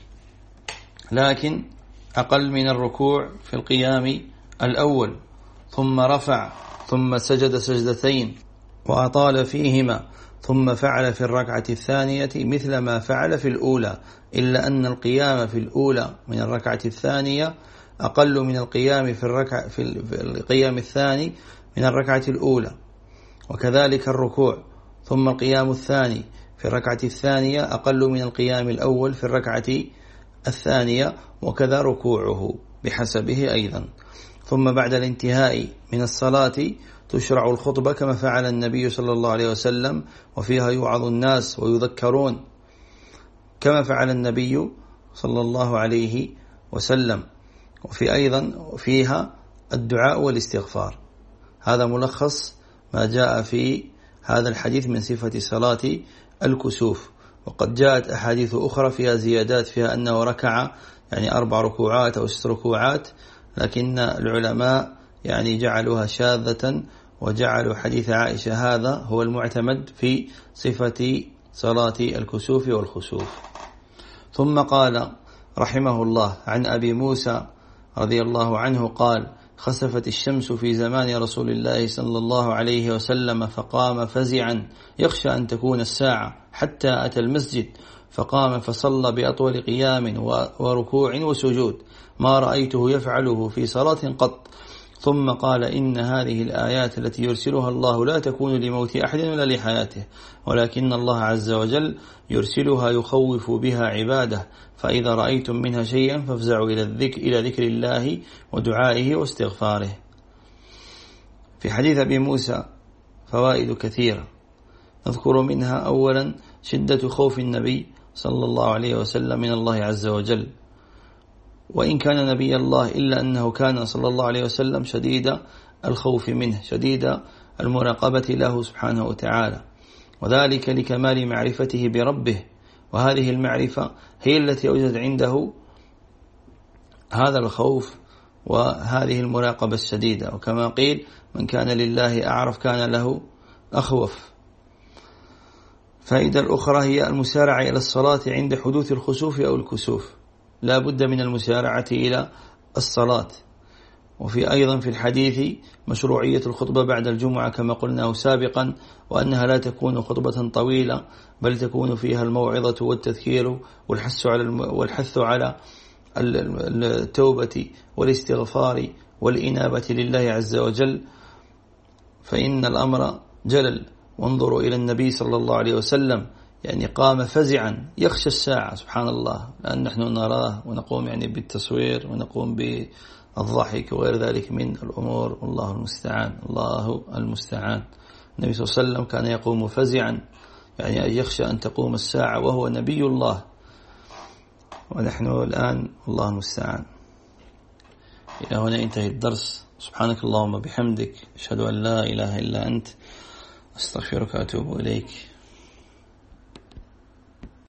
لكن أقل من الركوع في القيام الأول، ثم رفع ثم سجد سجدتين وأطال فيهما، ثم فعل في الركعة الثانية مثل ما فعل في الأولى، إلا أن القيام في الأولى من الركعة الثانية أقل من القيام في الركعة في القيام الثاني من الركعة الأولى، وكذلك الركوع، ثم القيام الثاني في الركعة الثانية أقل من القيام الأول في الركعة الثانية، وكذا ركوعه بحسبه أيضا. ثم بعد الانتهاء من الصلاة تشرع الخطبة كما فعل النبي صلى الله عليه وسلم، وفيها يوعظ الناس ويذكرون كما فعل النبي صلى الله عليه وسلم، وفي أيضا فيها الدعاء والاستغفار. هذا ملخص ما جاء في هذا الحديث من صفة صلاة الكسوف. وقد جاءت أحاديث أخرى فيها زيادات، فيها أنه ركع يعني أربع ركوعات أو ست ركوعات، لكن العلماء يعني جعلوها شاذة وجعلوا حديث عائشة هذا هو المعتمد في صفة صلاة الكسوف والخسوف. ثم قال رحمه الله عن أبي موسى رضي الله عنه قال: خسفت الشمس في زمان رسول الله صلى الله عليه وسلم فقام فزعا يخشى أن تكون الساعة، حتى أتى المسجد فقام فصلى بأطول قيام وركوع وسجود ما رأيته يفعله في صلاة قط، ثم قال: إن هذه الآيات التي يرسلها الله لا تكون لموت أحد ولا لحياته، ولكن الله عز وجل يرسلها يخوف بها عباده، فإذا رأيتم منها شيئا فافزعوا إلى الذكر, إلى ذكر الله ودعائه واستغفاره. في حديث أبي موسى فوائد كثيرة، نذكر منها أولا شدة خوف النبي صلى الله عليه وسلم من الله عز وجل، وإن كان نبي الله إلا أنه كان صلى الله عليه وسلم شديد الخوف منه، شديد المراقبة له سبحانه وتعالى، وذلك لكمال معرفته بربه، وهذه المعرفة هي التي أوجد عنده هذا الخوف وهذه المراقبة الشديدة. وكما قيل: من كان لله أعرف كان له أخوف. فائدة الأخرى هي المسارعة إلى الصلاة عند حدوث الخسوف أو الكسوف، لا بد من المسارعة إلى الصلاة. وفي أيضا في الحديث مشروعية الخطبة بعد الجمعة كما قلناه سابقا، وأنها لا تكون خطبة طويلة، بل تكون فيها الموعظة والتذكير والحث على والحث على التوبة والاستغفار والإنابة لله عز وجل، فإن الأمر جلل. وانظروا إلى النبي صلى الله عليه وسلم، يعني قام فزعا يخشى الساعة، سبحان الله، لأن نحن نراه ونقوم يعني بالتصوير ونقوم بالضحك وغير ذلك من الأمور، الله المستعان الله المستعان. النبي صلى الله عليه وسلم كان يقوم فزعا، يعني يخشى أن تقوم الساعة وهو نبي الله، ونحن الآن الله المستعان. إلى هنا انتهي الدرس. سبحانك اللهم بحمدك، أشهد أن لا إله إلا أنت، أستغفرك وأتوب إليك.